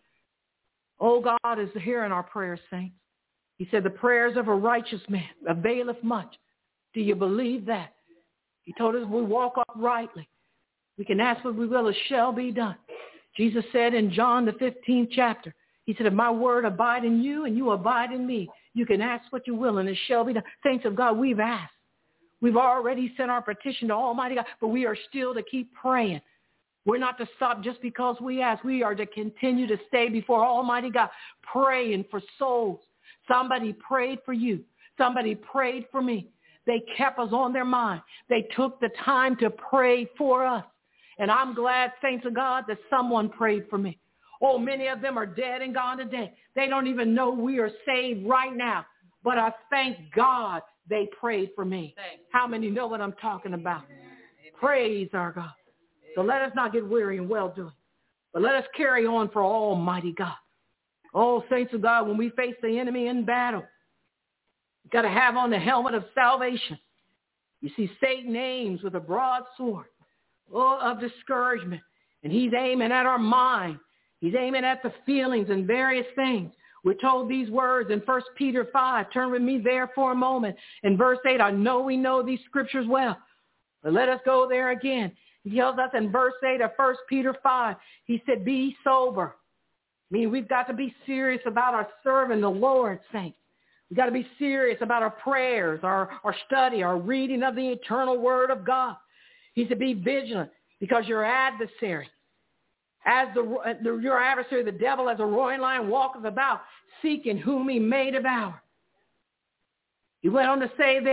Oh, God is hearing our prayers, saints. He said, the prayers of a righteous man availeth much. Do you believe that? He told us we walk uprightly. We can ask what we will, it shall be done. Jesus said in John the fifteenth chapter, he said, if my word abide in you and you abide in me, you can ask what you will and it shall be done. Saints of God, we've asked. We've already sent our petition to Almighty God, but we are still to keep praying. We're not to stop just because we ask. We are to continue to stay before Almighty God, praying for souls. Somebody prayed for you. Somebody prayed for me. They kept us on their mind. They took the time to pray for us. And I'm glad, saints of God, that someone prayed for me. Oh, many of them are dead and gone today. They don't even know we are saved right now. But I thank God they prayed for me. How many know what I'm talking about? Praise our God. So let us not get weary in well-doing, but let us carry on for Almighty God. Oh, saints of God, when we face the enemy in battle, you've got to have on the helmet of salvation. You see, Satan aims with a broadsword oh, of discouragement, and he's aiming at our mind. He's aiming at the feelings and various things. We're told these words in First Peter five. Turn with me there for a moment. In verse eight, I know we know these scriptures well, but let us go there again. He tells us in verse eight of First Peter five, he said, be sober. I mean, we've got to be serious about our serving the Lord, saints. We've got to be serious about our prayers, our, our study, our reading of the eternal word of God. He said, be vigilant because your adversary, as the, the your adversary, the devil, as a roaring lion, walketh about, seeking whom he may devour. He went on to say there,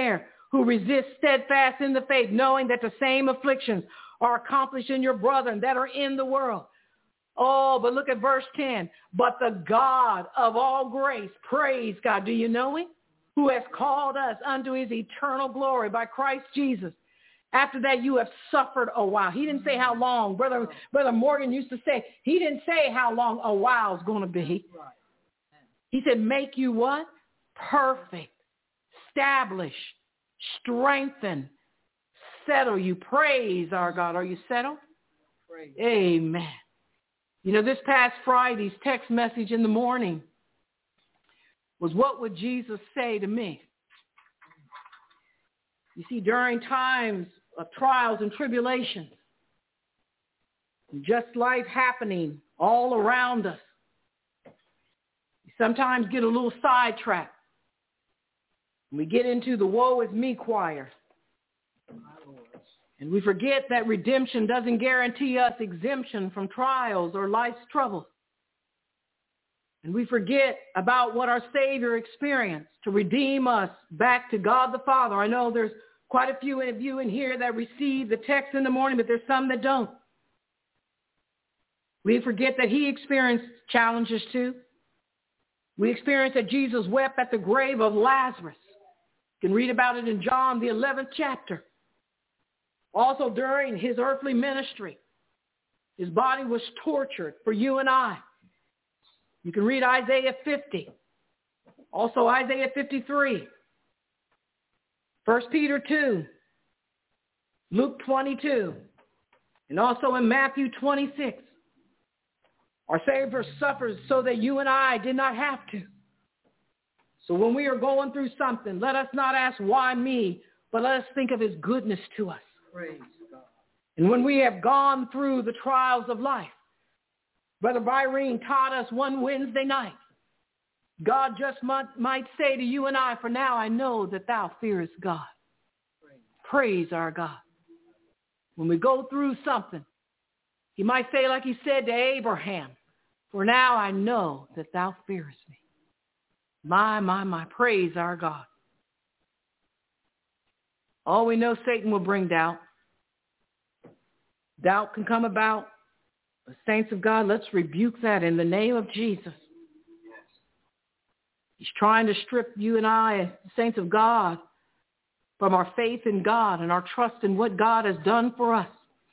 who resist steadfast in the faith, knowing that the same afflictions are accomplished in your brethren that are in the world. Oh, but look at verse ten. But the God of all grace, praise God. Do you know him? Who has called us unto his eternal glory by Christ Jesus. After that, you have suffered a while. He didn't say how long. Brother, Brother Morgan used to say, he didn't say how long a while is going to be. He said, make you what? Perfect, establish, strengthen, settle you. Praise our God. Are you settled? Praise. Amen. You know, this past Friday's text message in the morning was, what would Jesus say to me? You see, during times of trials and tribulations, just life happening all around us, we sometimes get a little sidetracked. We get into the woe is me choir. And we forget that redemption doesn't guarantee us exemption from trials or life's troubles. And we forget about what our Savior experienced to redeem us back to God the Father. I know there's quite a few of you in here that receive the text in the morning, but there's some that don't. We forget that he experienced challenges too. We experience that Jesus wept at the grave of Lazarus. You can read about it in John, the eleventh chapter. Also during his earthly ministry, his body was tortured for you and I. You can read Isaiah fifty. Also Isaiah fifty-three. First Peter two. Luke twenty-two. And also in Matthew twenty-six. Our Savior suffers so that you and I did not have to. So when we are going through something, let us not ask why me, but let us think of his goodness to us. Praise God. And when we have gone through the trials of life, Brother Byrene taught us one Wednesday night, God just might, might say to you and I, for now I know that thou fearest God. Praise, Praise our God. When we go through something, he might say like he said to Abraham, for now I know that thou fearest me. My, my, my, praise our God. All we know, Satan will bring doubt. Doubt can come about. The saints of God, let's rebuke that in the name of Jesus. He's trying to strip you and I, saints of God, from our faith in God and our trust in what God has done for us.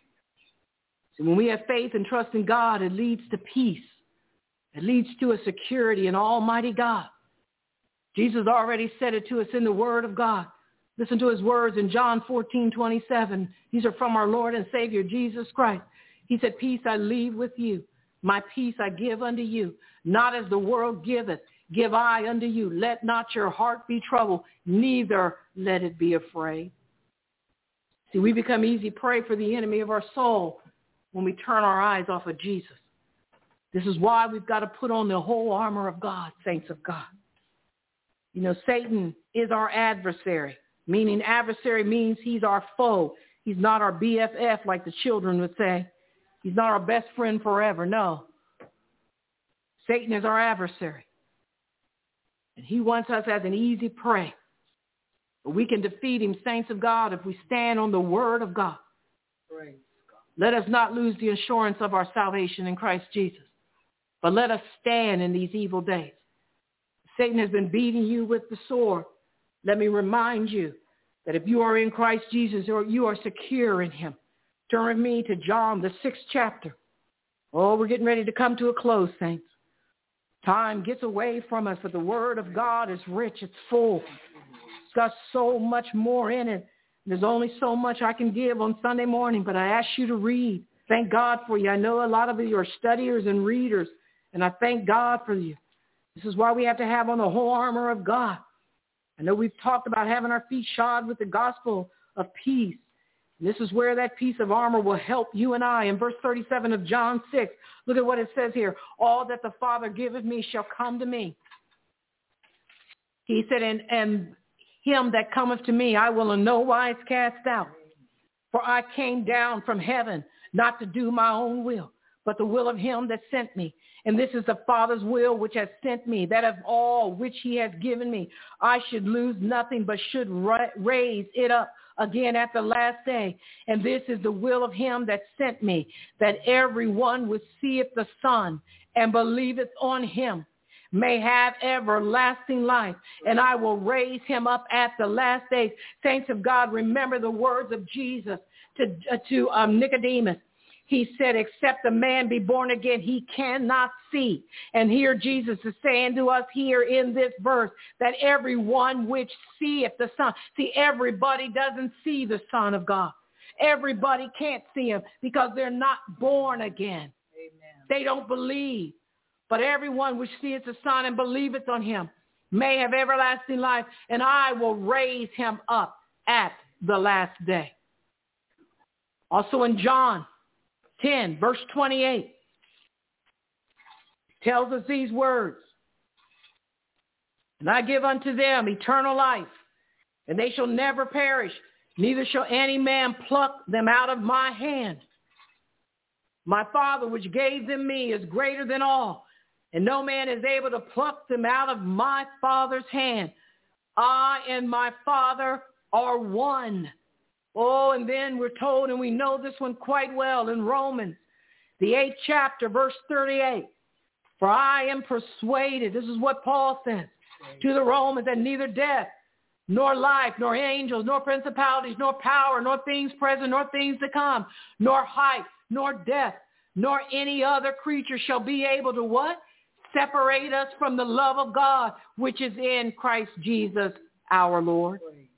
So when we have faith and trust in God, it leads to peace. It leads to a security in Almighty God. Jesus already said it to us in the Word of God. Listen to his words in John fourteen twenty-seven. These are from our Lord and Savior, Jesus Christ. He said, peace I leave with you. My peace I give unto you. Not as the world giveth, give I unto you. Let not your heart be troubled, neither let it be afraid. See, we become easy prey for the enemy of our soul when we turn our eyes off of Jesus. This is why we've got to put on the whole armor of God, saints of God. You know, Satan is our adversary, meaning adversary means he's our foe. He's not our B F F like the children would say. He's not our best friend forever. No. Satan is our adversary. And he wants us as an easy prey. But we can defeat him, saints of God, if we stand on the word of God. Praise God. Let us not lose the assurance of our salvation in Christ Jesus. But let us stand in these evil days. Satan has been beating you with the sword. Let me remind you that if you are in Christ Jesus, you are secure in him. Turn with me to John, the sixth chapter. Oh, we're getting ready to come to a close, saints. Time gets away from us, but the word of God is rich. It's full. It's got so much more in it. There's only so much I can give on Sunday morning, but I ask you to read. Thank God for you. I know a lot of you are studiers and readers, and I thank God for you. This is why we have to have on the whole armor of God. I know we've talked about having our feet shod with the gospel of peace. And this is where that piece of armor will help you and I. In verse thirty-seven of John six, look at what it says here. All that the Father giveth me shall come to me. He said, and, and him that cometh to me I will in no wise cast out. For I came down from heaven not to do my own will, but the will of him that sent me. And this is the Father's will which has sent me, that of all which he has given me, I should lose nothing, but should ra- raise it up again at the last day. And this is the will of him that sent me, that everyone which seeth the Son and believeth on him may have everlasting life, and I will raise him up at the last days. Saints of God, remember the words of Jesus to, uh, to um, Nicodemus. He said, except a man be born again, he cannot see. And here Jesus is saying to us here in this verse that everyone which seeth the Son. See, everybody doesn't see the Son of God. Everybody can't see him because they're not born again. Amen. They don't believe. But everyone which seeth the Son and believeth on him may have everlasting life, and I will raise him up at the last day. Also in John ten, verse twenty-eight, tells us these words. And I give unto them eternal life, and they shall never perish, neither shall any man pluck them out of my hand. My Father which gave them me is greater than all, and no man is able to pluck them out of my Father's hand. I and my Father are one. Oh, and then we're told, and we know this one quite well in Romans, the eighth chapter, verse thirty-eight. For I am persuaded, this is what Paul says to the Romans, that neither death, nor life, nor angels, nor principalities, nor power, nor things present, nor things to come, nor height, nor depth, nor any other creature shall be able to what? Separate us from the love of God, which is in Christ Jesus our Lord.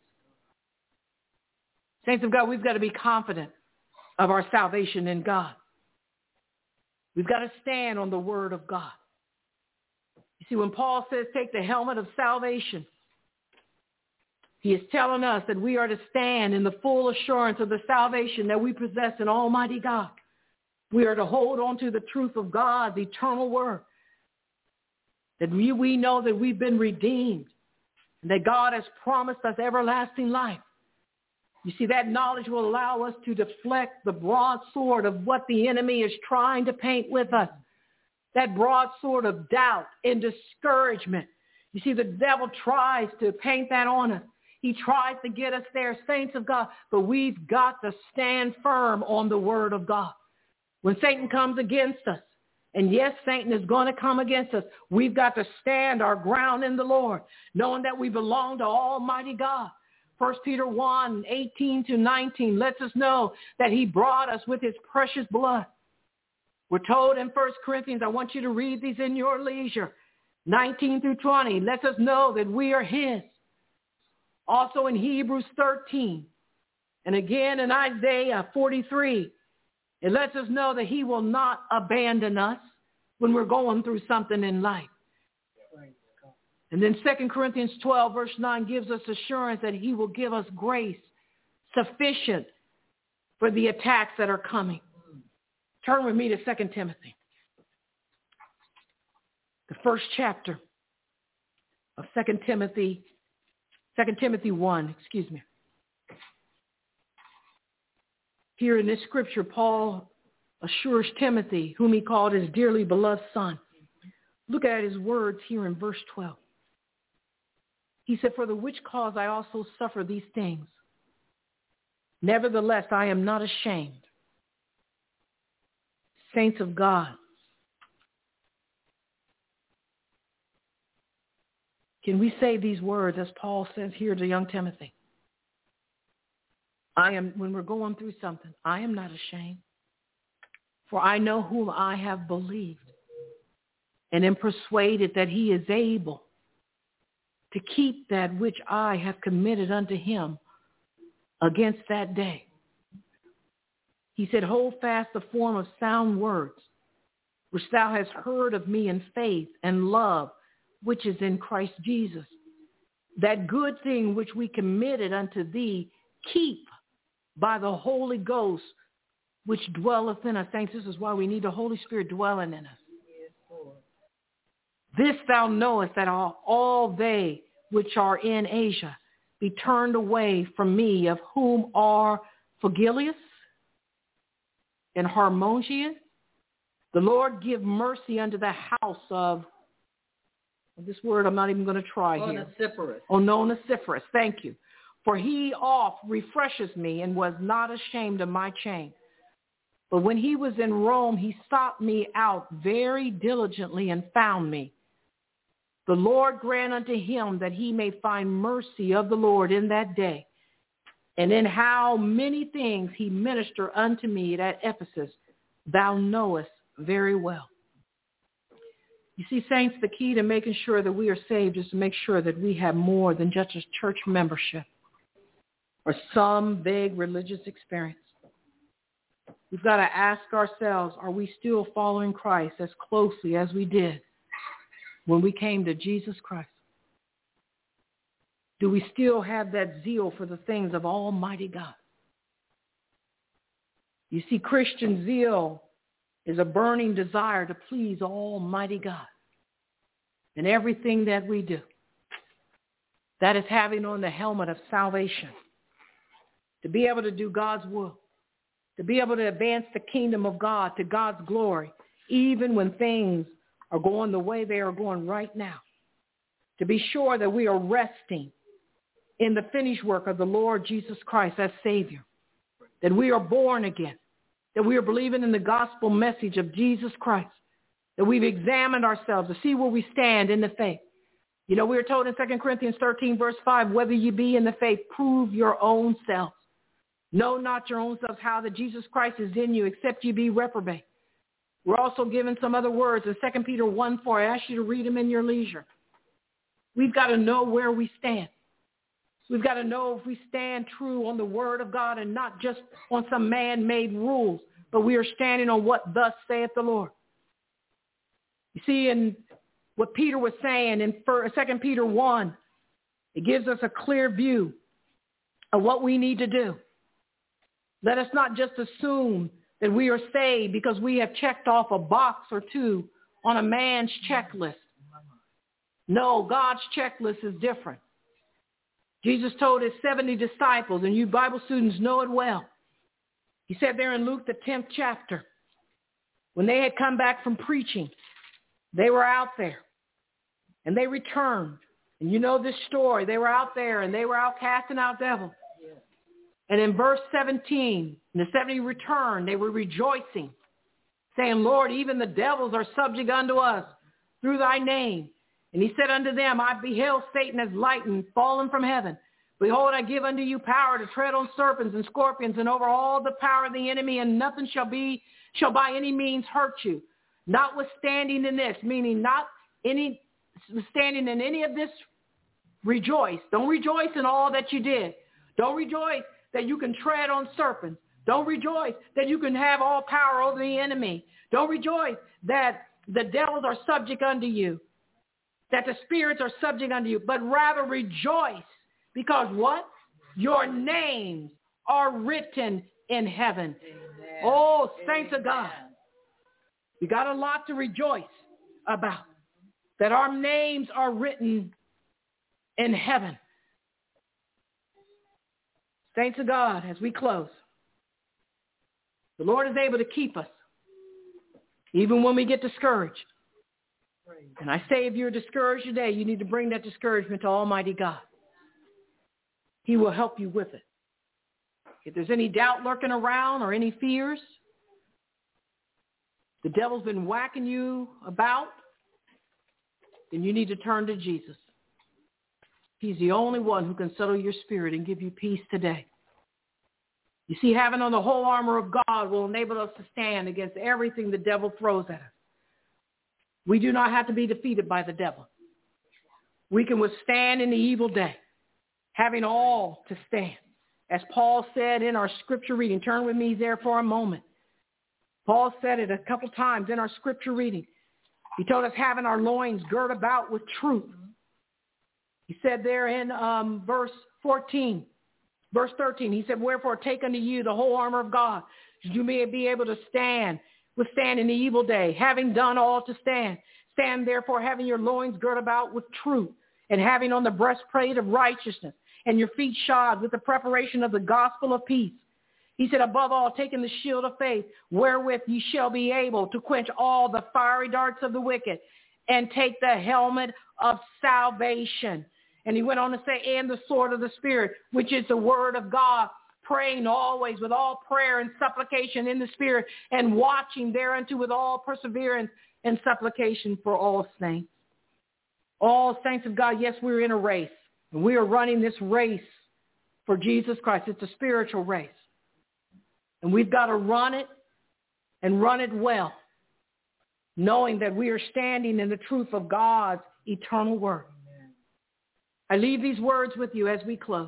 Saints of God, we've got to be confident of our salvation in God. We've got to stand on the word of God. You see, when Paul says take the helmet of salvation, he is telling us that we are to stand in the full assurance of the salvation that we possess in Almighty God. We are to hold on to the truth of God's eternal word. That we, we know that we've been redeemed, and that God has promised us everlasting life. You see, that knowledge will allow us to deflect the broadsword of what the enemy is trying to paint with us. That broadsword of doubt and discouragement. You see, the devil tries to paint that on us. He tries to get us there, saints of God, but we've got to stand firm on the word of God. When Satan comes against us, and yes, Satan is going to come against us, we've got to stand our ground in the Lord, knowing that we belong to Almighty God. First Peter one, eighteen to nineteen lets us know that he brought us with his precious blood. We're told in First Corinthians, I want you to read these in your leisure, nineteen through twenty, lets us know that we are his. Also in Hebrews thirteen, and again in Isaiah forty-three, it lets us know that he will not abandon us when we're going through something in life. And then Second Corinthians twelve, verse nine, gives us assurance that he will give us grace sufficient for the attacks that are coming. Turn with me to Second Timothy, the first chapter of Second Timothy, Second Timothy one, excuse me. Here in this scripture, Paul assures Timothy, whom he called his dearly beloved son. Look at his words here in verse twelve. He said, for the which cause I also suffer these things. Nevertheless, I am not ashamed. Saints of God, can we say these words as Paul says here to young Timothy? I am, when we're going through something, I am not ashamed, for I know whom I have believed and am persuaded that he is able to keep that which I have committed unto him against that day. He said, hold fast the form of sound words, which thou hast heard of me in faith and love, which is in Christ Jesus. That good thing which we committed unto thee, keep by the Holy Ghost, which dwelleth in us. Saints, this is why we need the Holy Spirit dwelling in us. This thou knowest, that all, all they which are in Asia be turned away from me, of whom are Phygellus and Harmonius, The Lord give mercy unto the house of, this word I'm not even going to try here. Onesiphorus. Oh, no, Onesiphorus. Thank you. For he oft refreshes me and was not ashamed of my chain. But when he was in Rome, he sought me out very diligently and found me. The Lord grant unto him that he may find mercy of the Lord in that day. And in how many things he ministered unto me at Ephesus, thou knowest very well. You see, saints, the key to making sure that we are saved is to make sure that we have more than just a church membership or some vague religious experience. We've got to ask ourselves, are we still following Christ as closely as we did when we came to Jesus Christ? Do we still have that zeal for the things of Almighty God? You see, Christian zeal is a burning desire to please Almighty God in everything that we do. That is having on the helmet of salvation, to be able to do God's will, to be able to advance the kingdom of God to God's glory, even when things are going the way they are going right now. To be sure that we are resting in the finished work of the Lord Jesus Christ as Savior, that we are born again, that we are believing in the gospel message of Jesus Christ, that we've examined ourselves to see where we stand in the faith. You know, we were told in Second Corinthians thirteen, verse five, whether you be in the faith, prove your own selves. Know not your own selves how that Jesus Christ is in you, except you be reprobate. We're also given some other words in Second Peter one four. I ask you to read them in your leisure. We've got to know where we stand. We've got to know if we stand true on the word of God and not just on some man-made rules, but we are standing on what thus saith the Lord. You see, in what Peter was saying in Second Peter one, it gives us a clear view of what we need to do. Let us not just assume that we are saved because we have checked off a box or two on a man's checklist. No, God's checklist is different. Jesus told his seventy disciples, and you Bible students know it well. He said there in Luke, the tenth chapter, when they had come back from preaching, they were out there, and they returned. And you know this story. They were out there, and they were out casting out devils. And in verse seventeen, the seventy returned, they were rejoicing, saying, Lord, even the devils are subject unto us through thy name. And he said unto them, I beheld Satan as lightning fallen from heaven. Behold, I give unto you power to tread on serpents and scorpions and over all the power of the enemy, and nothing shall be shall by any means hurt you. Notwithstanding in this, meaning not any standing in any of this, rejoice. Don't rejoice in all that you did. Don't rejoice that you can tread on serpents. Don't rejoice that you can have all power over the enemy. Don't rejoice that the devils are subject unto you, that the spirits are subject unto you, but rather rejoice because what? Your names are written in heaven. Amen. Oh, saints Amen. Of God, we got a lot to rejoice about, that our names are written in heaven. Saints of God, as we close, the Lord is able to keep us even when we get discouraged. And I say if you're discouraged today, you need to bring that discouragement to Almighty God. He will help you with it. If there's any doubt lurking around or any fears, the devil's been whacking you about, then you need to turn to Jesus. He's the only one who can settle your spirit and give you peace today. You see, having on the whole armor of God will enable us to stand against everything the devil throws at us. We do not have to be defeated by the devil. We can withstand in the evil day, having all to stand. As Paul said in our scripture reading, turn with me there for a moment. Paul said it a couple times in our scripture reading. He told us having our loins girt about with truth. He said there in um, verse fourteen, verse thirteen, he said, wherefore take unto you the whole armor of God, that you may be able to stand, withstand in the evil day, having done all to stand. Stand therefore having your loins girt about with truth, and having on the breastplate of righteousness, and your feet shod with the preparation of the gospel of peace. He said, above all, taking the shield of faith, wherewith ye shall be able to quench all the fiery darts of the wicked, and take the helmet of salvation. And he went on to say, and the sword of the Spirit, which is the word of God, praying always with all prayer and supplication in the Spirit, and watching thereunto with all perseverance and supplication for all saints. All saints of God, yes, we're in a race. And we are running this race for Jesus Christ. It's a spiritual race. And we've got to run it and run it well, knowing that we are standing in the truth of God's eternal word. Amen. I leave these words with you as we close.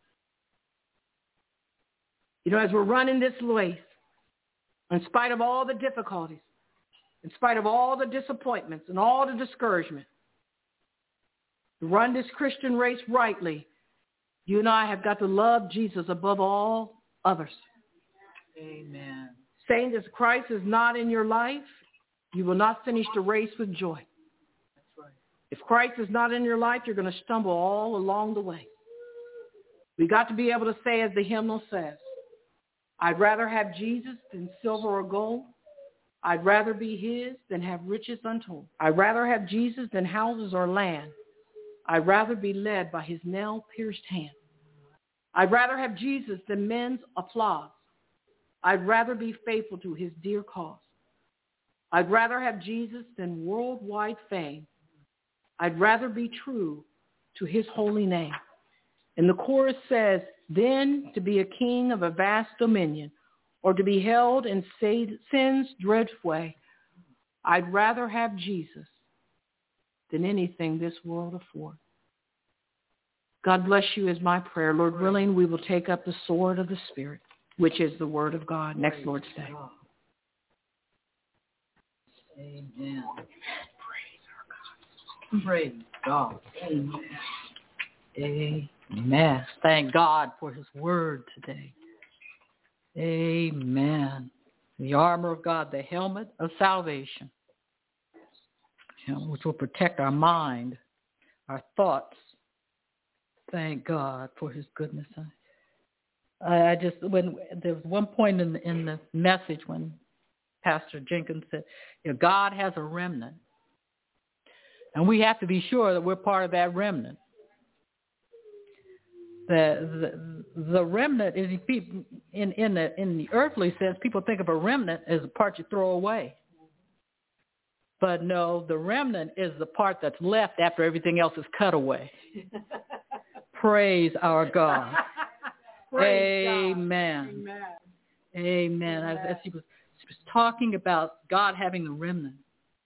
You know, as we're running this race, in spite of all the difficulties, in spite of all the disappointments and all the discouragement, to run this Christian race rightly, you and I have got to love Jesus above all others. Amen. Saying that Christ is not in your life, you will not finish the race with joy. That's right. If Christ is not in your life, you're going to stumble all along the way. We got to be able to say, as the hymnal says, I'd rather have Jesus than silver or gold. I'd rather be his than have riches untold. I'd rather have Jesus than houses or land. I'd rather be led by his nail-pierced hand. I'd rather have Jesus than men's applause. I'd rather be faithful to his dear cause. I'd rather have Jesus than worldwide fame. I'd rather be true to his holy name. And the chorus says, then to be a king of a vast dominion, or to be held in sin's dread way, I'd rather have Jesus than anything this world affords. God bless you is my prayer. Lord willing, we will take up the sword of the Spirit, which is the word of God, next Lord's Day. Amen. Praise God. Amen. Amen. Thank God for his word today. Amen. The armor of God, the helmet of salvation, which will protect our mind, our thoughts. Thank God for his goodness. I, I just, when there was one point in the, in the message when Pastor Jenkins said, you know, God has a remnant. And we have to be sure that we're part of that remnant. The, the, the remnant is, in, in, the, in the earthly sense, people think of a remnant as a part you throw away. But no, the remnant is the part that's left after everything else is cut away. Praise our God. Praise Amen. God. Amen. Amen. As, as she was, she was talking about God having the remnant.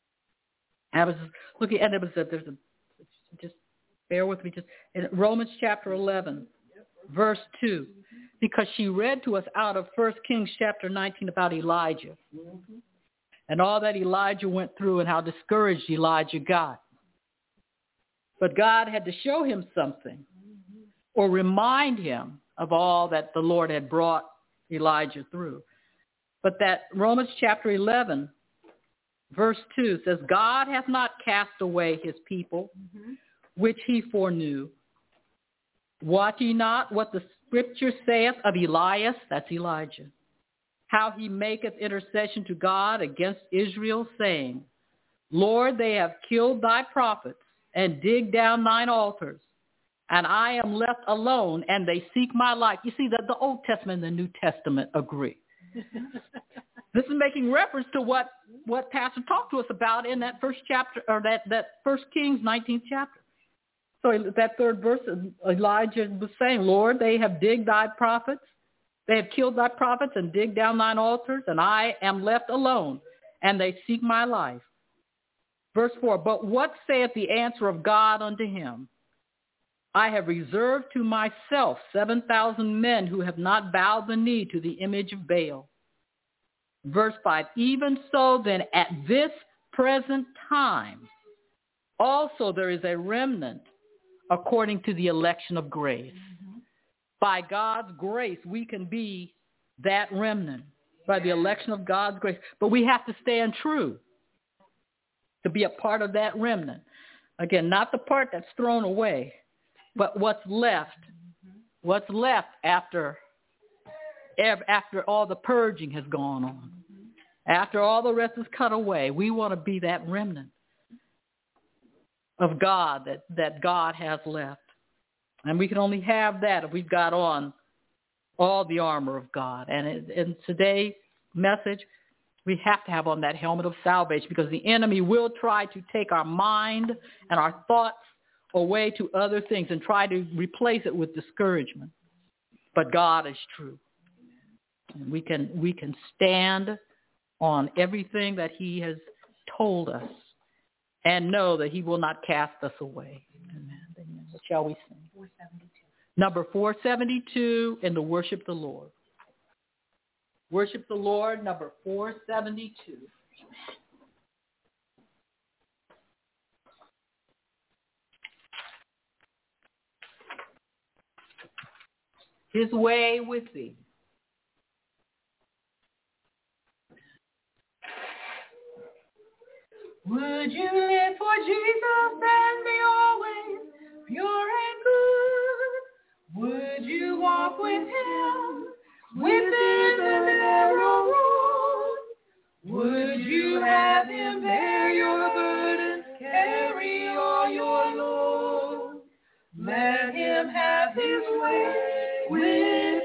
I was looking, and it was a, there's a, just bear with me, just in Romans chapter eleven, verse two, because she read to us out of First Kings chapter nineteen about Elijah mm-hmm. and all that Elijah went through and how discouraged Elijah got. But God had to show him something mm-hmm. or remind him of all that the Lord had brought Elijah through. But that Romans chapter eleven, verse two says, God hath not cast away his people, mm-hmm. which he foreknew. Wot ye not what the scripture saith of Elias, that's Elijah, how he maketh intercession to God against Israel, saying, Lord, they have killed thy prophets and digged down thine altars, and I am left alone, and they seek my life. You see, that the Old Testament and the New Testament agree. This is making reference to what, what Pastor talked to us about in that first chapter, or that, that First Kings nineteenth chapter. So that third verse, Elijah was saying, Lord, they have digged thy prophets, they have killed thy prophets and digged down thine altars, and I am left alone, and they seek my life. Verse four, but what saith the answer of God unto him? I have reserved to myself seven thousand men who have not bowed the knee to the image of Baal. Verse five, even so then at this present time, also there is a remnant according to the election of grace. Mm-hmm. By God's grace, we can be that remnant by the election of God's grace. But we have to stand true to be a part of that remnant. Again, not the part that's thrown away, but what's left. Mm-hmm. What's left after after all the purging has gone on, after all the rest is cut away. We want to be that remnant of God that, that God has left. And we can only have that if we've got on all the armor of God. And in, in today's message, we have to have on that helmet of salvation, because the enemy will try to take our mind and our thoughts away to other things and try to replace it with discouragement. But God is true. And we can we can stand on everything that he has told us and know that he will not cast us away. Amen. Amen. What shall we sing? four seventy-two. Number four seventy-two in the Worship the Lord. Worship the Lord, number four seventy-two. His way with thee. Would you live for Jesus and be always pure and good? Would you walk with him within the narrow road? Would you have him bear your burdens, carry all your load? Let him have his way with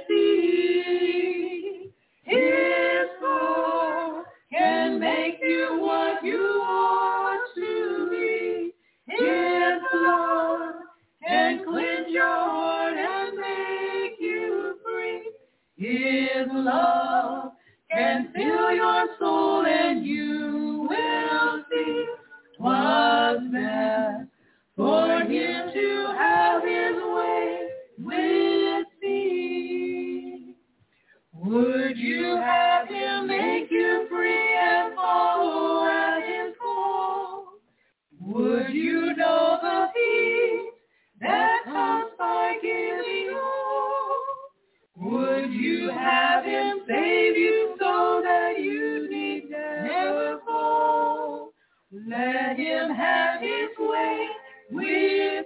thee. His power can make you what you ought to be. His blood can cleanse your heart and make you free. His love can fill your soul, and you will see 'twas best for him to have his way with thee. Would you have him make you free and follow at his call? Would you know the peace that comes by giving all? Would you have him save you so that you need never fall? Let him have his way with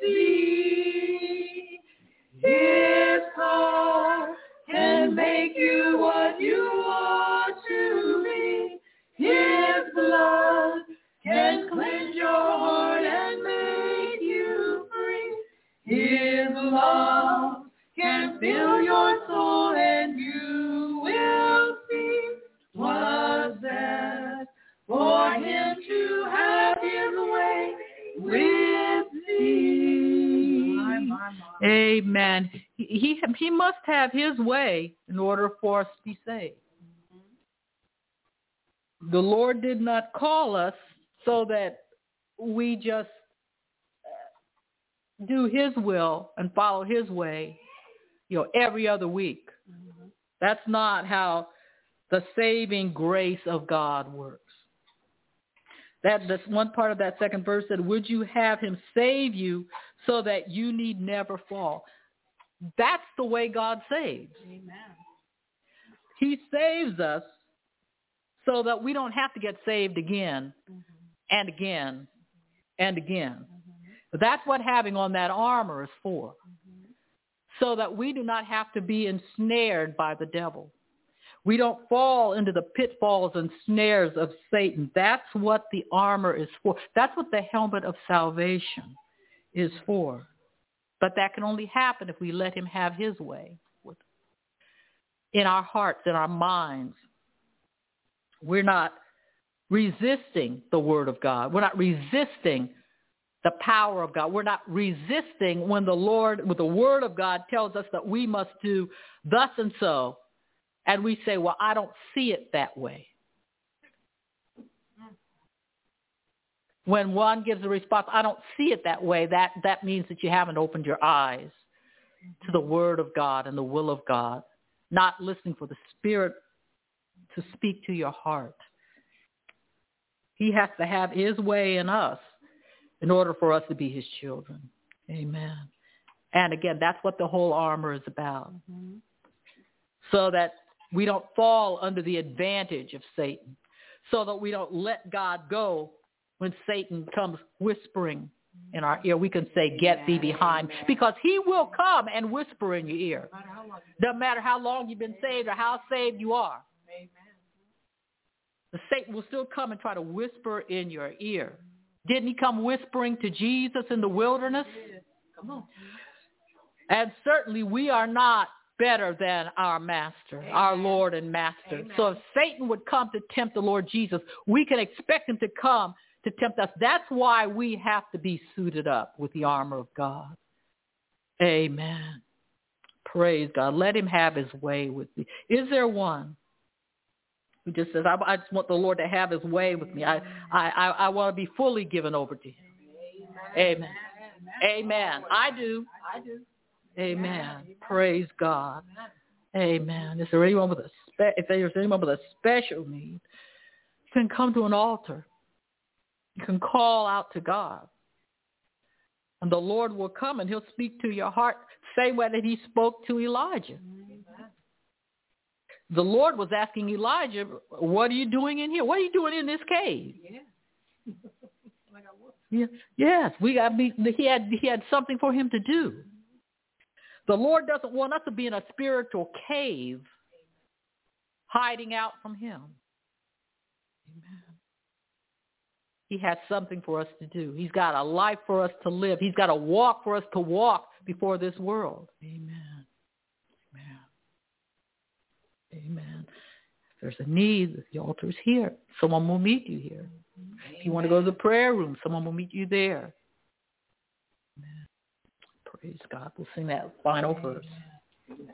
thee. His power can make you what you ought to be. His blood can cleanse your heart and make you free. His love can fill your soul, and you will see 'twas best for him to have his way with thee. My, my, my. Amen. He, he he must have his way in order for us to be saved. Mm-hmm. The Lord did not call us so that we just do his will and follow his way, you know, every other week. Mm-hmm. That's not how the saving grace of God works. That that's one part of that second verse said, would you have him save you so that you need never fall? That's the way God saves. Amen. He saves us so that we don't have to get saved again mm-hmm. and again and again. Mm-hmm. That's what having on that armor is for. Mm-hmm. So that we do not have to be ensnared by the devil. We don't fall into the pitfalls and snares of Satan. That's what the armor is for. That's what the helmet of salvation is for. But that can only happen if we let him have his way with, in our hearts, in our minds. We're not resisting the word of God. We're not resisting the power of God. We're not resisting when the Lord, when the word of God tells us that we must do thus and so. And we say, well, I don't see it that way. When one gives a response, I don't see it that way, that, that means that you haven't opened your eyes to the word of God and the will of God, not listening for the Spirit to speak to your heart. He has to have his way in us in order for us to be his children. Amen. And again, that's what the whole armor is about. Mm-hmm. So that we don't fall under the advantage of Satan, so that we don't let God go when Satan comes whispering in our ear, we can say, get thee behind me. Because he will come and whisper in your ear. Doesn't matter how long you've been saved or how saved you are. The Satan will still come and try to whisper in your ear. Didn't he come whispering to Jesus in the wilderness? Come on. And certainly we are not better than our master, Amen. Our Lord and master. Amen. So if Satan would come to tempt the Lord Jesus, we can expect him to come to tempt us. That's why we have to be suited up with the armor of God. Amen. Praise God. Let him have his way with me. Is there one who just says, I, I just want the Lord to have his way with me. I, I, I, I want to be fully given over to him. Amen. Amen. Amen. I do. I do. Amen. Praise God. Amen. Is there anyone with a spe- if there's anyone with a special need, you can come to an altar. You can call out to God. And the Lord will come and he'll speak to your heart, same way that he spoke to Elijah. The Lord was asking Elijah, what are you doing in here? What are you doing in this cave? Yeah. Yes, we got. He had. He had something for him to do. The Lord doesn't want us to be in a spiritual cave, hiding out from him. Amen. He has something for us to do. He's got a life for us to live. He's got a walk for us to walk before this world. Amen. Amen. Amen. If there's a need, the altar is here. Someone will meet you here. Amen. If you want to go to the prayer room, someone will meet you there. Amen. Praise God. We'll sing that final verse. Amen.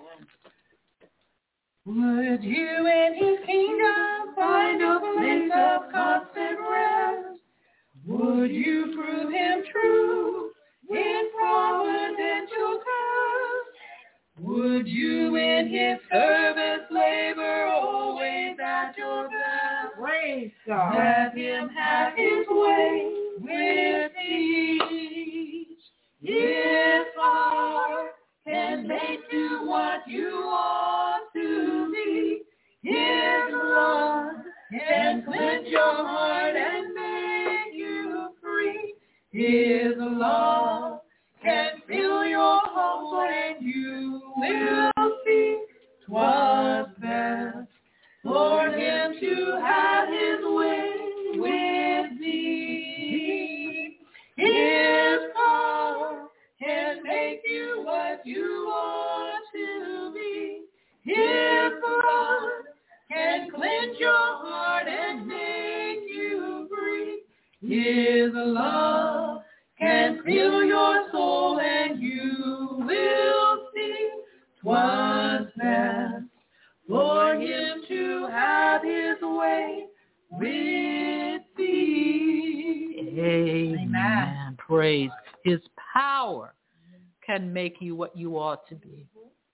Would you in his kingdom find a place of constant rest? Would you prove him true in providential trust? Would you in his service labor always at your best? Praise God. Let him have his way with each. His heart can make you what you want to be. His love can cleanse your heart and make you free. His love can fill your heart and you will see 'twas best for him to have his way with thee. His power can make you what you want to be. His blood can cleanse your heart and make you free. His love can fill your soul and you will see 'twas best for him to have his way with thee. Amen. Amen. Praise. His power can make you what you ought to be.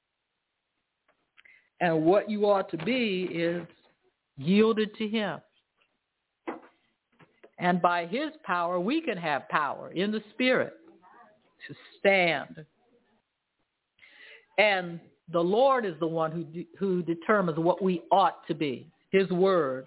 And what you ought to be is yielded to him. And by his power, we can have power in the Spirit to stand. And the Lord is the one who de- who determines what we ought to be, his word.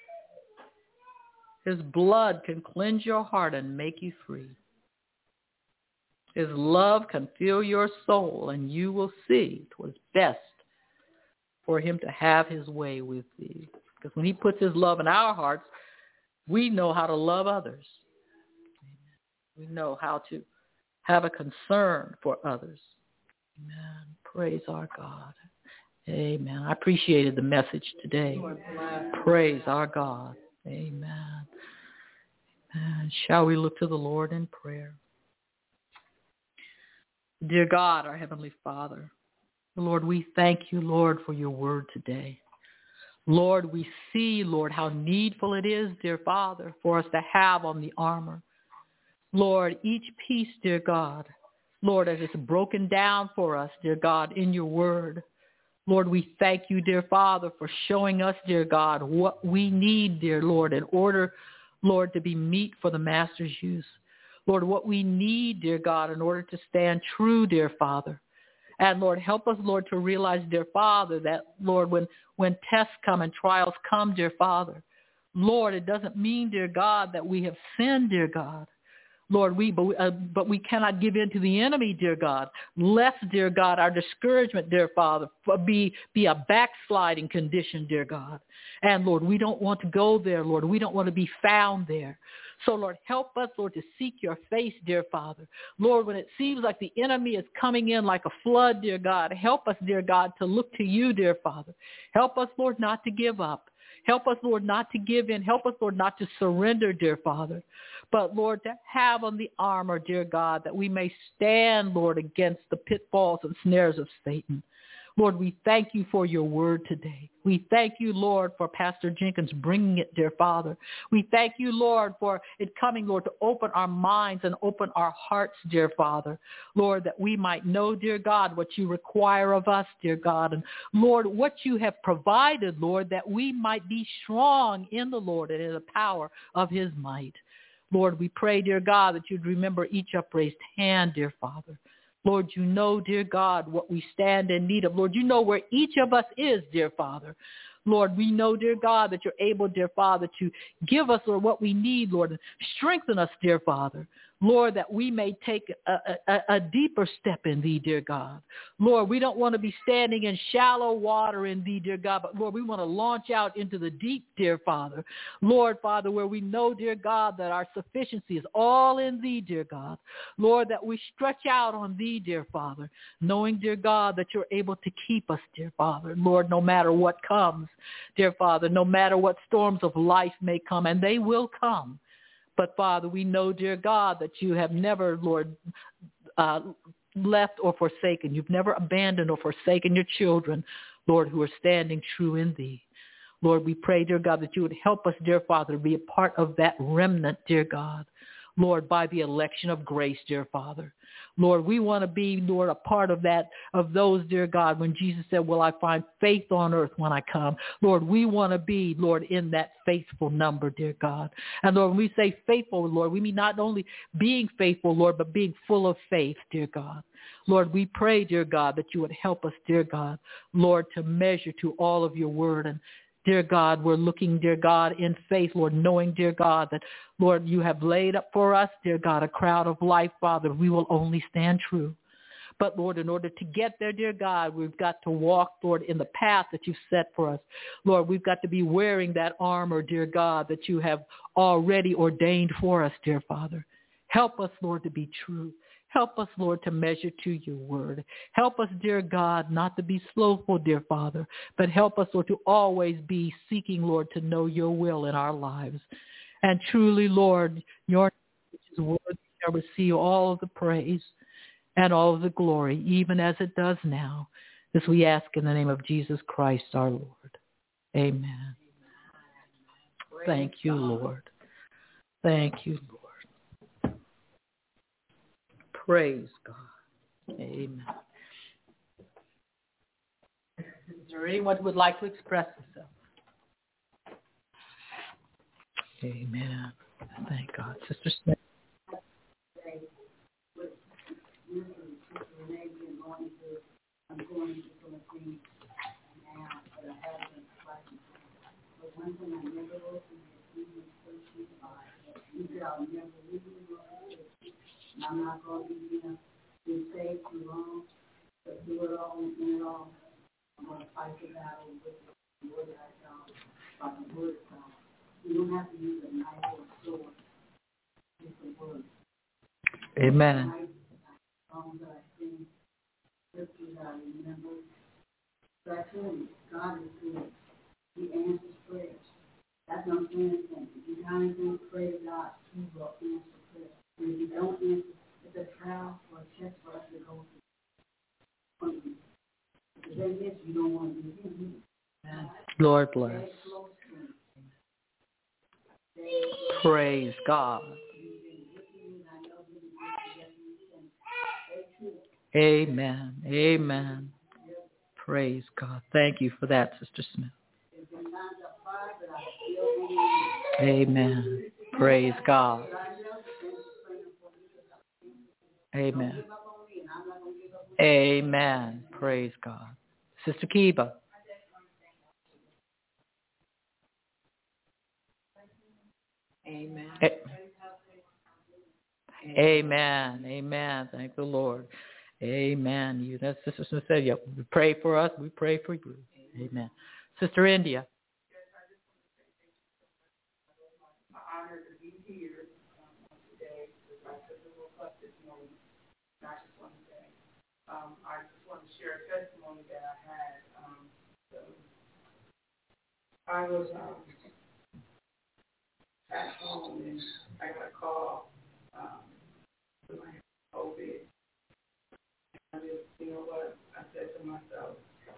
His blood can cleanse your heart and make you free. His love can fill your soul, and you will see 'twas best for him to have his way with thee. Because when he puts his love in our hearts, we know how to love others. We know how to have a concern for others. Amen. Praise our God. Amen. I appreciated the message today. Praise our God. Amen. Amen. Shall we look to the Lord in prayer? Dear God, our Heavenly Father, Lord, we thank you, Lord, for your word today. Lord, we see, Lord, how needful it is, dear Father, for us to have on the armor. Lord, each piece, dear God, Lord, as it's broken down for us, dear God, in your word. Lord, we thank you, dear Father, for showing us, dear God, what we need, dear Lord, in order, Lord, to be meet for the Master's use. Lord, what we need, dear God, in order to stand true, dear Father. And Lord, help us, Lord, to realize, dear Father, that, Lord, when, when tests come and trials come, dear Father, Lord, it doesn't mean, dear God, that we have sinned, dear God. Lord, we but, we, uh, but we cannot give in to the enemy, dear God. Lest, dear God, our discouragement, dear Father, be, be a backsliding condition, dear God. And, Lord, we don't want to go there, Lord. We don't want to be found there. So, Lord, help us, Lord, to seek your face, dear Father. Lord, when it seems like the enemy is coming in like a flood, dear God, help us, dear God, to look to you, dear Father. Help us, Lord, not to give up. Help us, Lord, not to give in. Help us, Lord, not to surrender, dear Father. But, Lord, to have on the armor, dear God, that we may stand, Lord, against the pitfalls and snares of Satan. Lord, we thank you for your word today. We thank you, Lord, for Pastor Jenkins bringing it, dear Father. We thank you, Lord, for it coming, Lord, to open our minds and open our hearts, dear Father. Lord, that we might know, dear God, what you require of us, dear God. And, Lord, what you have provided, Lord, that we might be strong in the Lord and in the power of his might. Lord, we pray, dear God, that you'd remember each upraised hand, dear Father. Lord, you know, dear God, what we stand in need of. Lord, you know where each of us is, dear Father. Lord, we know, dear God, that you're able, dear Father, to give us, Lord, what we need, Lord, and strengthen us, dear Father. Lord, that we may take a, a, a deeper step in thee, dear God. Lord, we don't want to be standing in shallow water in thee, dear God, but Lord, we want to launch out into the deep, dear Father. Lord, Father, where we know, dear God, that our sufficiency is all in thee, dear God. Lord, that we stretch out on thee, dear Father, knowing, dear God, that you're able to keep us, dear Father. Lord, no matter what comes, dear Father, no matter what storms of life may come, and they will come. But, Father, we know, dear God, that you have never, Lord, uh, left or forsaken. You've never abandoned or forsaken your children, Lord, who are standing true in thee. Lord, we pray, dear God, that you would help us, dear Father, to be a part of that remnant, dear God. Lord, by the election of grace, dear Father. Lord, we want to be, Lord, a part of that, of those, dear God, when Jesus said, will I find faith on earth when I come? Lord, we want to be, Lord, in that faithful number, dear God. And Lord, when we say faithful, Lord, we mean not only being faithful, Lord, but being full of faith, dear God. Lord, we pray, dear God, that you would help us, dear God, Lord, to measure to all of your word. And dear God, we're looking, dear God, in faith, Lord, knowing, dear God, that, Lord, you have laid up for us, dear God, a crown of life, Father. We will only stand true. But, Lord, in order to get there, dear God, we've got to walk, Lord, in the path that you've set for us. Lord, we've got to be wearing that armor, dear God, that you have already ordained for us, dear Father. Help us, Lord, to be true. Help us, Lord, to measure to your word. Help us, dear God, not to be slothful, dear Father, but help us, Lord, to always be seeking, Lord, to know your will in our lives. And truly, Lord, your name is worthy to receive all of the praise and all of the glory, even as it does now, as we ask in the name of Jesus Christ, our Lord. Amen. Thank you, Lord. Thank you, Lord. Praise God. Amen. Is there anyone who would like to express himself? Amen. Thank God. Sister Smith. I'm going to some things now, but I haven't practiced. But one thing I never wrote in the Ephesians thirteen five, you said I'll never leave you alone. I'm not going to be enough to say too long, but do it all and do it all. I'm going to fight the battle with the word of God, by the word of God. You don't have to use a knife or a sword. It's the word. Amen. Songs that I sing, scriptures that I remember. So I tell you, God is good. He answers prayers. That's what I'm saying. If you kind of think pray to God, He will answer prayers. And if you don't answer, it's a trial or a test for us to go through. The thing is, you don't want to do Him. Lord bless. Praise God. Amen. Amen. Praise God. Thank you for that, Sister Smith. Amen. Praise God. Amen. Amen. Praise God. Sister Kiba. Amen. Amen. Amen. Thank the Lord. Amen. You, that's Sister Smith said, yeah, we pray for us, we pray for you. Amen. Sister India. I'm honored to be here um, today. My sister woke up this morning. I just want to say, um, I just want to share a testimony that I had. Um, so I was um, at home and I got a call um, when I had COVID. I just, you know what, I said to myself,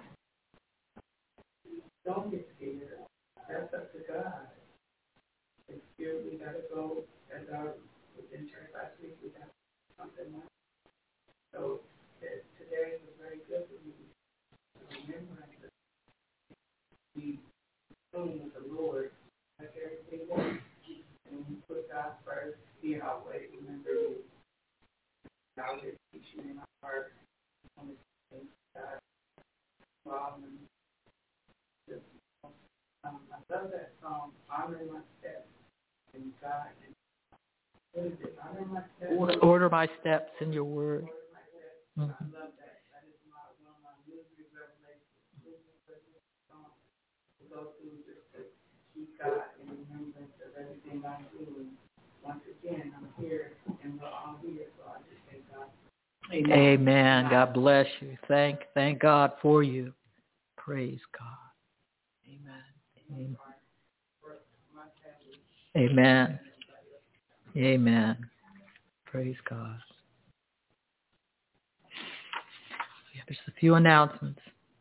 don't get scared. That's up to God. It's still, we got to go, as I was in church last week, we got something like that. So that today was very good for me to remember that we tune with the Lord, like everything else. And we put God first, He always remember you. God will teach you in our heart. Um, um, I love that song, Honor My Steps in God. What is it? Honor My Steps. Order, order my steps in your word. Mm-hmm. I love that. That is my, one of my music revelations. Um, to go through just to keep God in remembrance of everything I'm doing. Once again, I'm here and we're all here, so I just thank God. Amen. Amen. God bless you. Thank, thank God for you. Praise God. Amen. Amen. Amen. Praise God. Yeah, there's a few announcements.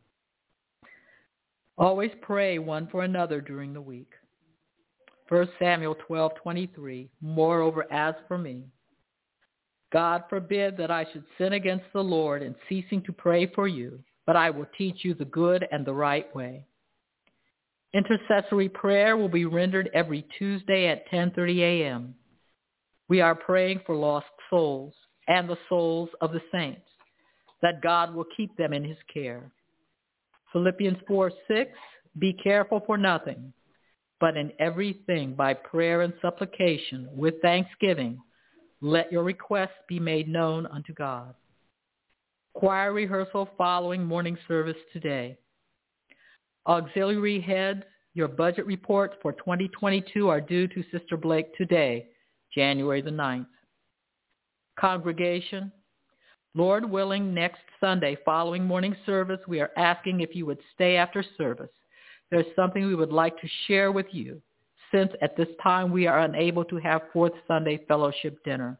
Always pray one for another during the week. First Samuel twelve twenty-three. Moreover, as for me, God forbid that I should sin against the Lord in ceasing to pray for you, but I will teach you the good and the right way. Intercessory prayer will be rendered every Tuesday at ten thirty a.m. We are praying for lost souls and the souls of the saints, that God will keep them in his care. Philippians four six, be careful for nothing, but in everything by prayer and supplication with thanksgiving, let your requests be made known unto God. Choir rehearsal following morning service today. Auxiliary heads, your budget reports for twenty twenty-two are due to Sister Blake today, January the ninth. Congregation, Lord willing, next Sunday following morning service, we are asking if you would stay after service. There's something we would like to share with you, since at this time we are unable to have Fourth Sunday Fellowship Dinner.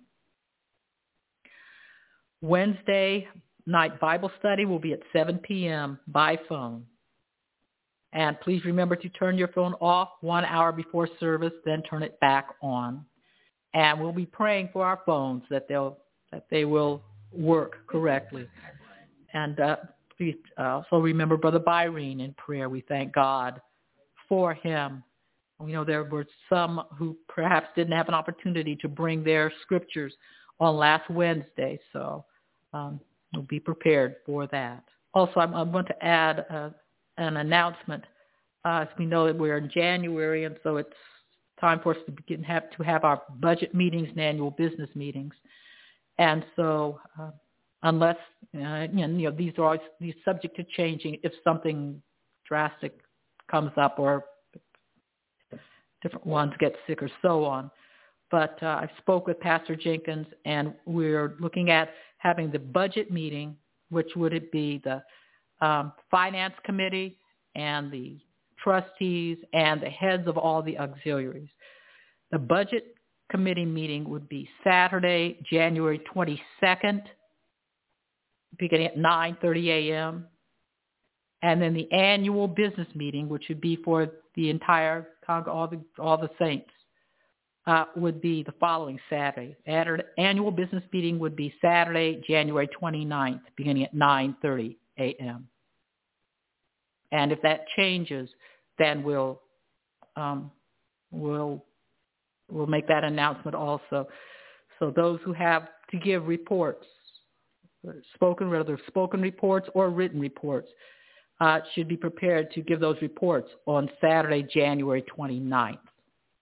Wednesday night Bible study will be at seven p.m. by phone. And please remember to turn your phone off one hour before service, then turn it back on. And we'll be praying for our phones that they'll that they will work correctly. And uh, please also remember Brother Byrene in prayer. We thank God for him. We know there were some who perhaps didn't have an opportunity to bring their scriptures on last Wednesday, so um, we'll be prepared for that. Also, I'm, I want to add uh, an announcement. Uh, as we know that we're in January, and so it's time for us to begin have to have our budget meetings and annual business meetings. And so, uh, unless uh, you know, these are always these subject to changing if something drastic comes up or different ones get sick or so on. But uh, I spoke with Pastor Jenkins, and we're looking at having the budget meeting, which would it be the um, finance committee and the trustees and the heads of all the auxiliaries. The budget committee meeting would be Saturday, January twenty-second, beginning at nine thirty a.m. And then the annual business meeting, which would be for the entire all the all the saints, uh, would be the following Saturday. Annual business meeting would be Saturday, January twenty-ninth, beginning at nine thirty a.m. And if that changes, then we'll um, we'll we'll make that announcement also. So those who have to give reports, spoken whether spoken reports or written reports, uh, should be prepared to give those reports on Saturday, January twenty-ninth.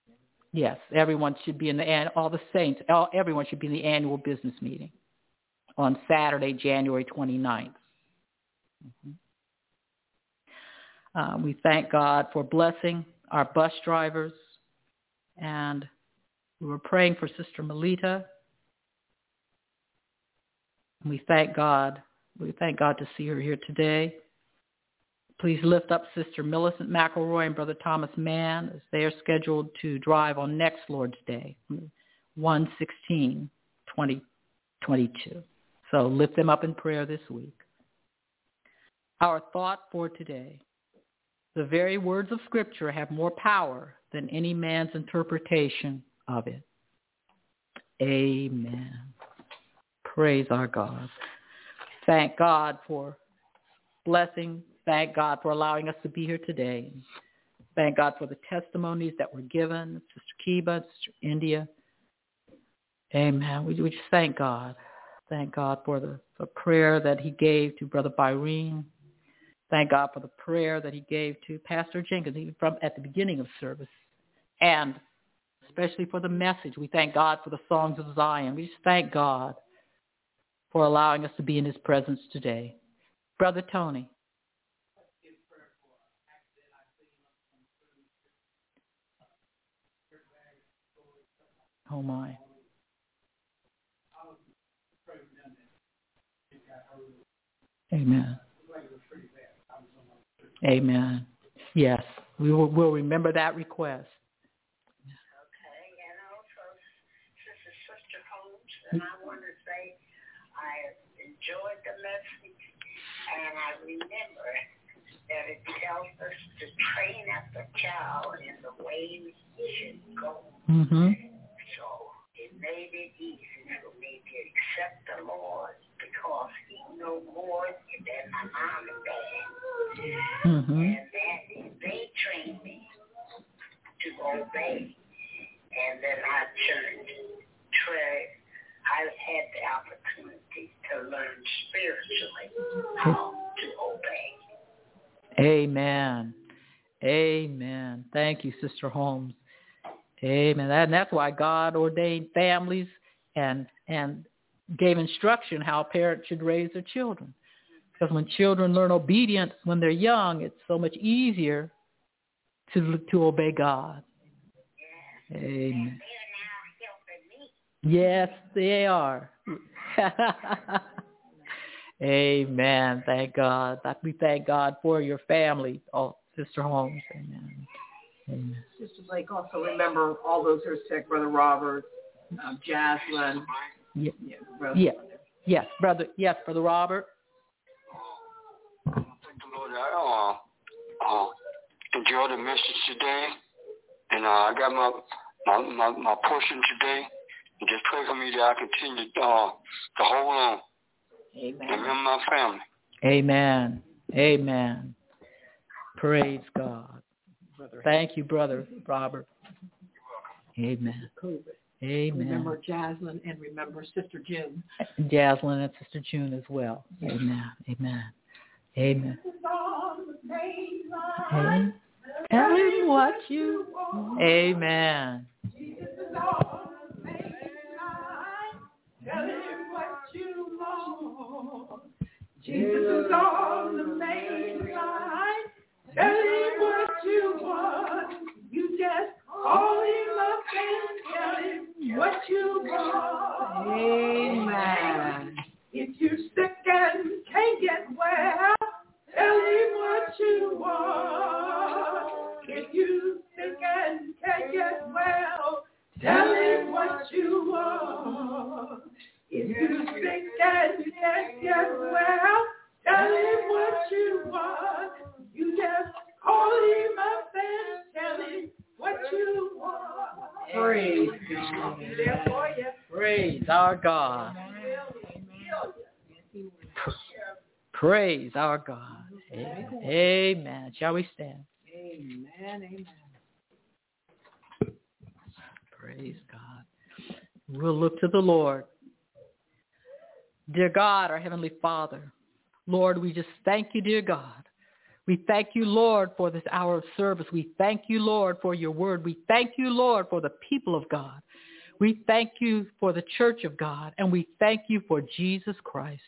Yes, everyone should be in the, and all the saints, all, everyone should be in the annual business meeting on Saturday, January twenty-ninth. Mm-hmm. Uh, we thank God for blessing our bus drivers, and we were praying for Sister Melita. We thank God. We thank God to see her here today. Please lift up Sister Millicent McElroy and Brother Thomas Mann as they are scheduled to drive on next Lord's Day, one sixteen twenty twenty-two. So lift them up in prayer this week. Our thought for today. The very words of Scripture have more power than any man's interpretation of it. Amen. Praise our God. Thank God for blessing. Thank God for allowing us to be here today. Thank God for the testimonies that were given, Sister Kiba, Sister India. Amen. We, we just thank God. Thank God for the, the prayer that he gave to Brother Byrene. Thank God for the prayer that he gave to Pastor Jenkins, even from at the beginning of service. And especially for the message. We thank God for the songs of Zion. We just thank God for allowing us to be in his presence today. Brother Tony. Oh, my. Amen. Amen. Yes, we will we'll remember that request. Okay, and also, this is Sister Holmes, and I want to say I enjoyed the message, and I remember that it tells us to train up the child in the way he should go. Mm-hmm. So it made it easy for me to accept the Lord because he knew more than my mom and dad. Mm-hmm. And that they trained me to obey. And then I turned, tried, I had the opportunity to learn spiritually how to obey. Amen. Amen. Thank you, Sister Holmes. Amen. And that's why God ordained families and and gave instruction how parents should raise their children. Because when children learn obedience when they're young, it's so much easier to to obey God. Yes. Amen. And they're now helping me. Yes, they are. Amen. Thank God. We thank God for your family, oh, Sister Holmes. Amen. Amen. Sister Blake, also remember all those who are sick, Brother Robert, uh, Jaslyn. Yeah. Yeah, brother. Yeah. Yes, brother. Yes, Brother Robert. Thank the Lord. I uh, uh, enjoyed the message today, and uh, I got my, my my my portion today. And just pray for me that I continue uh, to hold on. Amen. And remember my family. Amen. Amen. Praise God. Brother. Thank you, Brother Robert. Amen. Amen. Remember Jaslyn and remember Sister June. Jaslyn and Sister June as well. Amen. Amen. Amen. Amen. Tell him what you want. Amen. Tell him what you want. Jesus is on the main line. Tell him what you want. You just call him up and tell him what you want. Amen. If you're sick and can't get well, tell him what you want. If you're sick and can't get well, tell him what you want. If you're sick and can't get well, tell him what you want. You just call him up and tell him what you want. Praise God. Praise our God. Praise our God. Amen. Amen. Shall we stand? Amen. Amen. Praise God. We'll look to the Lord. Dear God, our Heavenly Father, Lord, we just thank you, dear God. We thank you, Lord, for this hour of service. We thank you, Lord, for your word. We thank you, Lord, for the people of God. We thank you for the church of God, and we thank you for Jesus Christ.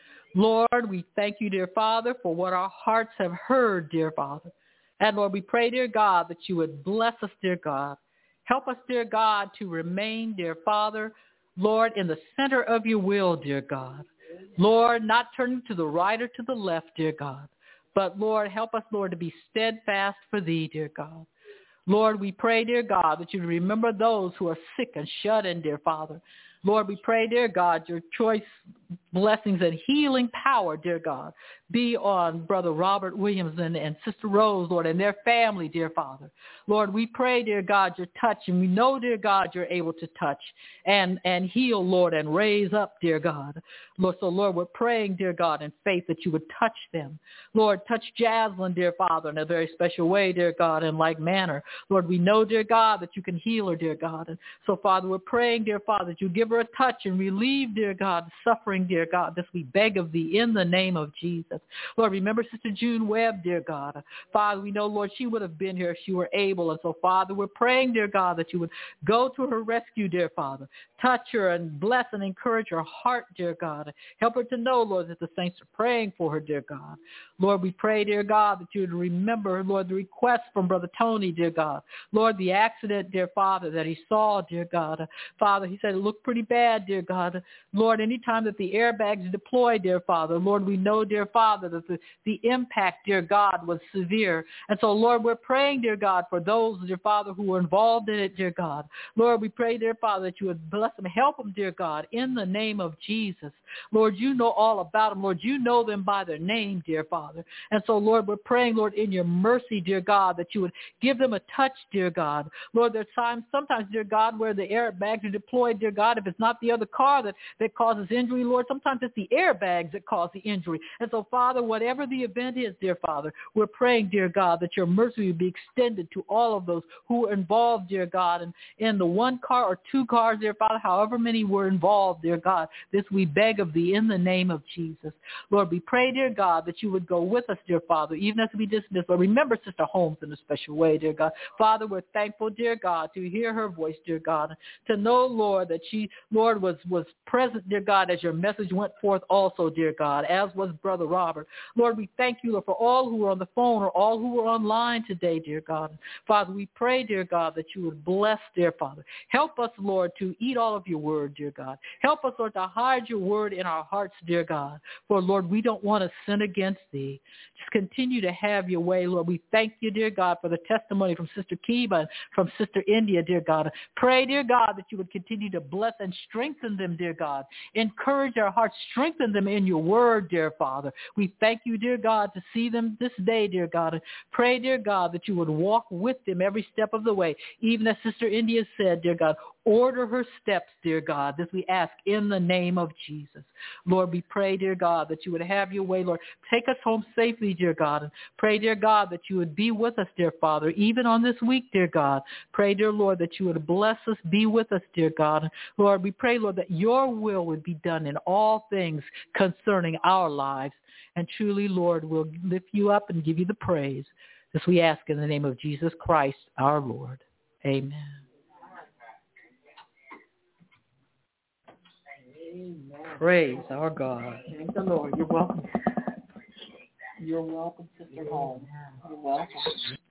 Lord, we thank you, dear Father, for what our hearts have heard, dear Father. And Lord, we pray, dear God, that you would bless us, dear God. Help us, dear God, to remain, dear Father, Lord, in the center of your will, dear God. Lord, not turning to the right or to the left, dear God. But, Lord, help us, Lord, to be steadfast for thee, dear God. Lord, we pray, dear God, that you remember those who are sick and shut in, dear Father. Lord, we pray, dear God, your choice blessings and healing power, dear God, be on Brother Robert Williams and, and Sister Rose, Lord, and their family, dear Father. Lord, we pray, dear God, your touch, and we know, dear God, you're able to touch and, and heal, Lord, and raise up, dear God. Lord, so, Lord, we're praying, dear God, in faith that you would touch them. Lord, touch Jaslyn, dear Father, in a very special way, dear God, in like manner. Lord, we know, dear God, that you can heal her, dear God. And so, Father, we're praying, dear Father, that you give her a touch and relieve, dear God, the suffering, dear God. This we beg of thee in the name of Jesus. Lord, remember Sister June Webb, dear God. Father, we know, Lord, she would have been here if she were able. And so, Father, we're praying, dear God, that you would go to her rescue, dear Father. Touch her and bless and encourage her heart, dear God. Help her to know, Lord, that the saints are praying for her, dear God. Lord, we pray, dear God, that you would remember, Lord, the request from Brother Tony, dear God. Lord, the accident, dear Father, that he saw, dear God. Father, he said it looked pretty bad, dear God. Lord, anytime that the airbags deploy, dear Father, Lord, we know, dear Father, that the, the impact, dear God, was severe. And so, Lord, we're praying, dear God, for those, dear Father, who were involved in it, dear God. Lord, we pray, dear Father, that you would bless them, help them, dear God, in the name of Jesus. Lord, you know all about them. Lord, you know them by their name, dear Father. And so, Lord, we're praying, Lord, in your mercy, dear God, that you would give them a touch, dear God. Lord, there's times, sometimes, dear God, where the airbags are deployed, dear God, if it's not the other car that, that causes injury, Lord, sometimes it's the airbags that cause the injury. And so, Father, whatever the event is, dear Father, we're praying, dear God, that your mercy would be extended to all of those who are involved, dear God, and in the one car or two cars, dear Father, however many were involved, dear God. This we beg of thee in the name of Jesus. Lord, we pray, dear God, that you would go with us, dear Father, even as we dismiss. Lord, remember Sister Holmes in a special way, dear God. Father, we're thankful, dear God, to hear her voice, dear God, to know, Lord, that she, Lord, was, was present, dear God, as your message went forth also, dear God, as was Brother Robert. Lord, we thank you, Lord, for all who were on the phone or all who were online today, dear God. Father, we pray, dear God, that you would bless, dear Father. Help us, Lord, to eat all of your word, dear God. Help us, Lord, to hide your word in our hearts, dear God. For, Lord, we don't want to sin against thee. Just continue to have your way, Lord. We thank you, dear God, for the testimony from Sister Kiba and from Sister India, dear God. Pray, dear God, that you would continue to bless and strengthen them, dear God. Encourage our hearts. Strengthen them in your word, dear Father. We thank you, dear God, to see them this day, dear God. Pray, dear God, that you would walk with them every step of the way. Even as Sister India said, dear God, order her steps, dear God. This we ask in the name of Jesus. Lord, we pray, dear God, that you would have your way, Lord. Take us home safely, dear God. And pray, dear God, that you would be with us, dear Father, even on this week, dear God. Pray, dear Lord, that you would bless us, be with us, dear God. Lord, we pray, Lord, that your will would be done in all things concerning our lives. And truly, Lord, we'll lift you up and give you the praise. This we ask in the name of Jesus Christ, our Lord. Amen. Amen. Praise our God. Thank the Lord. You're welcome. You're welcome, Sister Holmes. You're welcome.